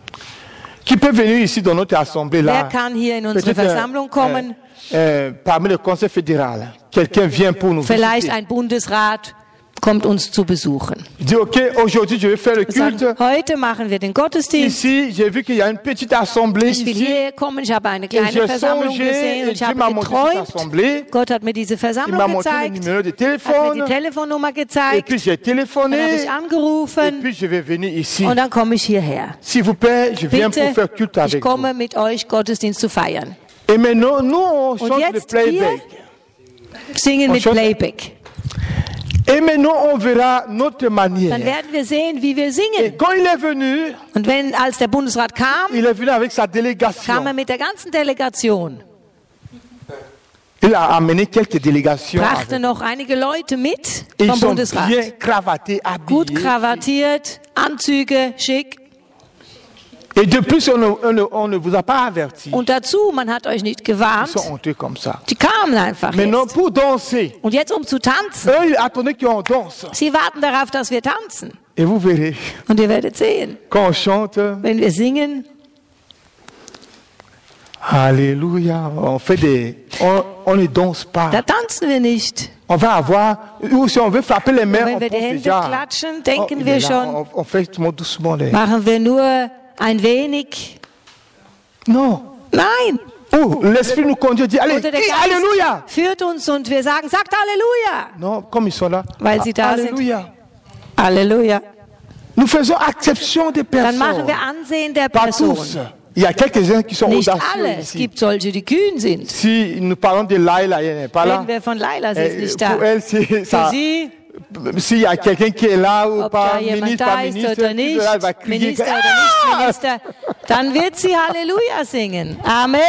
S1: qui peut venir ici dans notre assemblée
S3: Wer
S1: là,
S3: kann hier in unsere
S1: peut-être,
S3: Versammlung
S1: euh,
S3: kommen?
S1: euh, parmi le conseil fédéral, quelqu'un vient pour nous
S3: Vielleicht
S1: visiter.
S3: ein Bundesrat kommt uns zu besuchen.
S1: Il dit, ok, aujourd'hui je vais faire le
S3: Wir sagen,
S1: culte.
S3: heute machen wir den Gottesdienst.
S1: Ici, j'ai vu qu'il y a une petite assemblée
S3: Ich will
S1: ici.
S3: hierher kommen, ich habe eine
S1: Et
S3: kleine
S1: j'ai
S3: Versammlung
S1: songé,
S3: gesehen und
S1: et
S3: ich
S1: Dieu
S3: habe
S1: m'a montré cette
S3: geträumt.
S1: assemblée.
S3: Gott hat mir diese
S1: Il
S3: Versammlung
S1: m'a montré le
S3: gezeigt,
S1: numéro de
S3: hat mir
S1: téléphone.
S3: die Telefonnummer
S1: Et
S3: gezeigt,
S1: puis j'ai
S3: dann habe
S1: téléphoné.
S3: ich
S1: Et
S3: angerufen
S1: puis je vais venir ici.
S3: und dann komme ich hierher.
S1: S'il vous plaît, je viens pour
S3: Bitte,
S1: faire culte
S3: ich
S1: avec vous.
S3: komme mit euch Gottesdienst zu feiern.
S1: Et maintenant, nous, on chante le
S3: jetzt
S1: playback.
S3: Singen
S1: Und
S3: mit
S1: schon-
S3: Playback.
S1: Et maintenant, on verra notre
S3: Dann
S1: manière.
S3: werden wir sehen, wie wir
S1: Et
S3: singen.
S1: quand il est venu,
S3: Und wenn, als der Bundesrat kam,
S1: il est venu avec sa
S3: kam
S1: délégation.
S3: er mit der ganzen Delegation,
S1: Il a amené quelques délégations.
S3: brachte
S1: avec.
S3: noch einige Leute mit
S1: Et ils
S3: vom
S1: sont
S3: Bundesrat.
S1: bien cravatés,
S3: Gut
S1: habillés.
S3: krawattiert, Anzüge, schick.
S1: Et de plus, on ne, on ne- on ne vous a pas averti.
S3: Und dazu, man hat euch nicht
S1: Ils
S3: gewarnt,
S1: sont honteux comme ça.
S3: die kamen einfach
S1: Maintenant,
S3: jetzt.
S1: pour danser,
S3: Und jetzt, um zu tanzen,
S1: eux, ils attendaient qu'on danse.
S3: sie warten darauf, dass wir tanzen.
S1: Et vous verrez,
S3: Und ihr werdet sehen,
S1: quand on chante,
S3: wenn wir singen,
S1: Alléluia, on fait des, on, on ne danse pas.
S3: da tanzen wir nicht.
S1: On va avoir, ou si on veut frapper les mains,
S3: Und wenn
S1: on
S3: wir die
S1: pense
S3: Hände
S1: déjà.
S3: klatschen,
S1: Oh,
S3: denken
S1: il
S3: wir
S1: est là,
S3: schon,
S1: on, on fait tout doucement. Les...
S3: machen wir nur ein wenig.
S1: Non,
S3: Nein,
S1: où l'Esprit nous conduit et dit, allez,
S3: Oder der
S1: crie
S3: Geist
S1: Alléluia.
S3: führt uns und wir sagen, sagt Halleluja.
S1: Non, comme ils sont là,
S3: Weil sie da sind.
S1: Alléluia.
S3: Halleluja.
S1: Nous faisons acception des
S3: Dann machen
S1: personnes.
S3: wir Ansehen der
S1: Pas
S3: Person.
S1: tous. Il y a quelques-uns qui sont
S3: Nicht
S1: audacieux
S3: alle. Es
S1: ici.
S3: gibt solche, die kühn sind.
S1: Si nous parlons de Laila, elle n'est pas là.
S3: Reden wir von Laila, sie ist
S1: Eh,
S3: nicht
S1: pour
S3: da.
S1: elle, c'est
S3: Für
S1: ça.
S3: sie,
S1: S'il y a quelqu'un qui est là ou
S3: ob
S1: pas,
S3: da jemand
S1: ministre,
S3: da
S1: pas
S3: ist
S1: ministre,
S3: oder
S1: tout
S3: nicht,
S1: cela, elle va crier.
S3: Minister oder
S1: Ah!
S3: nicht Minister, dann wird sie Halleluja singen. Amen.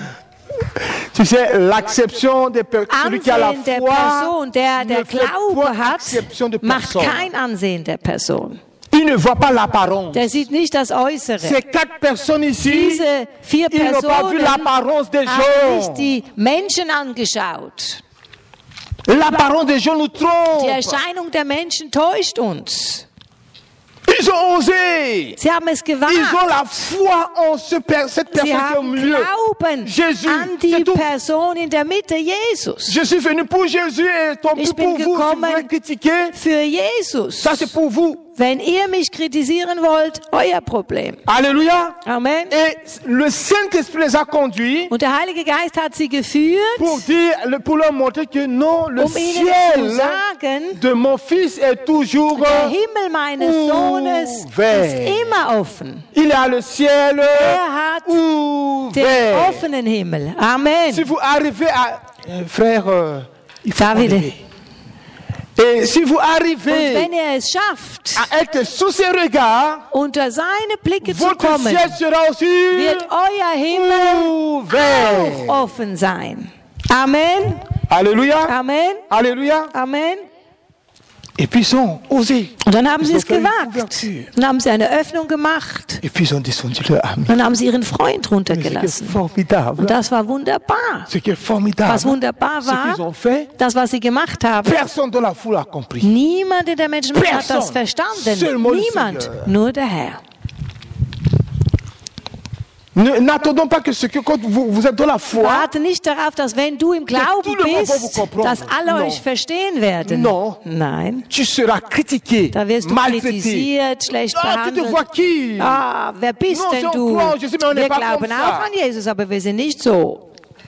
S1: Tu sais, l'acception des personnes, celui qui a la
S3: Ansehen der
S1: foi,
S3: Person, der der
S1: ne fait
S3: Glaube
S1: pas
S3: hat,
S1: acception de
S3: macht
S1: personne.
S3: kein Ansehen der Person.
S1: Il ne voit pas l'apparence.
S3: Der sieht nicht das Äußere.
S1: Ces quatre personnes ici,
S3: Diese vier
S1: ils n'ont pas vu
S3: Personen
S1: l'apparence des
S3: haben
S1: gens.
S3: nicht die Menschen angeschaut.
S1: L'apparence des gens nous
S3: Die
S1: trompe.
S3: Erscheinung der Menschen täuscht uns.
S1: Ils ont osé.
S3: Sie haben es
S1: Ils
S3: gewagt.
S1: ont la foi en ce per- cette
S3: Sie
S1: personne qui est au
S3: haben
S1: milieu.
S3: Glauben
S1: Jésus,
S3: an
S1: c'est
S3: die
S1: tout.
S3: Person in der Mitte, Jesus.
S1: Je suis venu pour Jésus et tant pis
S3: Ich bin
S1: pour vous. Si vous
S3: gekommen
S1: voulez critiquer,
S3: für Jesus.
S1: ça c'est pour vous.
S3: Wenn ihr mich kritisieren wollt, euer Problem.
S1: Alléluia.
S3: Amen.
S1: Et le Saint-Esprit les a conduits
S3: Und der Heilige Geist hat sie geführt,
S1: pour dire, pour leur montrer que non, le
S3: um ihnen zu
S1: ciel
S3: sagen,
S1: de mon fils est toujours
S3: der Himmel meines Sohnes
S1: ouvert.
S3: ist immer offen.
S1: Il a le ciel
S3: Er hat den
S1: ouvert.
S3: offenen Himmel. Amen.
S1: Si vous arrivez à, euh, frère, euh, il faut
S3: David.
S1: arriver. Et si vous
S3: Und
S1: arrivez
S3: wenn er es schafft,
S1: à être sous ses regards,
S3: unter seine Blicke zu
S1: votre
S3: kommen,
S1: ciel sera aussi
S3: wird euer Himmel
S1: ouvert.
S3: auch offen sein. Amen.
S1: Alléluia.
S3: Amen.
S1: Alléluia.
S3: Amen.
S1: Et puis ils ont osé.
S3: Und dann haben
S1: Ils
S3: sie
S1: ont
S3: es
S1: fait une
S3: gewagt.
S1: ouverture.
S3: Dann haben sie eine Öffnung gemacht.
S1: Et puis ils ont descendu leur âme.
S3: Dann haben sie ihren Freund
S1: Mais C'est
S3: runtergelassen.
S1: formidable.
S3: Und das war wunderbar.
S1: Ce qui est formidable.
S3: Was wunderbar
S1: Ce
S3: war,
S1: qu'ils ont fait,
S3: das, was sie gemacht haben,
S1: personne dans la foule a compris.
S3: niemand in der Menschenmenge hat das
S1: Personne.
S3: verstanden.
S1: Seulement le
S3: Niemand,
S1: Seigneur.
S3: nur der Herr.
S1: Ne- N'attendons pas que ce que quand vous, vous êtes dans la foi,
S3: Warte nicht darauf, dass wenn du im Glauben
S1: tout le monde va vous
S3: bist,
S1: comprendre.
S3: dass alle
S1: Non.
S3: euch verstehen werden.
S1: Non.
S3: Nein.
S1: tu seras critiqué,
S3: Da wirst du
S1: maltraité.
S3: kritisiert, schlecht
S1: Ah, tu te vois
S3: behandelt.
S1: qui?
S3: Ah, wer bist
S1: Non,
S3: denn
S1: on
S3: du?
S1: croit en Jésus, mais on n'est
S3: Wir
S1: pas
S3: glauben
S1: comme ça.
S3: auch an Jesus, aber wir sind nicht so.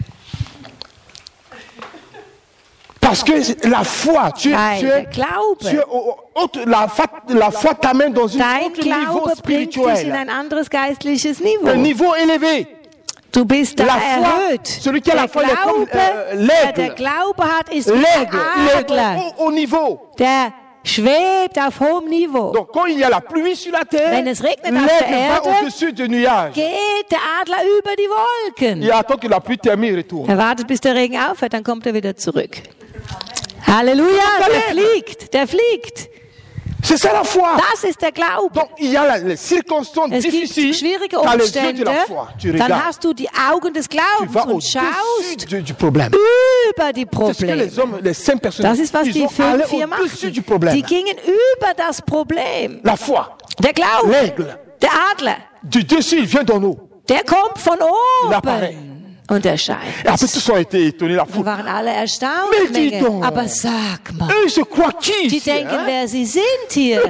S1: Parce que la foi, tu, es-
S3: Weil
S1: tu
S3: der
S1: es,
S3: Glaube,
S1: tu es au- au- autre- la, fa- la foi t'amène dans un
S3: dein
S1: autre niveau
S3: Glaube bringt dich in
S1: spirituel,
S3: ein anderes geistliches
S1: un
S3: Niveau.
S1: niveau élevé.
S3: Du bist da
S1: La foi,
S3: erhöht.
S1: celui qui a la
S3: Der
S1: foi, il est comme,
S3: Glaube,
S1: äh,
S3: wer
S1: l'aigle.
S3: der Glaube hat, ist wie
S1: L'aigle, il
S3: der
S1: est
S3: Adler.
S1: au, au niveau.
S3: Der schwebt auf hohem Niveau.
S1: Donc quand il y a la pluie sur la terre,
S3: Wenn es regnet auf
S1: l'aigle
S3: der
S1: va
S3: Erde,
S1: au-dessus du nuage.
S3: Geht der Adler über die Wolken.
S1: Il attend que la pluie termine et retourne.
S3: Er wartet, bis der Regen aufhört, dann kommt er wieder zurück. Halleluja, der fliegt, der fliegt.
S1: C'est ça la foi.
S3: Das ist der Glaube.
S1: Donc il y a la- les circonstances
S3: Es gibt
S1: difficiles,
S3: schwierige
S1: tu as les yeux de
S3: Umstände,
S1: la foi. Tu
S3: dann
S1: regardes,
S3: hast du die Augen des
S1: tu
S3: Glaubens
S1: vas
S3: und
S1: au-dessus
S3: schaust
S1: du, du problème.
S3: über die
S1: C'est ce que les
S3: Probleme.
S1: hommes, les cinq personnes,
S3: Das ist, was
S1: ils
S3: die
S1: ont allé
S3: fünf hier
S1: au-dessus du
S3: machen.
S1: problème.
S3: Die gingen über das Problem.
S1: La foi,
S3: Der Glaube,
S1: l'aigle,
S3: der Adler,
S1: du dessus, il vient dans nous.
S3: der kommt von
S1: Il apparaît.
S3: oben und erscheint.
S1: Et après, tous ont été étonnés, la
S3: Wir
S1: foule.
S3: waren alle erstaunt.
S1: Mais
S3: die
S1: dis
S3: Menge.
S1: donc.
S3: Aber sag mal,
S1: Eux, ils se croient qui
S3: die
S1: ici,
S3: denken,
S1: hein?
S3: wer sie sind hier.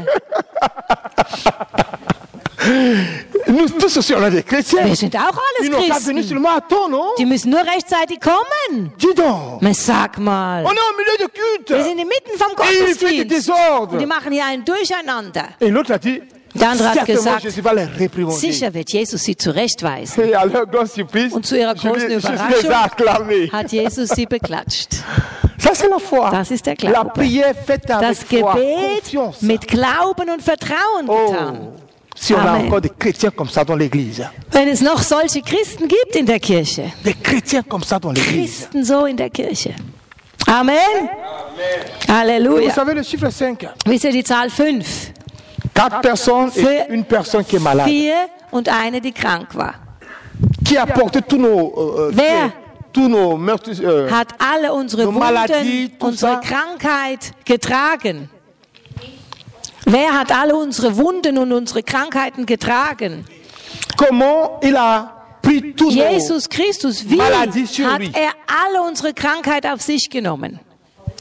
S1: Nous tous aussi, on est des chrétiens.
S3: Wir sind auch
S1: Ils
S3: alles
S1: n'ont pas venu
S3: Christen.
S1: seulement à temps, non?
S3: Die müssen nur rechtzeitig kommen.
S1: Dis donc.
S3: Aber sag mal,
S1: On est au milieu de culte.
S3: wir sind inmitten vom
S1: Et il fait des
S3: Gottesdienst.
S1: désordres.
S3: Und die machen hier ein Durcheinander.
S1: Et l'autre a dit,
S3: Der andere hat
S1: certainement
S3: gesagt,
S1: Jésus va les réprimander.
S3: sicher wird Jesus sie zurechtweisen.
S1: Et à leur grande surprise,
S3: Und zu ihrer
S1: je
S3: großen
S1: les, je les
S3: Überraschung
S1: ai acclamés.
S3: hat Jesus sie beklatscht.
S1: Ça, c'est la foi.
S3: Das ist der
S1: La
S3: Glaube.
S1: prière faite avec
S3: Das
S1: foi,
S3: Gebet
S1: confiance.
S3: mit Glauben und Vertrauen getan.
S1: Oh, si on a
S3: Amen.
S1: encore des chrétiens comme ça dans l'église.
S3: Wenn es noch solche Christen gibt in der Kirche.
S1: Des chrétiens comme ça dans l'église.
S3: Christen so in der Kirche. Amen.
S1: Vous
S3: Halleluja.
S1: savez le chiffre cinq.
S3: Wisst ihr die Zahl fünf?
S1: Quatre personnes et
S3: Für-
S1: une personne qui est malade.
S3: Vier und eine, die krank war.
S1: Qui a porté tous nos, euh,
S3: Wer?
S1: faits, tous nos meurtres, euh,
S3: Hat alle unsere
S1: Nos maladies,
S3: Wunden,
S1: tout
S3: unsere
S1: ça.
S3: Krankheit getragen? Wer hat alle unsere Wunden und unsere Krankheiten getragen?
S1: comment il a pris tous
S3: Jesus Christus, wie
S1: Maladie sur
S3: hat
S1: lui.
S3: er alle unsere Krankheit auf sich genommen?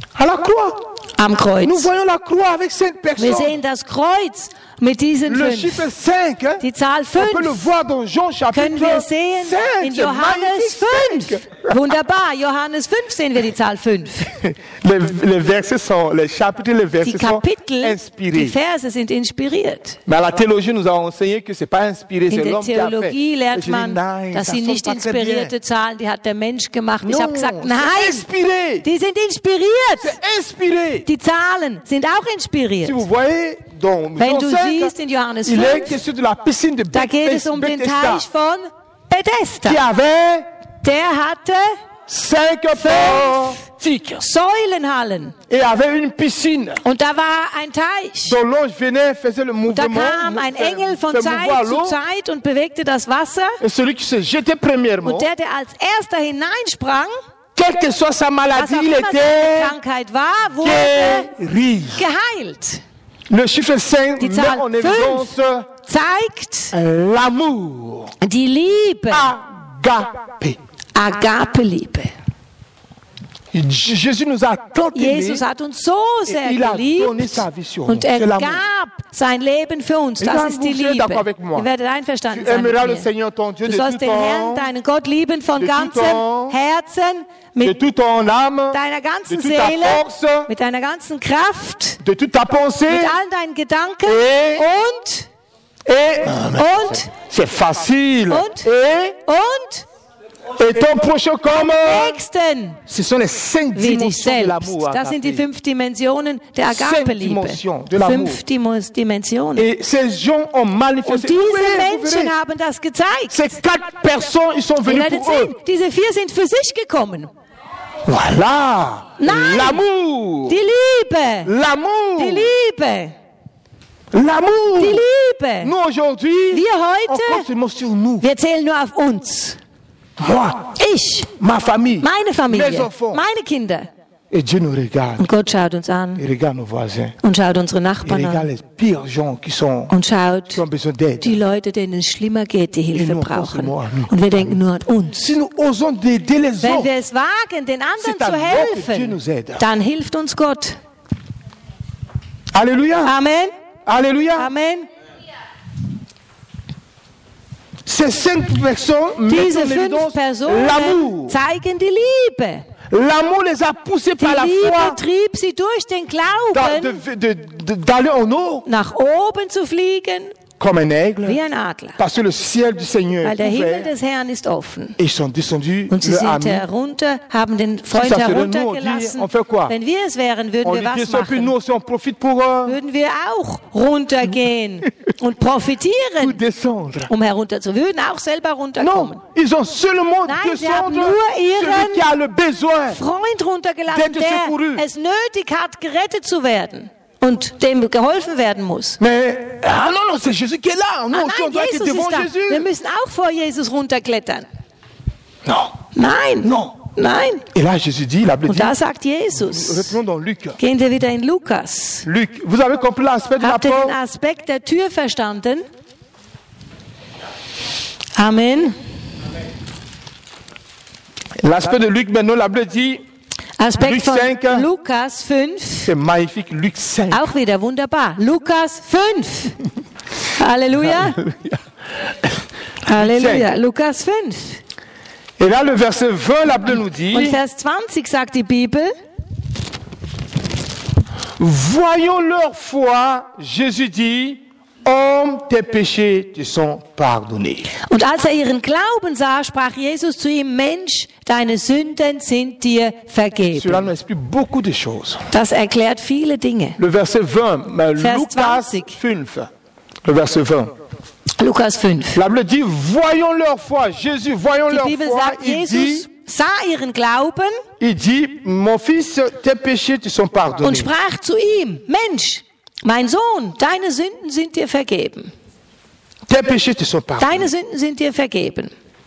S1: À la croix.
S3: am
S1: Nous
S3: Kreuz.
S1: voyons la croix avec cinq
S3: Wir
S1: personnes.
S3: sehen das Kreuz mit diesen
S1: Le
S3: fünf.
S1: chiffre cinq, hein,
S3: Die Zahl
S1: on peut le
S3: fünf
S1: voir dans Jean chapitre
S3: können wir sehen
S1: cinq.
S3: in
S1: C'est
S3: Johannes
S1: magnifique,
S3: fünf.
S1: cinq.
S3: Wunderbar, Johannes fünf sehen wir die Zahl fünf.
S1: Les, les versets sont, les chapitres, les
S3: Die
S1: versets sont
S3: Kapitel, die
S1: inspirés.
S3: Verse sind inspiriert.
S1: Mais à la théologie, nous avons enseigné que c'est pas inspiré,
S3: In
S1: c'est
S3: der
S1: l'homme qui a fait.
S3: Theologie
S1: Et
S3: lernt
S1: je dis,
S3: man,
S1: nein,
S3: dass
S1: ça
S3: sie
S1: sonne
S3: nicht
S1: pas très bien.
S3: inspirierte Zahlen, die hat der Mensch gemacht. Ich
S1: Non,
S3: habe gesagt,
S1: c'est
S3: nein,
S1: inspiré.
S3: die sind inspiriert.
S1: C'est inspiré.
S3: Die Zahlen sind auch inspiriert.
S1: Si vous voyez, dans
S3: Wenn
S1: Jean
S3: du
S1: cinq,
S3: siehst in Johannes
S1: il est
S3: fünf,
S1: question de la piscine de
S3: da geht es um den Teich von Bethesda.
S1: qui avait
S3: Der hatte
S1: cinq portiques
S3: Säulenhallen
S1: et avait une piscine
S3: und da war ein Teich.
S1: dont l'ange venait, faisait le
S3: Da
S1: mouvement,
S3: kam ein
S1: fait-
S3: Engel von
S1: fait mouvoir
S3: Zeit zu
S1: l'eau,
S3: Zeit und bewegte das Wasser.
S1: et celui qui se jetait premièrement,
S3: Und der, der als erster hineinsprang,
S1: quelle que soit sa
S3: was
S1: maladie,
S3: auch
S1: il
S3: immer seine
S1: était
S3: Krankheit war, wurde
S1: guéri.
S3: geheilt.
S1: Le chiffre cinq
S3: Die
S1: met
S3: Zahl
S1: en
S3: fünf.
S1: évidence
S3: Zeigt
S1: l'amour,
S3: die Liebe,
S1: agapé.
S3: Agape-Liebe.
S1: J- Jésus nous a tant aimés,
S3: Jesus hat uns so sehr
S1: il a donné
S3: geliebt
S1: sa vie sur
S3: und
S1: nous.
S3: er
S1: C'est l'amour.
S3: gab sein Leben für uns.
S1: Et
S3: Das
S1: là,
S3: ist die
S1: vous serez
S3: Liebe.
S1: d'accord avec moi.
S3: Ihr werdet einverstanden
S1: Tu
S3: sein mit
S1: aimeras le
S3: mir.
S1: Seigneur ton Dieu
S3: Du
S1: de
S3: sollst
S1: tout
S3: den Herrn,
S1: ton,
S3: deinen Gott lieben von
S1: de tout
S3: ganzem
S1: ton,
S3: Herzen,
S1: de
S3: mit
S1: toute ton âme,
S3: deiner
S1: de
S3: ganzen
S1: toute ta
S3: Seele,
S1: force,
S3: mit deiner ganzen Kraft,
S1: de toute ta pensée.
S3: mit allen deinen Gedanken
S1: Et-
S3: und,
S1: Et
S3: und,
S1: c'est facile.
S3: Und?
S1: Et,
S3: und
S1: et ton prochain comme.
S3: Nächsten
S1: Ce sont les cinq
S3: wie dich
S1: dimensions de
S3: selbst.
S1: l'amour.
S3: Das sind die
S1: Agape.
S3: fünf Dimensionen der
S1: Cinq
S3: Agape-Liebe.
S1: dimensions de l'amour.
S3: Fünf Dimo- Dimensionen.
S1: Et ces gens ont
S3: Und
S1: manifesté.
S3: diese
S1: Vous verrez, vous
S3: Menschen
S1: verrez.
S3: haben das gezeigt.
S1: Ces quatre personnes, ils sont
S3: Ihr
S1: venus
S3: werdet
S1: pour eux.
S3: sehen, diese vier sind für sich gekommen.
S1: Voilà.
S3: Nein.
S1: L'amour.
S3: Die Liebe, die
S1: L'amour.
S3: Liebe,
S1: L'amour.
S3: die Liebe.
S1: Nous aujourd'hui,
S3: Wir
S1: on compte
S3: heute,
S1: seulement sur nous.
S3: wir zählen nur auf uns.
S1: Moi,
S3: Ich,
S1: ma famille,
S3: meine
S1: mes
S3: Familie,
S1: enfants.
S3: meine Kinder.
S1: Et Dieu nous regarde.
S3: Und Gott schaut uns an
S1: Il regarde nos voisins.
S3: und schaut unsere
S1: Il
S3: Nachbarn
S1: regarde
S3: an
S1: les pires gens qui, sont,
S3: und schaut
S1: qui ont besoin d'aide.
S3: die Leute, denen es schlimmer geht, die Hilfe
S1: nur
S3: brauchen.
S1: nur an uns.
S3: Und wir denken nur an uns.
S1: Si nous osons d'aider les
S3: Wenn
S1: autres,
S3: wir es wagen, den anderen
S1: C'est
S3: zu
S1: alors que Dieu
S3: helfen,
S1: nous aide.
S3: dann hilft uns Gott.
S1: Alléluia.
S3: Amen.
S1: Alléluia.
S3: Amen.
S1: Ces cinq personnes mettent
S3: Diese
S1: en
S3: fünf
S1: évidence
S3: Personen
S1: l'amour.
S3: zeigen die Liebe.
S1: L'amour les a poussés
S3: Die
S1: par la
S3: Liebe
S1: foi
S3: trieb sie durch den
S1: dans-
S3: Glauben,
S1: de- de- de- d'aller en haut
S3: nach oben zu fliegen,
S1: comme un aigle.
S3: wie ein Adler.
S1: Parce que le ciel du Seigneur
S3: Weil der
S1: est
S3: Himmel
S1: ouvert.
S3: des Herrn ist offen.
S1: Et ils sont descendus,
S3: Und sie
S1: le
S3: sind
S1: ami.
S3: herunter, haben den Freund
S1: ça serait nous, on dit,
S3: heruntergelassen.
S1: on fait quoi?
S3: Wenn wir es wären, würden
S1: On
S3: wir
S1: dit bien
S3: was
S1: sûr, puis nous
S3: machen?
S1: aussi on profite pour euh,
S3: Würden wir auch runtergehen und
S1: pour
S3: profitieren,
S1: descendre.
S3: um herunter zu. Wir würden auch selber runterkommen.
S1: Non, ils ont seulement
S3: Nein, sie haben
S1: descendre
S3: nur ihren
S1: celui qui a le besoin.
S3: Freund runtergelassen,
S1: D'être secouru.
S3: der es nötig hat, gerettet zu werden und dem geholfen werden muss.
S1: Mais, ah non, non, c'est Jésus qui est là. Nous
S3: Ah,
S1: aussi, on
S3: nein,
S1: doit être
S3: Jesus
S1: devant
S3: ist da.
S1: Jésus.
S3: Wir müssen auch vor Jesus runterklettern.
S1: Non,
S3: Nein,
S1: non.
S3: nein.
S1: Et là, Jésus dit, la Bible
S3: Und
S1: dit,
S3: da sagt Jesus,
S1: reprenons dans Luc.
S3: gehen wir wieder in Lukas.
S1: Luc, vous avez compris l'aspect de la
S3: Habt ihr den
S1: porte?
S3: Aspekt der Tür verstanden? Amen.
S1: L'aspect de Luc, maintenant, la Bible dit,
S3: Aspekt
S1: Luc
S3: von
S1: cinq.
S3: Lukas fünf.
S1: c'est magnifique, Luc cinq.
S3: Auch wieder wunderbar. Lukas fünf. Halleluja. Halleluja. Lukas fünf.
S1: Et là, le verset vingt, la Bible nous dit,
S3: Und Vers zwanzig sagt die Bibel,
S1: voyons leur foi, Jésus dit, homme, tes péchés te sont pardonnés.
S3: und als er ihren Glauben sah, sprach Jesus zu ihm, Mensch, deine Sünden sind dir
S1: Cela
S3: vergeben.
S1: nous explique beaucoup de choses.
S3: Das erklärt viele Dinge.
S1: Le verset vingt, mais
S3: Vers
S1: Lucas
S3: zwanzig.
S1: fünf, le verset vingt.
S3: Lukas fünf.
S1: La Bible dit, voyons leur foi, Jésus, voyons
S3: Die
S1: leur
S3: Bibel
S1: foi,
S3: sagt,
S1: il
S3: Jesus
S1: dit,
S3: sah ihren Glauben
S1: il dit, mon fils, tes péchés te sont
S3: und
S1: pardonnés.
S3: sprach zu ihm, Mensch, mein Sohn, deine Sünden sind dir vergeben.
S1: Tes péchés te sont pardonnés.
S3: Deine Sünden sind dir vergeben.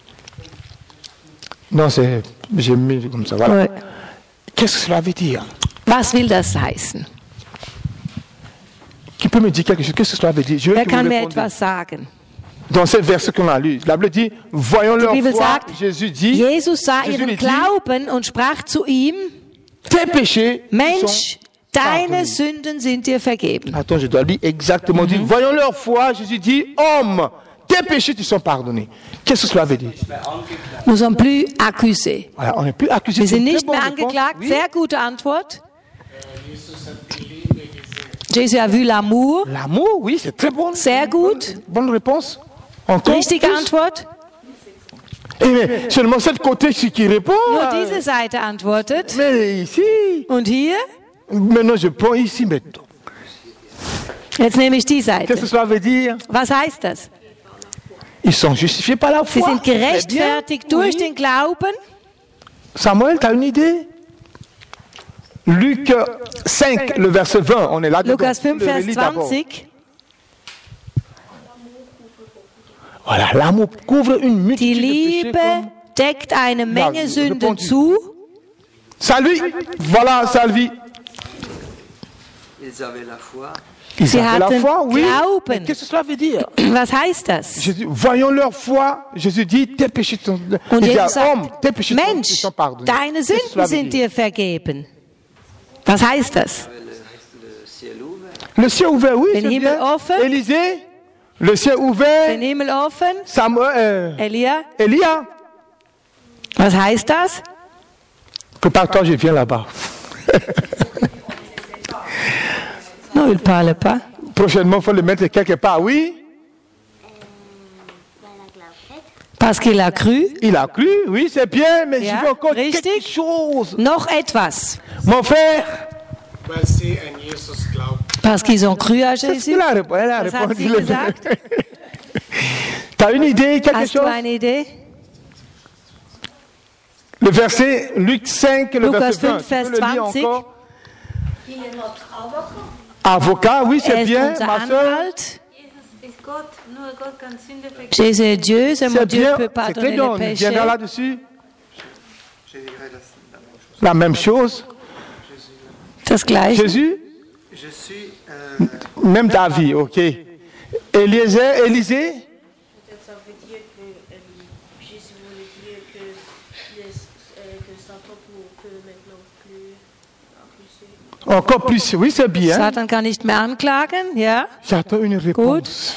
S1: Non, c'est, j'ai mis comme ça, voilà.
S3: Ouais.
S1: Qu'est-ce que cela veut dire?
S3: Was will das heißen?
S1: Qui peut me dire quelque chose? Qu'est-ce que cela veut dire? Je veux
S3: Wer
S1: que vous
S3: kann mir
S1: répondiez.
S3: etwas sagen?
S1: Dans ces versets qu'on a lus, la Bible dit, voyons leur
S3: Bibel
S1: foi,
S3: sagt,
S1: Jésus dit,
S3: Jesus sah
S1: Jésus
S3: ihren
S1: lui dit,
S3: Glauben und sprach zu ihm,
S1: tes péchés sont...
S3: Mensch, deine
S1: pardonnés.
S3: Sünden sind dir vergeben.
S1: Attends, je dois lire exactement. dire. Voyons leur foi. Jésus dit, homme, tes péchés te sont pardonnés. Qu'est-ce que cela veut dire?
S3: Nous sommes plus accusés.
S1: Voilà, on n'est plus accusé.
S3: Wir
S1: C'est
S3: sind
S1: une
S3: nicht
S1: très
S3: mehr
S1: bonne réponse.
S3: angeklagt.
S1: Oui.
S3: Sehr gute Antwort. Jesus a vu l'amour.
S1: L'amour, oui, c'est très bon.
S3: Sehr gut.
S1: Bonne réponse. Encore
S3: Richtige
S1: plus.
S3: Antwort.
S1: Eh, mais seulement cette côté qui répond.
S3: Nur
S1: euh,
S3: diese Seite antwortet.
S1: Mais ici,
S3: Und hier?
S1: maintenant je prends ici maintenant.
S3: Jetzt nehme ich die
S1: Qu'est-ce
S3: Seite.
S1: que cela veut dire?
S3: Was heißt das?
S1: Ils sont justifiés par la
S3: Sie
S1: foi.
S3: sind
S1: Très bien.
S3: gerechtfertigt durch
S1: Oui.
S3: den Glauben.
S1: Samuel, tu as une idée? Luc cinq, le verset vingt, on est là.
S3: Lukas fünf,
S1: Le
S3: Vers
S1: relis d'abord.
S3: zwanzig.
S1: Voilà, l'amour couvre une
S3: Die
S1: multitude de péchés.
S3: Liebe
S1: Comme...
S3: deckt eine Menge
S1: Ja,
S3: Sünden
S1: répondu.
S3: zu.
S1: Salvi, voilà, Salvi.
S5: Ils avaient la foi.
S1: Ils
S3: Sie
S1: avaient la
S3: hatten
S1: foi, oui.
S3: Glauben.
S1: Mais qu'est-ce que cela veut dire?
S3: Was heißt das?
S1: Jésus, voyons leur foi. Jésus dit, tes péchés sont...
S3: Und
S1: Il dit à
S3: Jesus
S1: homme,
S3: sagt,
S1: tes péchés sont,
S3: Mensch,
S1: sont pardonnés.
S3: deine
S1: Qu'est-ce que
S3: Sünden
S1: cela veut
S3: sind
S1: dire?
S3: dir vergeben. Was heißt das?
S5: Le, le ciel ouvert.
S1: Le ciel ouvert, oui,
S3: Den
S1: c'est
S3: Himmel
S1: bien.
S3: offen.
S1: Élisée, le ciel ouvert.
S3: Den Himmel offen.
S1: Samuel, euh,
S3: Elia,
S1: Elia,
S3: was heißt das?
S1: prépare-toi, je viens là-bas.
S3: Non, il parle pas.
S1: Prochainement, il faut le mettre quelque part. Oui,
S3: Parce qu'il a cru.
S1: il a cru, oui, c'est bien, mais
S3: Ja,
S1: je veux encore
S3: richtig.
S1: quelque chose.
S3: Noch etwas.
S1: Mon frère,
S7: Weil sie an Jesus glaubten.
S3: Parce qu'ils ont cru à
S1: c'est ce
S3: Jésus.
S1: qu'il a répondu. Elle a
S3: Das hat
S1: répondu.
S3: sie gesagt.
S1: Tu as une idée, quelque
S3: Hast du
S1: chose?
S3: eine Idee?
S1: Le verset, Luc cinq, le
S3: Lukas
S1: verset vingt.
S3: fünf, Vers
S1: Tu peux le lire
S3: zwanzig.
S1: encore? Avocat, oui,
S3: Er
S1: c'est
S3: ist
S1: bien,
S3: unser
S1: ma soeur.
S3: Anwalt.
S4: Jesus ist Gott, nur Gott kann Sünde vergeben.
S3: Jésus est Dieu, c'est mon
S1: C'est
S3: Dieu
S1: bien,
S3: qui peut
S1: c'est très
S3: pardonner
S1: bien.
S3: les
S1: On
S3: péchés.
S1: viendra là-dessus.
S5: Je dirais la, la même chose.
S1: La même chose.
S3: Das Gleiche.
S1: Jésus,
S5: Je suis euh,
S1: même David, ok. Élisée, Élisée,
S8: Ça veut dire que euh, Jésus voulait dire que, les, euh, que Satan ne peut maintenant plus accuser.
S1: encore plus. Oui, c'est bien.
S3: Satan kann nicht mehr anklagen, ja.
S1: J'attends une réponse.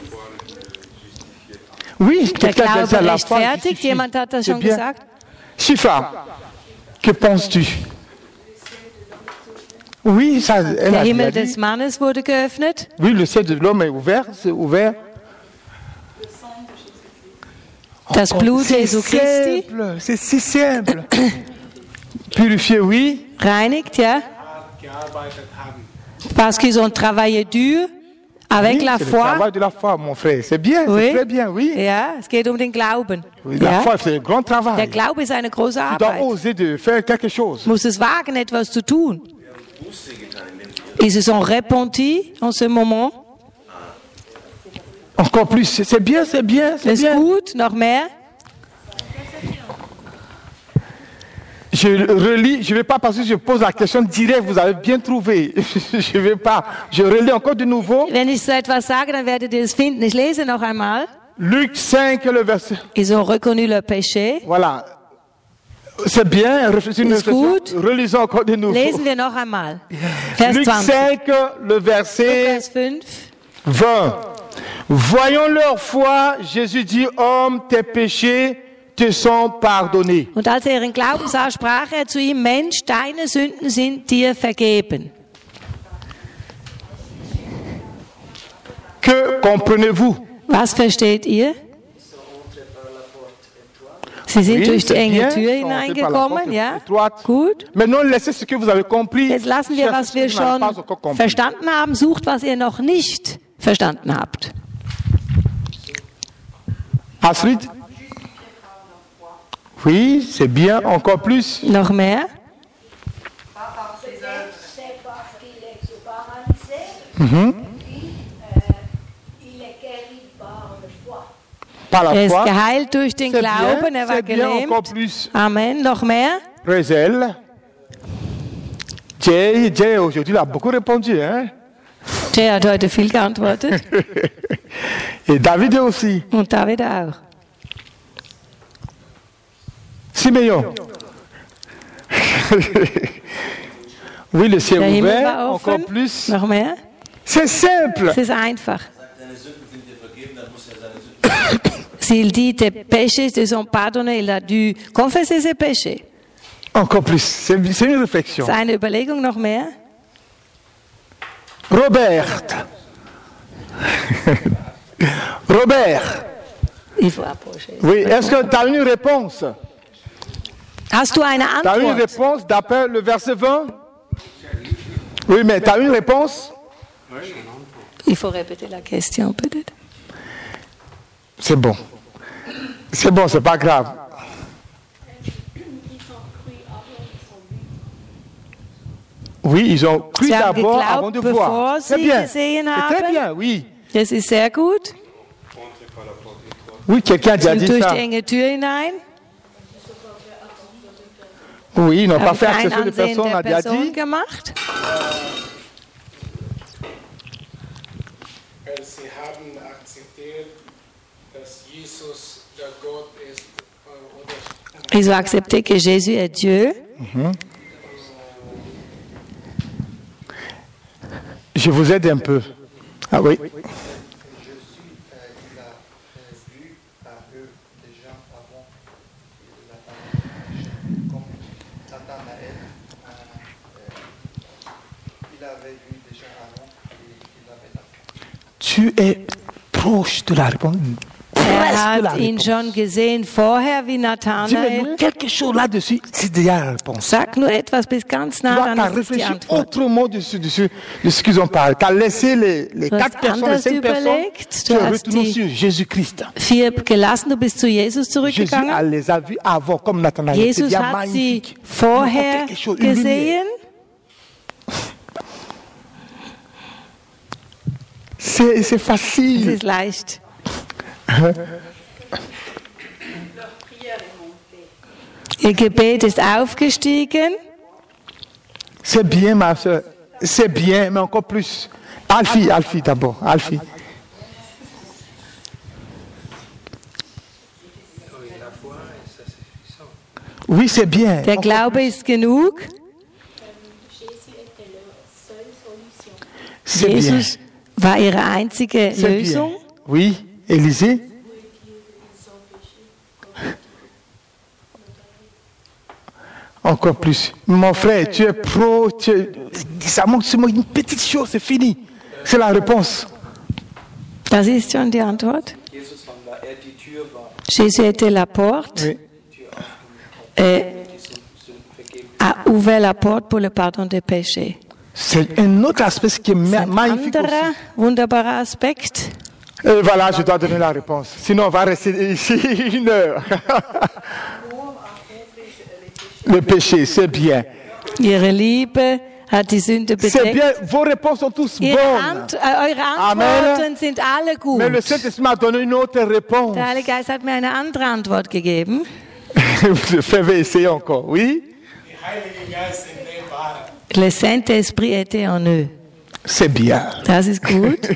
S1: Oui,
S3: Der
S1: quelqu'un a
S3: Glaube
S1: déjà la foi
S3: rechtfertigt,
S1: justifie.
S3: jemand hat das
S1: C'est
S3: schon
S1: bien.
S3: gesagt.
S1: Shifa, que penses-tu? Oui, ça, elle
S3: Der
S1: a
S3: Himmel
S1: déjà
S3: des
S1: dit.
S3: Mannes wurde geöffnet.
S1: Oui, le ciel de l'homme est ouvert, c'est ouvert.
S3: Das Blut
S1: C'est
S3: Jesu Christi
S1: simple, c'est si simple. Purifié, oui.
S3: reinigt, ja.
S7: gearbeitet haben.
S3: Parce qu'ils ont travaillé dur avec
S1: Oui,
S3: la
S1: c'est le
S3: foi.
S1: travail de la foi, mon frère. C'est bien,
S3: Oui.
S1: c'est très bien, oui.
S3: Ja, es geht um den Glauben.
S1: Oui, la
S3: Ja.
S1: foi, c'est un grand
S3: Der
S1: travail.
S3: Glaube ist eine große
S1: Tu dois
S3: Arbeit.
S1: oser de faire quelque chose.
S3: Du musst es wagen, etwas zu tun. Ils se sont repentis en ce moment.
S1: Encore plus, c'est c'est bien, c'est bien, c'est
S3: Ist
S1: bien.
S3: gut, noch mehr.
S1: Je relis, je ne vais pas parce que je pose la question directe, vous avez bien trouvé. Je ne vais pas. Je relis encore de nouveau.
S3: Wenn ich so etwas sage, dann werdet ihr es finden. Ich lese noch einmal.
S1: Luc cinq, le verset.
S3: Ils ont reconnu le péché.
S1: Voilà. C'est bien, réfléchissez une
S3: Ist
S1: réflexion.
S3: gut.
S1: Relisons encore de nouveau.
S3: Lesen wir noch einmal. Vers
S1: Luc
S3: zwanzig.
S1: cinq, le verset
S3: Lukas fünf.
S1: vingt. Voyons leur foi, Jésus dit, homme, tes péchés te sont pardonnés.
S3: Und als er ihren Glauben sah, sprach er zu ihm, Mensch, deine Sünden sind dir vergeben.
S1: Que comprenez-vous?
S3: Was versteht ihr? Sie sind
S1: Oui,
S3: durch die
S1: c'est
S3: enge
S1: bien,
S3: Tür
S1: sont entrés par la
S3: hineingekommen,
S1: porte
S3: ja?
S1: étroite.
S3: Gut.
S1: Maintenant, laissez ce que vous avez compris.
S3: Jetzt lassen wir,
S1: Cherchez
S3: was
S1: ce
S3: wir
S1: que vous n'avez
S3: schon
S1: pas encore compris.
S3: verstanden haben. Sucht, was ihr noch nicht verstanden habt.
S1: Astrid? Oui, c'est bien, encore plus.
S3: Noch mehr?
S2: C'est parce qu'il est paralysé,
S1: Mhm.
S2: puis euh, il est guéri par la foi.
S1: Par la
S3: Er ist
S1: foi.
S3: geheilt durch den
S1: C'est
S3: Glauben,
S1: bien,
S3: er war
S1: c'est bien, encore
S3: gelähmt.
S1: plus.
S3: Amen. Noch mehr?
S1: Rézel. Jay, Jay, aujourd'hui, il a beaucoup répondu. Hein?
S3: Der hat heute viel geantwortet.
S1: Et David aussi.
S3: Und David auch.
S1: Simeon. Oui, le ciel
S3: Der Himmel
S1: ouvert,
S3: war
S1: encore
S3: offen.
S1: plus.
S3: Noch mehr?
S1: C'est simple.
S3: Es ist einfach.
S9: Deine Sünden sind dir vergeben, dann muss er seine Sünden.
S3: S'il dit tes péchés te sont pardonnés, il a dû confesser ses péchés.
S1: Encore plus. C'est c'est une réflexion.
S3: Das ist eine Überlegung noch mehr.
S1: Robert. Robert.
S3: Il faut approcher.
S1: Oui, est-ce que tu as une réponse?
S3: Hast du eine
S1: Tu as une
S3: Antwort?
S1: réponse d'après le verset vingt? Oui, mais tu as une réponse?
S3: Il faut répéter la question peut-être.
S1: C'est bon. C'est bon, c'est pas grave. Oui, ils ont cru
S3: Sie haben
S1: d'abord
S3: geglaubt,
S1: avant de
S3: bevor
S1: voir. C'est
S3: sie
S1: bien.
S3: gesehen
S1: C'est très
S3: haben.
S1: bien, oui.
S3: Das ist sehr gut.
S1: Oui, quelqu'un a déjà
S3: Sind
S1: dit
S3: durch
S1: ça.
S3: die enge Tür hinein.
S1: Oui, ils n'ont pas
S3: Haben
S1: fait
S3: kein
S1: accession de
S3: Ansehen
S1: personne, on
S3: der
S1: a déjà
S3: Person
S1: dit.
S3: gemacht.
S7: Weil sie haben akzeptiert, dass Jesus der Gott ist äh, oder
S3: Ils ont accepté que Jésus est Dieu.
S1: Je vous aide un peu. Ah oui.
S5: Jésus, euh, il a euh, vu à eux déjà avant Nathanaël, comme Nathanaël, euh, euh, il avait vu déjà avant et il avait la
S1: Tu es proche de la réponse.
S3: Er
S1: Presque la
S3: hat ihn
S1: réponse.
S3: schon gesehen vorher wie
S1: Dis-moi
S3: Nathanael.
S1: quelque chose là-dessus, c'est déjà la réponse.
S3: Sag nur etwas bis ganz
S1: Tu
S3: nah,
S1: vois, tu as
S3: dann ist die
S1: réfléchi
S3: Antwort.
S1: autrement dessus, dessus, de ce qu'ils ont parlé. Tu as laissé les, les
S3: Du hast
S1: quatre personnes, les
S3: anders
S1: cinq personnes.
S3: überlegt.
S1: Tu
S3: Du
S1: es
S3: hast
S1: retourné
S3: die
S1: sur Jésus-Christ.
S3: vier gelassen, du bist zu Jesus
S1: Jésus
S3: zurückgegangen.
S1: elle les a vus avant, comme Nathanaël. C'est
S3: Jesus
S1: bien
S3: hat sie
S1: magnifique.
S3: vorher
S1: Quelque chose, une lumière.
S3: gesehen.
S1: C'est c'est
S3: Es
S1: facile.
S3: ist leicht. Ihr Gebet ist aufgestiegen.
S1: C'est bien, ma soeur. C'est bien, mais encore plus. Alfie, Alfie d'abord. Alfie. Oui, c'est bien.
S3: Der Glaube ist genug.
S1: C'est bien.
S3: Jesus war ihre einzige
S1: C'est bien.
S3: Lösung.
S1: Oui, Élisée. Encore plus. Mon frère, tu es pro. Tu es... Ça manque seulement une petite chose, c'est fini. C'est la réponse.
S3: Das ist schon die Antwort.
S9: Jesus, wenn er die Tür war,
S3: Jésus était la porte.
S1: Oui.
S9: die Tür aufgemacht
S3: Euh,
S9: die Sünden vergeben.
S3: a ouvert la porte pour le pardon des péchés.
S1: C'est un autre aspect qui est ma-
S3: Ein
S1: magnifique aussi.
S3: anderer wunderbarer Aspekt.
S1: Et voilà, je dois donner la réponse. Sinon, on va rester ici une heure. Le péché, c'est bien.
S3: Ihre Liebe hat die Sünde
S1: C'est
S3: bedeckt.
S1: bien. Vos réponses sont tous
S3: Ihre
S1: bonnes.
S3: Ant äh, eure
S1: Amen.
S3: Antworten sind alle gut.
S1: Mais le Saint-Esprit m'a donné une autre réponse.
S3: Der Heilige Geist hat mir eine andere Antwort gegeben.
S1: Je vais essayer encore. Oui?
S7: die Heilige Geist in dem war.
S3: Le Saint-Esprit était en eux.
S1: C'est bien.
S3: Das ist gut.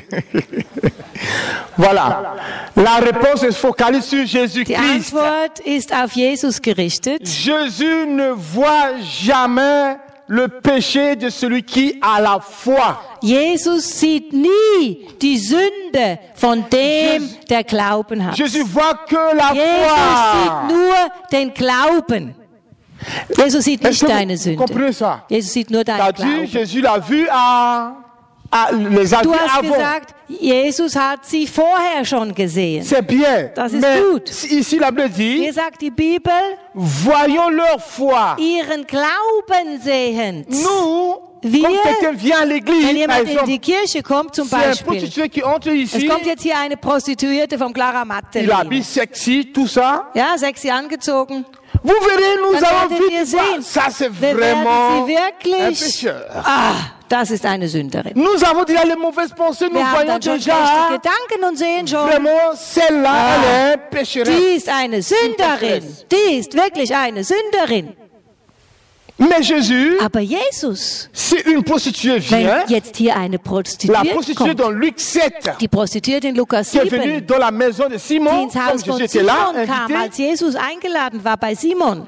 S1: Voilà. La réponse se focalise sur
S3: Die
S1: Jésus-Christ.
S3: Antwort ist auf Jesus gerichtet.
S1: Jésus ne voit jamais le péché de celui qui a la foi.
S3: Jesus sieht nie die Sünde von dem, der Glauben hat.
S1: Jésus voit que la
S3: Jesus sieht
S1: foi.
S3: nur den Glauben. Jesus sieht
S1: Est-ce
S3: nicht
S1: que vous
S3: deine Sünde.
S1: comprenez ça?
S3: Jesus sieht nur
S1: T'as
S3: deinen
S1: dit,
S3: Glauben.
S1: Jésus l'a vu à, à les a
S3: Du
S1: vus
S3: hast
S1: avant.
S3: gesagt, Jesus hat sie vorher schon gesehen.
S1: C'est bien.
S3: Das ist
S1: Mais
S3: gut.
S1: ici, la Bible dit,
S3: Hier sagt die Bibel,
S1: voyons leur foi.
S3: ihren Glauben sehend.
S1: Nous,
S3: Wir,
S1: comme quelqu'un vient à
S3: Wenn
S1: l'église, par
S3: jemand in
S1: exemple,
S3: die Kirche kommt zum
S1: c'est un
S3: Beispiel,
S1: prostitué qui entre
S3: es
S1: ici,
S3: kommt jetzt hier eine Prostituierte vom Clara
S1: il habille
S3: Mattelin.
S1: sexy, tout ça.
S3: Ja, sexy angezogen.
S1: Vous verrez, nous
S3: Dann
S1: allons
S3: werdet ihr
S1: vite voir.
S3: sehen.
S1: Ça, c'est
S3: Wir
S1: vraiment
S3: werden sie
S1: un
S3: wirklich,
S1: pécheur.
S3: ah, das ist eine Sünderin.
S1: Nous avons déjà les mauvaises pensées, nous
S3: Wir haben
S1: voyons
S3: dann schon
S1: déjà,
S3: schlechte Gedanken und sehen schon,
S1: vraiment, celle-là,
S3: Ah.
S1: elle est pécheresse.
S3: die ist eine Sünderin. Die ist wirklich eine Sünderin.
S1: Mais Jésus,
S3: Aber Jesus,
S1: si une prostituée
S3: wenn
S1: vient,
S3: jetzt hier eine
S1: la
S3: Prostituierte
S1: prostituée
S3: kommt,
S1: dans Luc sept,
S3: die Prostituierte in Lukas
S1: qui est venue
S3: sieben,
S1: dans la maison de
S3: die
S1: Simon,
S3: ins
S1: comme
S3: Haus
S1: Jésus
S3: von
S1: était là,
S3: Simon kam,
S1: invité,
S3: als Jesus eingeladen war bei Simon,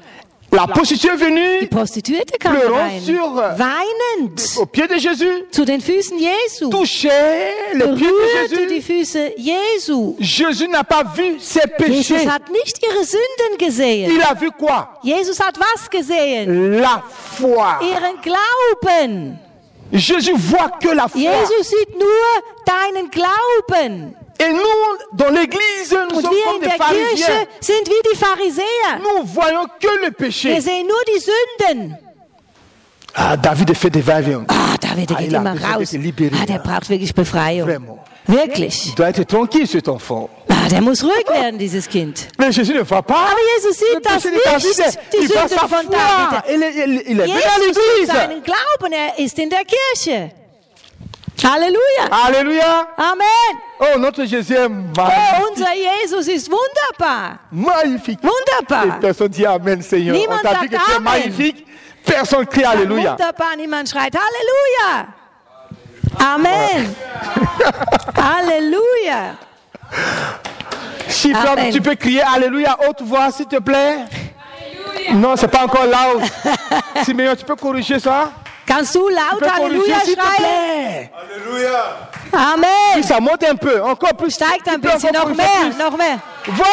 S1: La prostituée est
S3: Die
S1: venue
S3: Prostituierte kam
S1: pleurant
S3: rein,
S1: sur,
S3: weinend
S1: au pied de Jésus,
S3: zu den Füßen Jesu,
S1: touchait les pieds de
S3: berührte die
S1: Jésus.
S3: Füße Jesu.
S1: Jésus n'a pas vu ses péchés.
S3: Jesus hat nicht ihre Sünden gesehen.
S1: Il a vu quoi?
S3: Jesus hat was gesehen?
S1: La foi.
S3: Ihren Glauben.
S1: Jésus voit que la foi.
S3: Jesus sieht nur deinen Glauben.
S1: Et nous, dans l'église, nous
S3: Und
S1: sommes
S3: wir
S1: comme
S3: in
S1: des
S3: der
S1: pharisiens.
S3: Kirche sind wie die Pharisäer.
S1: Nous voyons que le
S3: Wir
S1: péché.
S3: sehen nur die Sünden.
S1: Ah, David fait des va-et-vient.
S3: Ah, David, der
S1: Ah,
S3: geht
S1: il a
S3: immer
S1: besoin
S3: raus.
S1: d'être libéré,
S3: Ah, der
S1: là.
S3: braucht wirklich Befreiung.
S1: Vraiment.
S3: Wirklich.
S1: Il doit être tranquille, cet enfant.
S3: Ah, der muss ruhig werden, dieses Kind.
S1: Mais Jésus ne va pas.
S3: Aber Jesus
S1: Le
S3: sieht das
S1: péché de David,
S3: nicht, die
S1: il va
S3: Sünden
S1: sa
S3: von
S1: foi.
S3: David.
S1: Il est, il, il est venu à
S3: Jesus sieht
S1: l'église.
S3: seinen Glauben, er ist in der Kirche. Halleluja.
S1: Alléluia.
S3: Amen.
S1: Oh, notre Jésus est
S3: Oh,
S1: magnifique.
S3: unser Jesus ist wunderbar.
S1: Magnifique. Et
S3: Wunderbar.
S1: personne dit Amen, Seigneur.
S3: Niemand
S1: On t'a dit
S3: sagt
S1: que tu es
S3: Amen.
S1: magnifique. Personne crie Alléluia.
S3: Wunderbar, niemand schreit Halleluja. Amen. Halleluja.
S1: Chiffre,
S3: Amen.
S1: tu peux crier Alléluia haute voix, s'il te plaît. Non, c'est pas encore là. Simeon, tu peux corriger ça?
S3: Kannst du
S1: Tu
S3: laut
S1: peux corriger,
S3: Halleluja
S1: s'il te
S3: schreien?
S1: plaît.
S3: Amen.
S1: Oui, ça monte un peu, encore plus.
S3: Steigt ein
S1: Tu peux
S3: bisschen,
S1: encore
S3: noch
S1: corriger
S3: mehr,
S1: plus.
S3: noch mehr.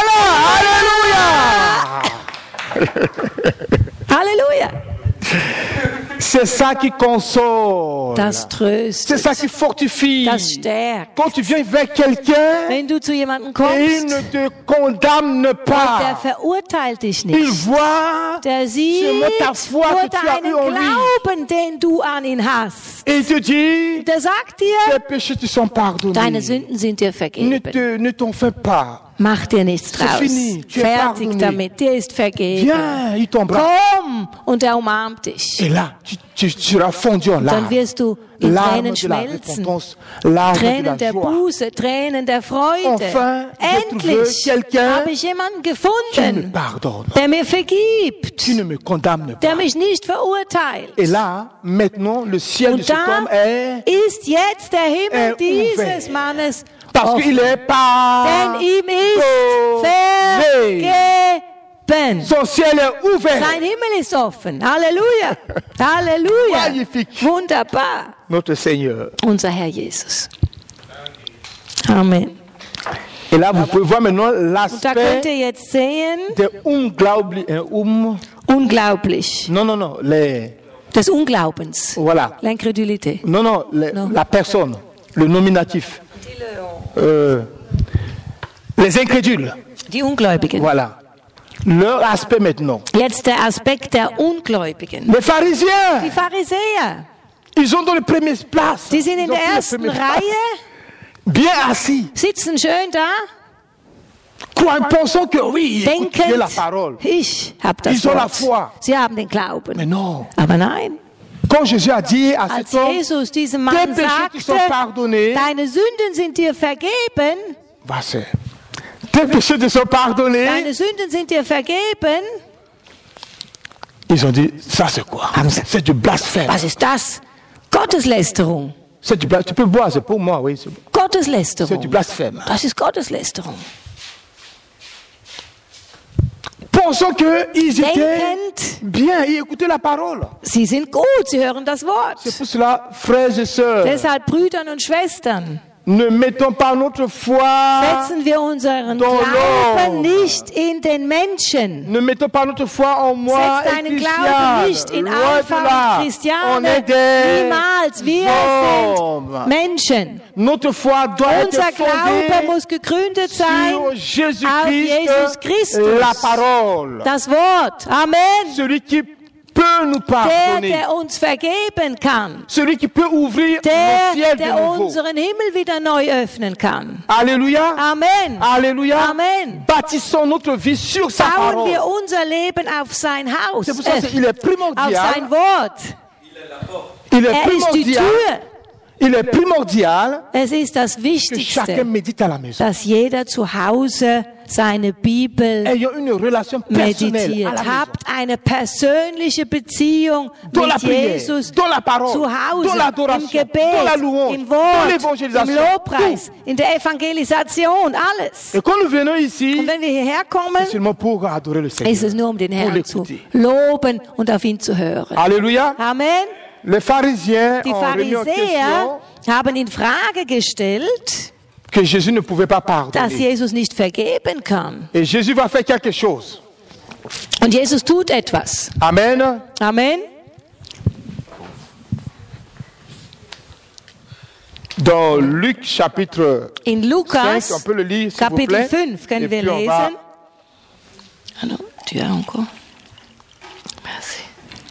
S1: Voilà, Alléluia.
S3: Halleluja.
S1: C'est ça qui console.
S3: Das
S1: C'est
S3: tröstet,
S1: ça qui fortifie.
S3: das stärkt.
S1: Quand tu viens vers quelqu'un
S3: Wenn du zu jemandem
S1: et il
S3: kommst,
S1: ne te condamne
S3: der
S1: pas,
S3: verurteilt dich
S1: il
S3: nicht.
S1: voit
S3: Der sieht
S1: seulement ta foi
S3: nur
S1: que tu as
S3: deinen
S1: eu en lui.
S3: Glauben, den du an ihn hast.
S1: Et il te dit,
S3: Der sagt
S1: tes
S3: dir,
S1: péchés te sont pardonnés.
S3: deine Sünden sind dir
S1: Ne
S3: vergeben.
S1: te, ne t'en fais pas.
S3: Mach dir nichts
S1: C'est
S3: draus.
S1: fini, tu es
S3: Fertig
S1: pardonné.
S3: damit, dir ist vergeben.
S1: Viens, il t'embrasse.
S3: Komm, und er umarmt dich.
S1: Et là, tu, tu, tu seras fondu en
S3: Dann
S1: larmes.
S3: wirst du in
S1: Larmes
S3: Tränen
S1: de la
S3: schmelzen.
S1: repentance, larmes de
S3: Tränen
S1: la
S3: der
S1: joie.
S3: Buße, Tränen der Freude.
S1: Enfin, j'ai trouvé
S3: Endlich
S1: quelqu'un
S3: habe ich jemanden
S1: Tu me
S3: gefunden,
S1: pardonnes.
S3: der mir vergibt,
S1: Tu ne me condamnes
S3: der
S1: pas.
S3: mich nicht verurteilt.
S1: Et là, maintenant, le ciel de
S3: Und
S1: cet
S3: da
S1: homme est...
S3: ist jetzt der Himmel
S1: er
S3: dieses
S1: ouvert.
S3: Mannes
S1: Parce
S3: offen.
S1: qu'il est pas...
S3: Denn ihm ist
S1: Sauvé.
S3: vergeben.
S1: Son ciel est ouvert.
S3: Sein Himmel ist offen. Halleluja. Halleluja.
S1: Magnifique.
S3: Wunderbar.
S1: Notre Seigneur.
S3: Unser Herr Jesus. Amen.
S1: Et là, vous pouvez voir maintenant
S3: Und da könnt
S1: l'aspect
S3: ihr jetzt sehen,
S1: des unglaublichen... Um,
S3: unglaublich,
S1: non, non, non. Les,
S3: des Unglaubens,
S1: voilà.
S3: l'incrédulité.
S1: Non, non, les-
S3: Non.
S1: la personne, le nominatif. Euh, les incrédules.
S3: Die Ungläubigen.
S1: Voilà. Leur aspect maintenant.
S3: Jetzt der Aspekt der Ungläubigen.
S1: Les pharisiens,
S3: Die Pharisäer,
S1: ils sont dans les premières places.
S3: die sind in
S1: Ils ont
S3: der
S1: pris les
S3: ersten
S1: premières places.
S3: Reihe,
S1: Bien assis.
S3: sitzen schön da,
S1: Croient, pensant que oui, écoute bien la
S3: denken,
S1: parole.
S3: ich habe das
S1: Ils ont la
S3: Wort.
S1: foi.
S3: Sie haben den
S1: Mais
S3: Glauben.
S1: non.
S3: Aber nein,
S1: Quand Jésus a dit à
S3: als
S1: cet homme,
S3: Jesus diesem
S1: tes
S3: Mann
S1: péchés te sont
S3: sagte,
S1: pardonnés,
S3: deine Sünden sind dir vergeben,
S1: was c'est? Tes péchés te sont pardonnés.
S3: deine Sünden sind dir vergeben,
S1: Ils ont dit, ça c'est quoi? C'est du blasphème.
S3: was ist das? Gotteslästerung.
S1: C'est du blasphème. Tu peux boire, c'est pour moi, oui. C'est c'est du
S3: Gotteslästerung.
S1: blasphème.
S3: Das ist Gotteslästerung.
S1: Pensant qu'ils étaient
S3: Denkend,
S1: bien, ils écoutaient la parole.
S3: sie sind gut, sie hören das Wort.
S1: C'est pour cela, frères et sœurs,
S3: Deshalb, Brüdern und Schwestern,
S1: ne mettons pas notre foi,
S3: setzen wir unseren
S1: Dans
S3: Glauben
S1: l'homme.
S3: nicht in den Menschen.
S1: ne mettons pas notre foi en moi
S3: Setz
S1: et
S3: deinen
S1: Christian.
S3: Glauben nicht in
S1: Loin de
S3: Alpha und
S1: là. On
S3: Christiane.
S1: est des
S3: Niemals. Wir
S1: hommes.
S3: sind Menschen.
S1: Notre foi doit
S3: Unser
S1: être
S3: Glaube
S1: fondée
S3: muss gegründet sein
S1: sur
S3: auf
S1: Jésus-Christ,
S3: Jesus Christus.
S1: la parole.
S3: Das Wort. Amen.
S1: Celui qui peut nous
S3: Der,
S1: pardonner.
S3: der uns vergeben kann.
S1: Celui qui peut ouvrir
S3: Der,
S1: le ciel de
S3: der
S1: nouveau.
S3: unseren Himmel wieder neu öffnen kann.
S1: Alléluia.
S3: Amen.
S1: Alléluia.
S3: Amen.
S1: Bâtissons notre vie sur sa
S3: Bauen
S1: parole.
S3: wir unser Leben auf sein Haus,
S1: C'est pour ça
S3: äh,
S1: qu'il est
S3: auf sein
S1: primordial.
S3: Wort.
S1: Il est
S3: Er ist die
S1: primordial.
S3: Tür.
S1: il est primordial
S3: Es ist das
S1: que chacun
S3: Wichtigste,
S1: médite à la maison.
S3: dass jeder zu Hause seine Bibel
S1: Ayons une relation personnelle à
S3: meditiert.
S1: la maison.
S3: Habt eine persönliche Beziehung
S1: Dans la
S3: mit
S1: prière,
S3: Jesus
S1: dans la parole,
S3: zu
S1: dans
S3: Hause,
S1: l'adoration,
S3: im Gebet,
S1: dans la louange,
S3: im
S1: dans
S3: Wort, im
S1: l'évangélisation.
S3: Lobpreis, in der Evangelisation, alles.
S1: Et quand nous venons ici,
S3: Und wenn wir hierher kommen,
S1: c'est seulement pour adorer le Seigneur.
S3: ist es nur um den Herrn zu
S1: l'écouter.
S3: loben und auf ihn zu hören.
S1: Alléluia.
S3: Amen.
S1: Les pharisiens
S3: Die
S1: ont remis en question
S3: Pharisäer haben in Frage gestellt,
S1: que Jésus ne pouvait pas
S3: dass
S1: pardonner.
S3: Jesus nicht vergeben kann.
S1: Et Jésus va faire quelque chose.
S3: Und Jesus tut etwas.
S1: Amen.
S3: Amen.
S1: Dans Luc chapitre
S3: In
S1: cinq,
S3: Lukas,
S1: on peut le lire s'il vous
S3: Kapitel
S1: plaît.
S3: fünf, können
S1: Et
S3: wir
S1: puis on va-
S3: lesen. Hallo, tu as encore? Merci.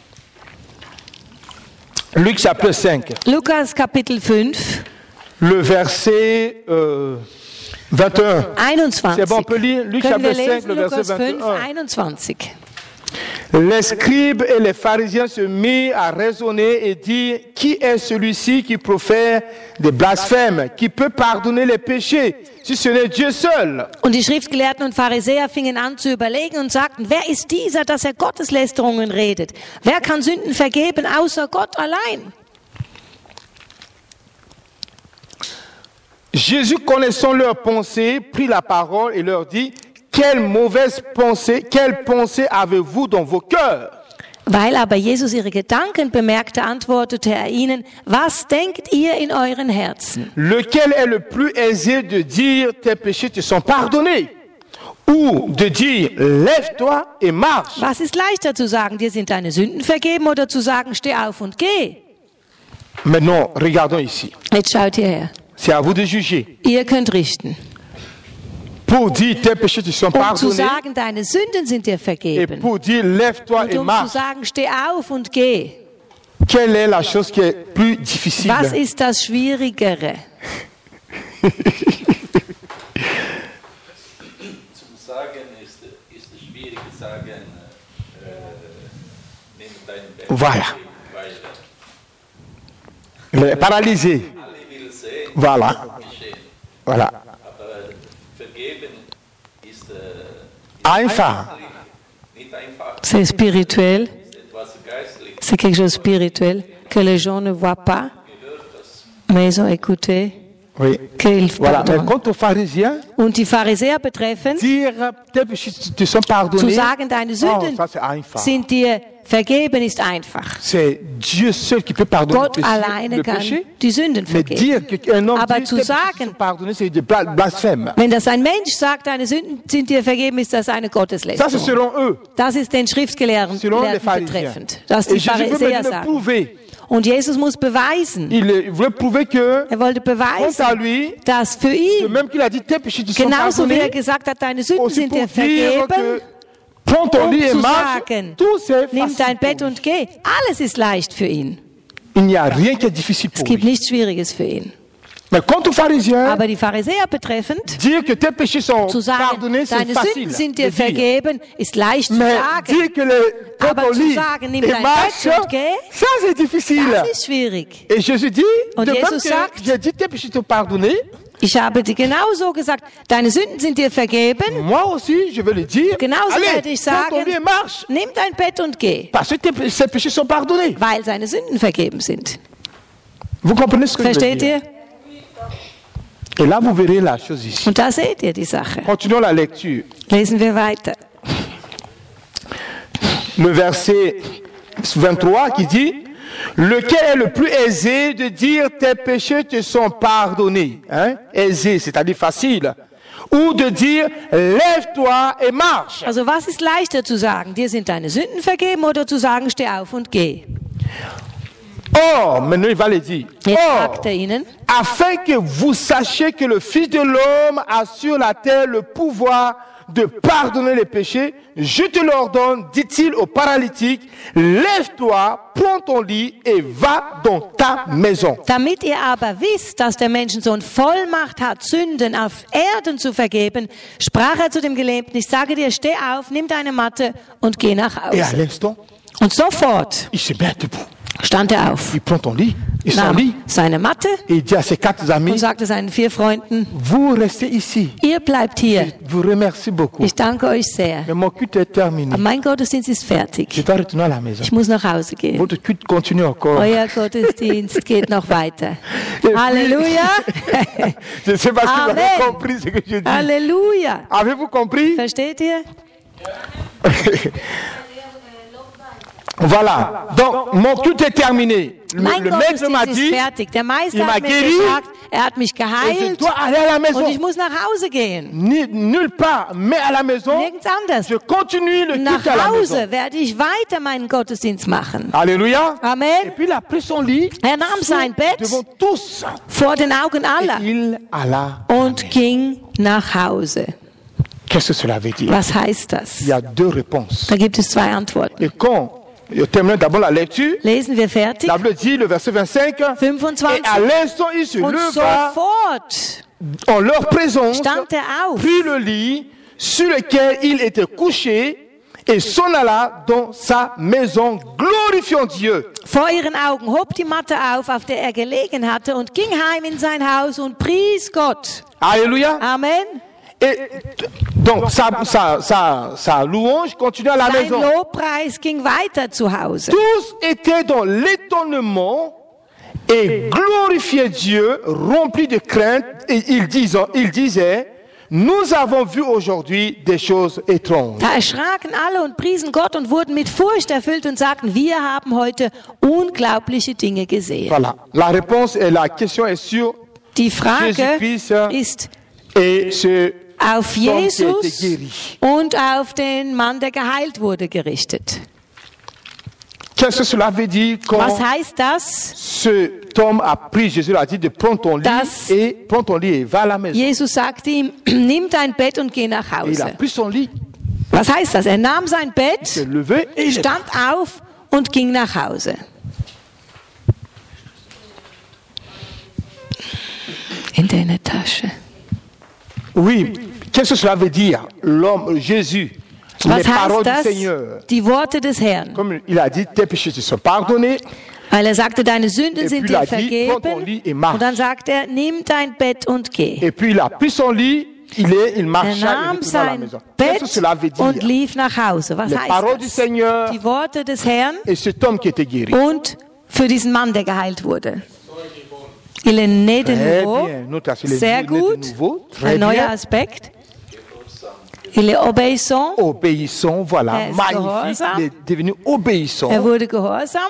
S1: Luc chapitre cinq,
S3: Lukas Kapitel fünf,
S1: le verset euh, vingt et un.
S3: einundzwanzig.
S1: C'est bon, on peut lire Luc
S3: Können wir
S1: chapitre cinq,
S3: lesen,
S1: le verset
S3: Lukas fünf,
S1: vingt et un.
S3: einundzwanzig.
S1: Les scribes et les pharisiens se mirent à raisonner et dire, qui est celui-ci qui profère des blasphèmes, qui peut pardonner les péchés, si ce n'est Dieu seul?
S3: Und die Schriftgelehrten und Pharisäer fingen an zu überlegen und sagten, wer ist dieser, dass er Gotteslästerungen redet? Wer kann Sünden vergeben, außer Gott allein?
S1: Jésus, connaissant leurs pensées, prit la parole et leur dit, quelle mauvaise pensée, quelle pensée avez-vous dans vos cœurs?
S3: Weil aber Jesus ihre Gedanken bemerkte, antwortete er ihnen, was denkt ihr in euren Herzen?
S1: Lequel est le plus aisé de dire, tes péchés te sont pardonnés? Ou de dire, lève-toi et marche?
S3: Was ist leichter zu sagen, dir sind deine Sünden vergeben, oder zu sagen, steh auf und geh?
S1: Maintenant, regardons ici.
S3: Jetzt schaut hierher.
S1: C'est à vous de juger.
S3: Ihr könnt richten.
S1: Pour dire, tes péchés te sont
S3: Um zu
S1: pardonnés.
S3: sagen, deine Sünden sind dir
S1: Et
S3: vergeben.
S1: pour dire, lève-toi
S3: Und
S1: et
S3: um zu
S1: marche.
S3: sagen, steh auf und geh.
S1: Quelle est la chose qui est plus difficile?
S3: Was ist das Schwierigere?
S9: Zum Sagen ist, ist es schwierig zu sagen, äh, nimm dein Bett,
S1: Voilà.
S9: weil
S1: Le paralysé.
S9: alle will sehen,
S1: Voilà.
S9: geschehen.
S1: Voilà.
S9: Aber vergeben ist äh,
S1: Einfach.
S9: nicht einfach,
S3: C'est spirituel.
S9: ist etwas geistlich.
S3: C'est quelque chose de spirituel que les gens ne voient pas, mais ils ont écouté
S1: Oui.
S3: qu'ils
S1: Voilà. Mais
S3: pardonnent.
S1: quant aux pharisiens,
S3: Und die Pharisäer betreffend,
S1: dire, tes péchés te sont
S3: zu
S1: pardonnés.
S3: sagen, deine
S1: Oh,
S3: Sünden
S1: ça c'est einfach.
S3: sind dir vergeben, ist einfach.
S1: C'est Dieu seul qui peut pardonner
S3: Gott
S1: le péché.
S3: alleine
S1: le
S3: kann
S1: péché.
S3: die Sünden
S1: Mais
S3: vergeben.
S1: dire qu'un homme
S3: Aber
S1: dit,
S3: zu
S1: tes péchés
S3: sagen,
S1: sont pardonnés, c'est du bla- blasphème.
S3: wenn das ein Mensch sagt, deine Sünden sind dir vergeben, ist das eine
S1: Ça, c'est
S3: Gotteslästerung.
S1: selon eux,
S3: Das ist den Schriftgelehrten
S1: selon les
S3: Gelehrten
S1: pharisiens.
S3: betreffend. Das
S1: Et
S3: die
S1: Jésus veut
S3: Pharisäer
S1: maintenant
S3: sagen.
S1: prouver.
S3: Und Jesus muss beweisen,
S1: Il il voulait prouver que,
S3: er wollte
S1: quant à
S3: beweisen,
S1: lui,
S3: dass für
S1: de
S3: ihn,
S1: même qu'il a dit, tes péchés te sont
S3: genauso wie er
S1: pardonnés,
S3: gesagt hat, deine Sünden
S1: aussi
S3: sind
S1: pour
S3: dir
S1: dire
S3: vergeben,
S1: que prends ton
S3: um
S1: lit et
S3: zu
S1: marche,
S3: sagen,
S1: tout c'est
S3: nimm
S1: facile
S3: dein
S1: pour
S3: Bett
S1: lui.
S3: und geh. Alles ist leicht für ihn.
S1: Il n'y a rien qui est difficile
S3: Es
S1: pour
S3: gibt
S1: lui.
S3: nichts Schwieriges für ihn.
S1: Mais quant aux pharisiens,
S3: Aber die Pharisäer betreffend,
S1: dire que tes péchés sont
S3: zu sagen,
S1: pardonnés, c'est
S3: deine
S1: facile.
S3: Sünden sind
S1: de
S3: dir
S1: dire.
S3: vergeben, ist leicht zu
S1: Mais
S3: sagen.
S1: dire que le, prends
S3: Aber
S1: ton
S3: zu
S1: lit
S3: sagen, nimm
S1: et
S3: dein
S1: marche,
S3: Bett und geh,
S1: ça c'est difficile.
S3: Das ist schwierig.
S1: Et Jésus dit,
S3: Und
S1: de même
S3: Jesus
S1: que
S3: sagt,
S1: j'ai dit tes péchés sont pardonnés,
S3: Ich habe dir genauso gesagt, deine Sünden sind dir vergeben.
S1: moi aussi je vais le dire.
S3: Genauso
S1: Allez,
S3: werde ich
S1: prends ton
S3: sagen,
S1: lit et marche.
S3: nimm dein Bett und geh,
S1: Parce que tes, ces péchés sont pardonnés.
S3: weil seine Sünden vergeben sind.
S1: Vous comprenez ce que je veux
S3: Versteht
S1: dire?
S3: ihr?
S1: Et là vous verrez la chose ici.
S3: Und da seht ihr die Sache.
S1: Continuons la lecture.
S3: Lesen wir weiter.
S1: Le verset vingt-trois qui dit, lequel est le plus aisé de dire tes péchés te sont pardonnés, hein? Aisé, c'est-à-dire facile. Ou de dire, lève-toi et marche.
S3: Also was ist leichter zu sagen? Dir sind deine Sünden vergeben oder zu sagen, steh auf und geh?
S1: Or, maintenant il va le dire.
S3: Jetzt
S1: Or,
S3: sagt er ihnen,
S1: afin que vous sachiez que le Fils de l'homme a sur la terre le pouvoir de pardonner les péchés, je te l'ordonne, dit-il au paralytique, lève-toi, prends ton lit et va dans ta maison.
S3: damit ihr aber wisst, dass der Menschensohn Vollmacht hat, Sünden auf Erden zu vergeben, sprach er zu dem Gelähmten, ich sage dir, steh auf, nimm deine Matte und geh nach
S1: Et à
S3: Hause.
S1: l'instant,
S3: Und sofort
S1: il se met debout.
S3: stand er auf,
S1: il prend ton lit, il s'en
S3: nahm
S1: lit,
S3: seine Matte
S1: et il dit à ses quatre
S3: und
S1: amis,
S3: sagte seinen vier Freunden,
S1: vous restez ici.
S3: ihr bleibt hier.
S1: Je vous remercie beaucoup.
S3: Ich danke euch sehr.
S1: Mais mon culte est terminé.
S3: Aber mein Gottesdienst ist
S1: Je
S3: fertig.
S1: dois retourner à la maison.
S3: Ich muss nach Hause gehen.
S1: Votre culte continue encore.
S3: Euer Gottesdienst geht noch weiter.
S1: puis-
S3: Halleluja.
S1: Je ne sais pas si vous
S3: Amen.
S1: avez compris ce que je dis.
S3: Halleluja.
S1: Avez-vous compris?
S3: Versteht ihr?
S1: Voilà. Donc, mon culte est terminé. Le,
S3: Mein
S1: le maître m'a
S3: Gottesdienst
S1: dit,
S3: ist fertig. Der Meister
S1: il m'a
S3: hat mir
S1: guéri.
S3: gesagt, er hat mich
S1: et je
S3: geheilt
S1: dois aller à la maison.
S3: und ich muss nach Hause gehen.
S1: Ni- nulle part, mais à la maison,
S3: Nirgends anders.
S1: je continue le
S3: Nach
S1: culte à la maison.
S3: Hause werde ich weiter meinen Gottesdienst machen.
S1: Alléluia. Et
S3: Amen.
S1: puis il a pris son lit
S3: Er nahm sein Bett
S1: devant tous.
S3: vor den Augen
S1: Et
S3: aller
S1: il alla.
S3: und ging nach Hause.
S1: Qu'est-ce que cela veut dire?
S3: Was heißt das?
S1: Il y a deux réponses.
S3: Da gibt es zwei Antworten.
S1: Et quand, je termine d'abord la lecture,
S3: Lesen wir fertig.
S1: la Bible dit, le verset vingt-cinq, et à
S3: fünfundzwanzig.
S1: l'instant il se
S3: Und
S1: leva
S3: sofort
S1: en leur présence,
S3: stand er auf,
S1: prit le lit sur lequel il était couché et s'en alla dans sa maison, glorifiant Dieu.
S3: vor ihren Augen, hob die Matte auf, auf der er gelegen hatte, und ging heim in sein Haus und pries Gott.
S1: Alléluia.
S3: Amen.
S1: Et donc sa, sa, sa, sa louange continue à la
S3: Sein
S1: maison.
S3: Lobpreis ging weiter zu Hause.
S1: Tous étaient dans l'étonnement et glorifiaient Dieu, remplis de crainte, et ils disaient, ils disaient, nous avons vu aujourd'hui des choses étranges.
S3: Da erschraken alle und priesen Gott und wurden mit Furcht erfüllt und sagten, wir haben heute unglaubliche Dinge gesehen.
S1: Voilà. La réponse et la question est sur
S3: Die Frage
S1: Jésus-Christ
S3: ist
S1: et ce
S3: auf
S1: homme qui a été
S3: Jesus
S1: guéri.
S3: und auf den Mann, der geheilt wurde, gerichtet.
S1: Qu'est-ce que cela veut dire quand
S3: Was heißt das?
S1: cet homme a pris, Jésus a dit de prendre ton lit
S3: Das-
S1: et prends ton lit et va à la maison.
S3: Jesus sagte ihm, nimm dein Bett und geh nach
S1: Et il a
S3: Hause.
S1: pris son lit,
S3: Was heißt das? Er nahm sein
S1: s'est
S3: Bett,
S1: levé et il est
S3: stand auf und ging nach Hause. In deine Tasche.
S1: Oui, qu'est-ce que cela veut dire? L'homme, Jésus, les
S3: Was
S1: paroles
S3: heißt
S1: du
S3: das?
S1: Seigneur.
S3: Die Worte des Herrn.
S1: Comme il a dit, tes péchés te sont pardonnés.
S3: Weil er sagte, deine Sünden
S1: Et
S3: sind
S1: puis il a
S3: dir
S1: dit, prends ton lit et
S3: vergeben.
S1: marche.
S3: Und dann sagt er, nimm dein Bett und geh.
S1: Et puis il a pris son lit, il est, il
S3: Er
S1: marcha et
S3: nahm
S1: retourna à la
S3: sein
S1: maison. Qu'est-ce que
S3: Bett
S1: cela veut
S3: und
S1: dire?
S3: lief nach Hause. Was
S1: Les paroles
S3: heißt
S1: du
S3: das?
S1: Seigneur
S3: Die Worte des Herrn
S1: et cet homme qui était guéri.
S3: und für diesen Mann, der geheilt wurde. Il est né de
S1: Très
S3: nouveau.
S1: bien. Nous, t'as fait les
S3: Sehr
S1: né de
S3: gut.
S1: nouveau. Très
S3: Ein neuer
S1: bien.
S3: Aspekt. Il est obéissant.
S1: Obéissant, voilà.
S3: Er ist
S1: Magnifique.
S3: gehorsam.
S1: Il est devenu obéissant.
S3: Er wurde gehorsam.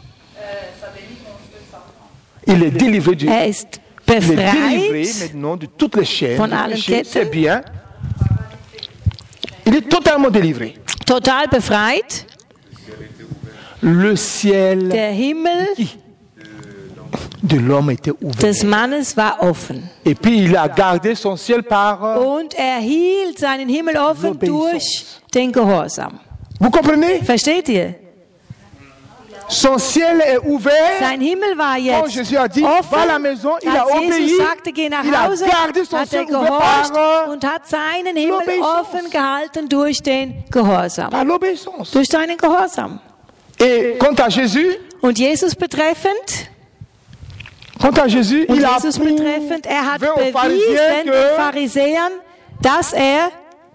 S1: Il est délivré du,
S3: Er ist
S1: il est délivré
S3: befreit.
S1: maintenant de toutes les chaînes.
S3: Von
S1: du
S3: allen
S1: péché.
S3: Ketten.
S1: C'est bien. Il est totalement délivré.
S3: Total befreit.
S1: Le ciel
S3: Der Himmel
S1: de l'homme était ouvert.
S3: des Mannes war offen.
S1: Et puis il a gardé son ciel par... euh,
S3: Und er hielt seinen Himmel offen durch den Gehorsam.
S1: Vous comprenez?
S3: Versteht ihr?
S1: Son ciel est ouvert.
S3: Sein Himmel war
S1: Quand
S3: jetzt
S1: Jésus a dit, va à la
S3: offen.
S1: maison, il a
S3: Als
S1: obéi.
S3: Jesus sagte, geh nach
S1: Il a
S3: Hause,
S1: gardé son
S3: hat er
S1: ciel ouvert par,
S3: gehorcht
S1: euh,
S3: und hat seinen Himmel
S1: l'obéissance.
S3: offen gehalten durch den Gehorsam.
S1: par l'obéissance.
S3: Durch seinen Gehorsam.
S1: Et quant à Jésus,
S3: Und Jesus betreffend,
S1: quant à Jésus,
S3: und
S1: il a
S3: Jesus betreffend, er hat
S1: prouvé aux pharisiens
S3: bewiesen den
S1: que
S3: Pharisäern, dass er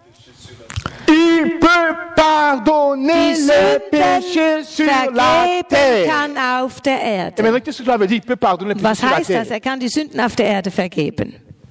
S1: il peut pardonner
S3: die
S1: les péchés
S3: Sünden
S1: sur la
S3: vergeben
S1: terre.
S3: kann auf der
S1: Et
S3: Erde.
S1: maintenant, qu'est-ce que cela veut dire? Il peut pardonner les péchés
S3: Was
S1: sur la
S3: heißt das?
S1: terre.
S3: Er kann die Sünden auf der Erde vergeben.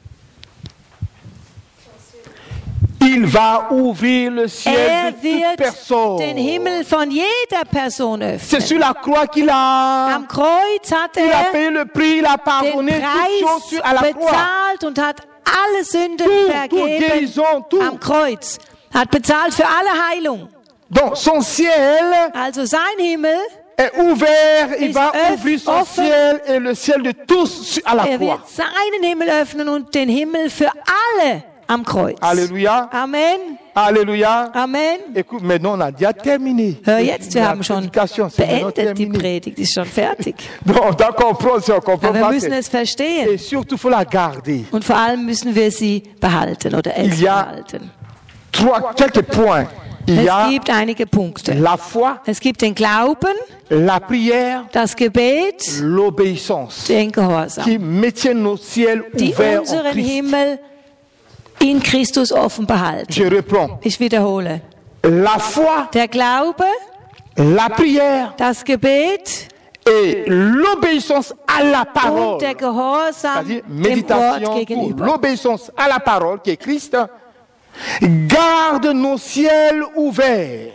S1: Il va ouvrir le ciel
S3: Er
S1: de toute
S3: wird
S1: personne.
S3: den Himmel von jeder Person
S1: C'est
S3: öffnen.
S1: sur la croix qu'il a,
S3: Am Kreuz hat
S1: il a
S3: er
S1: payé le prix, il a
S3: den
S1: pardonné toutes choses sur- à la
S3: Preis
S1: croix.
S3: bezahlt und hat alle Sünden
S1: Tout, tout,
S3: vergeben
S1: guérison, tout.
S3: am Kreuz. Hat bezahlt für alle Heilung.
S1: Donc son ciel
S3: Also sein Himmel,
S1: est ouvert, il
S3: Ist
S1: va
S3: öff-
S1: ouvrir son
S3: offen.
S1: ciel et le ciel de tous sur- à la
S3: er
S1: croix.
S3: wird seinen Himmel öffnen und den Himmel für alle am Kreuz.
S1: Alléluia,
S3: Amen.
S1: alléluia.
S3: Amen.
S1: Écoute, maintenant on a déjà terminé.
S3: Hör jetzt, wir
S1: La
S3: haben schon
S1: prédication, c'est maintenant
S3: beendet, die
S1: terminé.
S3: Predigt ist schon fertig.
S1: Donc, on comprend, si on comprend
S3: Aber wir
S1: pas,
S3: müssen
S1: c'est-
S3: es verstehen.
S1: et surtout, il faut la garder.
S3: Und vor allem müssen wir sie behalten oder es
S1: Il y a-
S3: behalten.
S1: Trois, quelques points Il y
S3: Es
S1: a
S3: gibt einige Punkte.
S1: la foi,
S3: Es gibt den Glauben,
S1: la prière,
S3: das Gebet,
S1: l'obéissance,
S3: den Gehorsam,
S1: qui maintiennent nos ciels
S3: die
S1: ouverts en
S3: unseren
S1: Christ.
S3: Himmel in Christus offen behalten.
S1: Je reprends.
S3: Ich wiederhole.
S1: La foi,
S3: Der Glaube,
S1: la prière
S3: das Gebet
S1: et l'obéissance à la
S3: und
S1: parole.
S3: der Gehorsam
S1: C'est-à-dire
S3: dem Wort
S1: méditation pour
S3: gegenüber.
S1: l'obéissance à la parole qui est Christ. Garde nos ciels ouverts.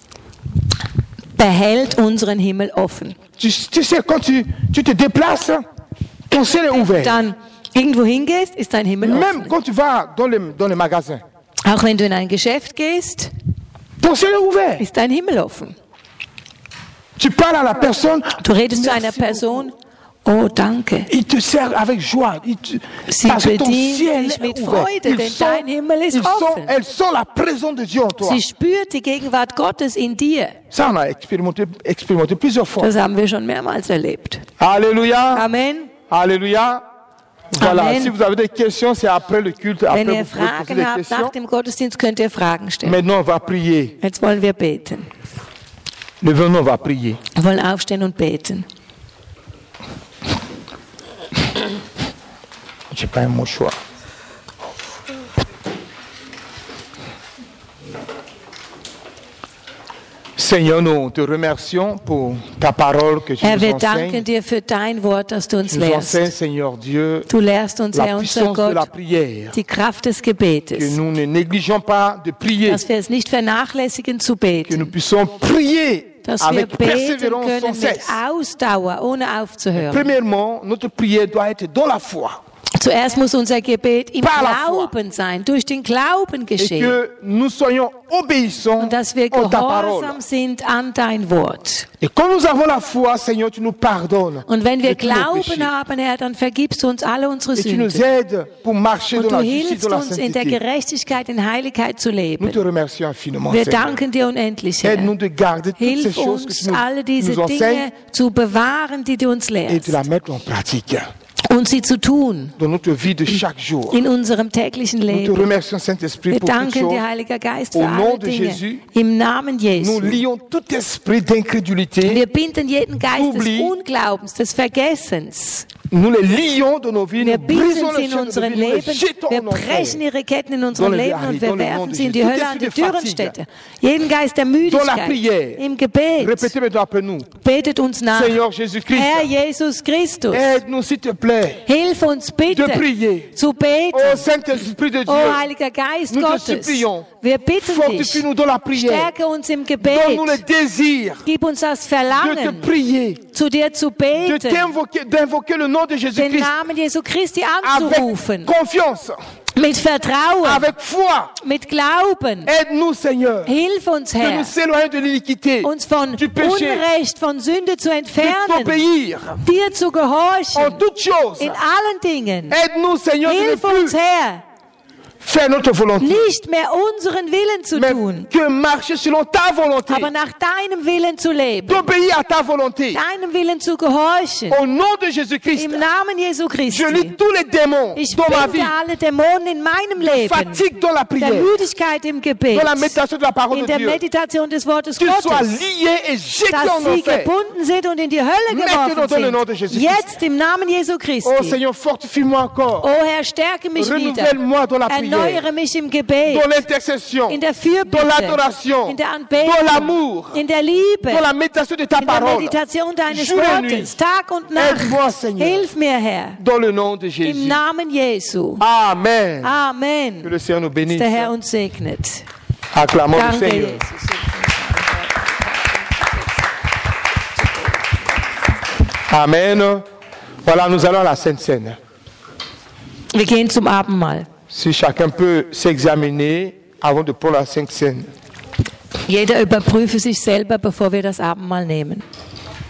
S3: Behält unseren Himmel offen.
S1: Tu, tu sais, quand tu, tu te déplaces, ton ciel est ouvert.
S3: Dann irgendwo hingehst, ist dein Himmel
S1: Même
S3: offen.
S1: quand tu vas dans les, dans les magasins,
S3: Auch wenn du in ein Geschäft gehst,
S1: ton ciel est ouvert.
S3: ist dein Himmel offen.
S1: Tu parles à la personne,
S3: Du redest zu
S1: merci
S3: einer Person, oh danke.
S1: il te sert avec joie. Il te,
S3: Sie
S1: parce que ton
S3: bedient
S1: ciel
S3: dich mit
S1: est ouvert.
S3: Freude,
S1: Ils
S3: denn
S1: sont-
S3: dein Himmel ist
S1: ils sont-
S3: offen.
S1: elles sont la présence de Dieu en toi.
S3: Sie spürt die Gegenwart Gottes in dir.
S1: Ça, on a expérimenté, expérimenté plusieurs fois.
S3: Das haben wir schon mehrmals erlebt.
S1: Alléluia.
S3: Amen.
S1: Alléluia. Voilà,
S3: Amen.
S1: si vous avez des questions, c'est après le culte. Après,
S3: Wenn ihr
S1: vous pouvez poser
S3: Fragen
S1: des
S3: habt
S1: questions.
S3: nach dem Gottesdienst, könnt ihr Fragen stellen.
S1: Maintenant, on va prier.
S3: Jetzt wollen wir beten.
S1: Levons-nous, on va prier.
S3: Wir wollen aufstehen und beten.
S1: J'ai pas un mouchoir. Seigneur, nous te remercions pour ta parole que tu
S3: Herr,
S1: nous
S3: wir
S1: enseignes.
S3: danken dir für dein Wort, das du uns
S1: Tu nous enseignes,
S3: lehrst.
S1: Seigneur Dieu,
S3: Du lehrst uns,
S1: la
S3: Herr, unser
S1: puissance de la
S3: Gott,
S1: prière.
S3: die Kraft des
S1: Que
S3: Gebetes.
S1: nous ne négligeons pas de prier.
S3: Dass wir es nicht vernachlässigen zu
S1: Que nous
S3: beten.
S1: puissions prier
S3: Dass wir
S1: avec
S3: beten
S1: persévérance sans
S3: können mit
S1: cesse.
S3: Ausdauer, ohne aufzuhören.
S1: Premièrement, notre prière doit être dans la foi.
S3: Zuerst muss unser Gebet im
S1: Par la foi.
S3: Glauben sein, durch den Glauben
S1: Et
S3: geschehen.
S1: que nous soyons obéissants
S3: Und dass wir
S1: en ta parole.
S3: gehorsam sind an dein Wort.
S1: Et quand nous avons la foi, Seigneur, tu nous pardonnes.
S3: Und wenn wir
S1: de tous nos
S3: Glauben
S1: péchés.
S3: haben, Herr, dann vergibst du uns alle unsere
S1: Et tu nous
S3: Sünden.
S1: aides pour marcher
S3: Und
S1: dans
S3: du
S1: la justice,
S3: hilfst
S1: dans la
S3: uns in der
S1: sainteté.
S3: Gerechtigkeit, in Heiligkeit zu
S1: Nous te
S3: leben.
S1: remercions infiniment,
S3: Wir
S1: Seigneur.
S3: danken dir unendlich, Herr.
S1: Aide-nous de garder toutes ces
S3: Hilf
S1: choses que
S3: uns,
S1: tu nous,
S3: alle diese
S1: nous enseignes
S3: Dinge zu bewahren, die du uns
S1: et
S3: lehrst.
S1: de la mettre en pratique
S3: Und sie zu tun
S1: dans notre vie de chaque jour.
S3: in unserem täglichen
S1: Nous te
S3: Leben.
S1: remercions, Saint-Esprit,
S3: Wir
S1: pour toutes
S3: danken
S1: choses.
S3: dir, Heiliger Geist,
S1: Au
S3: für
S1: nom
S3: alle
S1: de
S3: Dinge.
S1: Jésus,
S3: Im Namen
S1: Nous
S3: Jesu.
S1: lions tout esprit d'incrédulité.
S3: Wir binden jeden Geist des
S1: Oubli.
S3: Unglaubens, des Vergessens.
S1: Nous les lions de nos vies.
S3: Wir
S1: Nous
S3: binden
S1: brisons
S3: sie
S1: les
S3: in
S1: chaînes de nos
S3: unseren
S1: vies. Nous les
S3: Leben.
S1: jetons
S3: Wir
S1: en enfer.
S3: brechen ihre Ketten in unserem
S1: Dans le-
S3: Leben und wir
S1: dans le nom
S3: werfen
S1: de
S3: sie in die
S1: Jésus.
S3: Hölle
S1: Tout
S3: an die
S1: esprit de
S3: Dürrenstätte. Jeden Geist der
S1: Dans la
S3: Müdigkeit
S1: prière.
S3: im Gebet.
S1: Répétez maintenant après nous.
S3: Betet uns nach.
S1: Seigneur Jésus-Christ,
S3: Herr Jesus Christus,
S1: aide-nous s'il te plaît
S3: hilf uns bitte
S1: de prier.
S3: zu beten.
S1: Ô Saint-Esprit de Dieu,
S3: O Heiliger Geist
S1: nous te
S3: Gottes,
S1: supplions.
S3: wir bitten dich,
S1: Fortifie-nous dans la prière.
S3: stärke uns im
S1: Donne-nous le
S3: Gebet.
S1: désir
S3: Gib uns das
S1: de te
S3: Verlangen,
S1: prier,
S3: zu dir zu
S1: de
S3: beten,
S1: t'invoquer, d'invoquer le nom de
S3: den
S1: Jésus-Christ
S3: Namen Jesu Christi
S1: avec
S3: anzurufen,
S1: confiance,
S3: mit Vertrauen,
S1: avec foi.
S3: mit Glauben.
S1: Aide-nous, Seigneur,
S3: Hilf uns,
S1: de
S3: Herr,
S1: nous s'éloigner de l'iniquité,
S3: uns von
S1: du péché,
S3: Unrecht, von Sünde zu
S1: de
S3: entfernen,
S1: t'obéir
S3: dir zu
S1: en
S3: gehorchen,
S1: toutes choses.
S3: in allen Dingen.
S1: Aide-nous, Seigneur, de ne
S3: Hilf uns,
S1: plus
S3: Herr,
S1: faire notre volonté,
S3: nicht mehr unseren Willen zu
S1: mais
S3: tun,
S1: que marcher selon ta volonté,
S3: aber nach deinem Willen zu leben,
S1: d'obéir à ta volonté.
S3: deinem Willen zu gehorchen.
S1: Au nom de Jésus-Christ,
S3: Im Namen Jesu
S1: je
S3: Christi.
S1: lis tous les démons
S3: Ich
S1: dans ma vie,
S3: binde alle Dämonen in meinem Leben,
S1: fatigue dans la
S3: der
S1: prière,
S3: Müdigkeit im Gebet,
S1: dans la méditation de la parole
S3: in
S1: de
S3: der
S1: Dieu,
S3: Meditation des Wortes
S1: qu'ils soient
S3: Gottes,
S1: liés et jetés
S3: dass
S1: en
S3: sie
S1: enfer.
S3: gebunden sind und in die Hölle
S1: Maintenant, dans le nom de
S3: geworfen
S1: Jésus
S3: sind. Jetzt im Namen Jesu
S1: Oh
S3: Christi.
S1: Seigneur, fortifie-moi encore.
S3: O Herr, stärke mich wieder.
S1: Renouvelle-moi dans la prière,
S3: Erneuere mich im Gebet,
S1: dans l'intercession,
S3: in der
S1: dans
S3: Fürbitte,
S1: l'adoration,
S3: in der
S1: dans
S3: Anbetung,
S1: l'amour,
S3: in der Liebe,
S1: dans la méditation de ta
S3: in der
S1: parole.
S3: Meditation deines
S1: Jour et nuit.
S3: Wortes, Tag und
S1: Aide-moi,
S3: Nacht.
S1: Seigneur.
S3: Hilf mir, Herr,
S1: Dans le nom de
S3: im
S1: Jésus.
S3: Namen Jesu.
S1: Amen. Que
S3: Amen.
S1: le Seigneur nous
S3: Dass
S1: bénisse.
S3: der Herr uns segnet.
S1: Acclamons le
S3: Danke,
S1: Seigneur.
S3: Jesus.
S1: Amen. Voilà, nous allons à la Sainte Seine.
S3: Wir gehen zum Abendmahl.
S1: Si chacun peut s'examiner avant de prendre la Sainte Seine.
S3: Jeder überprüfe sich selber, bevor wir das Abendmahl nehmen.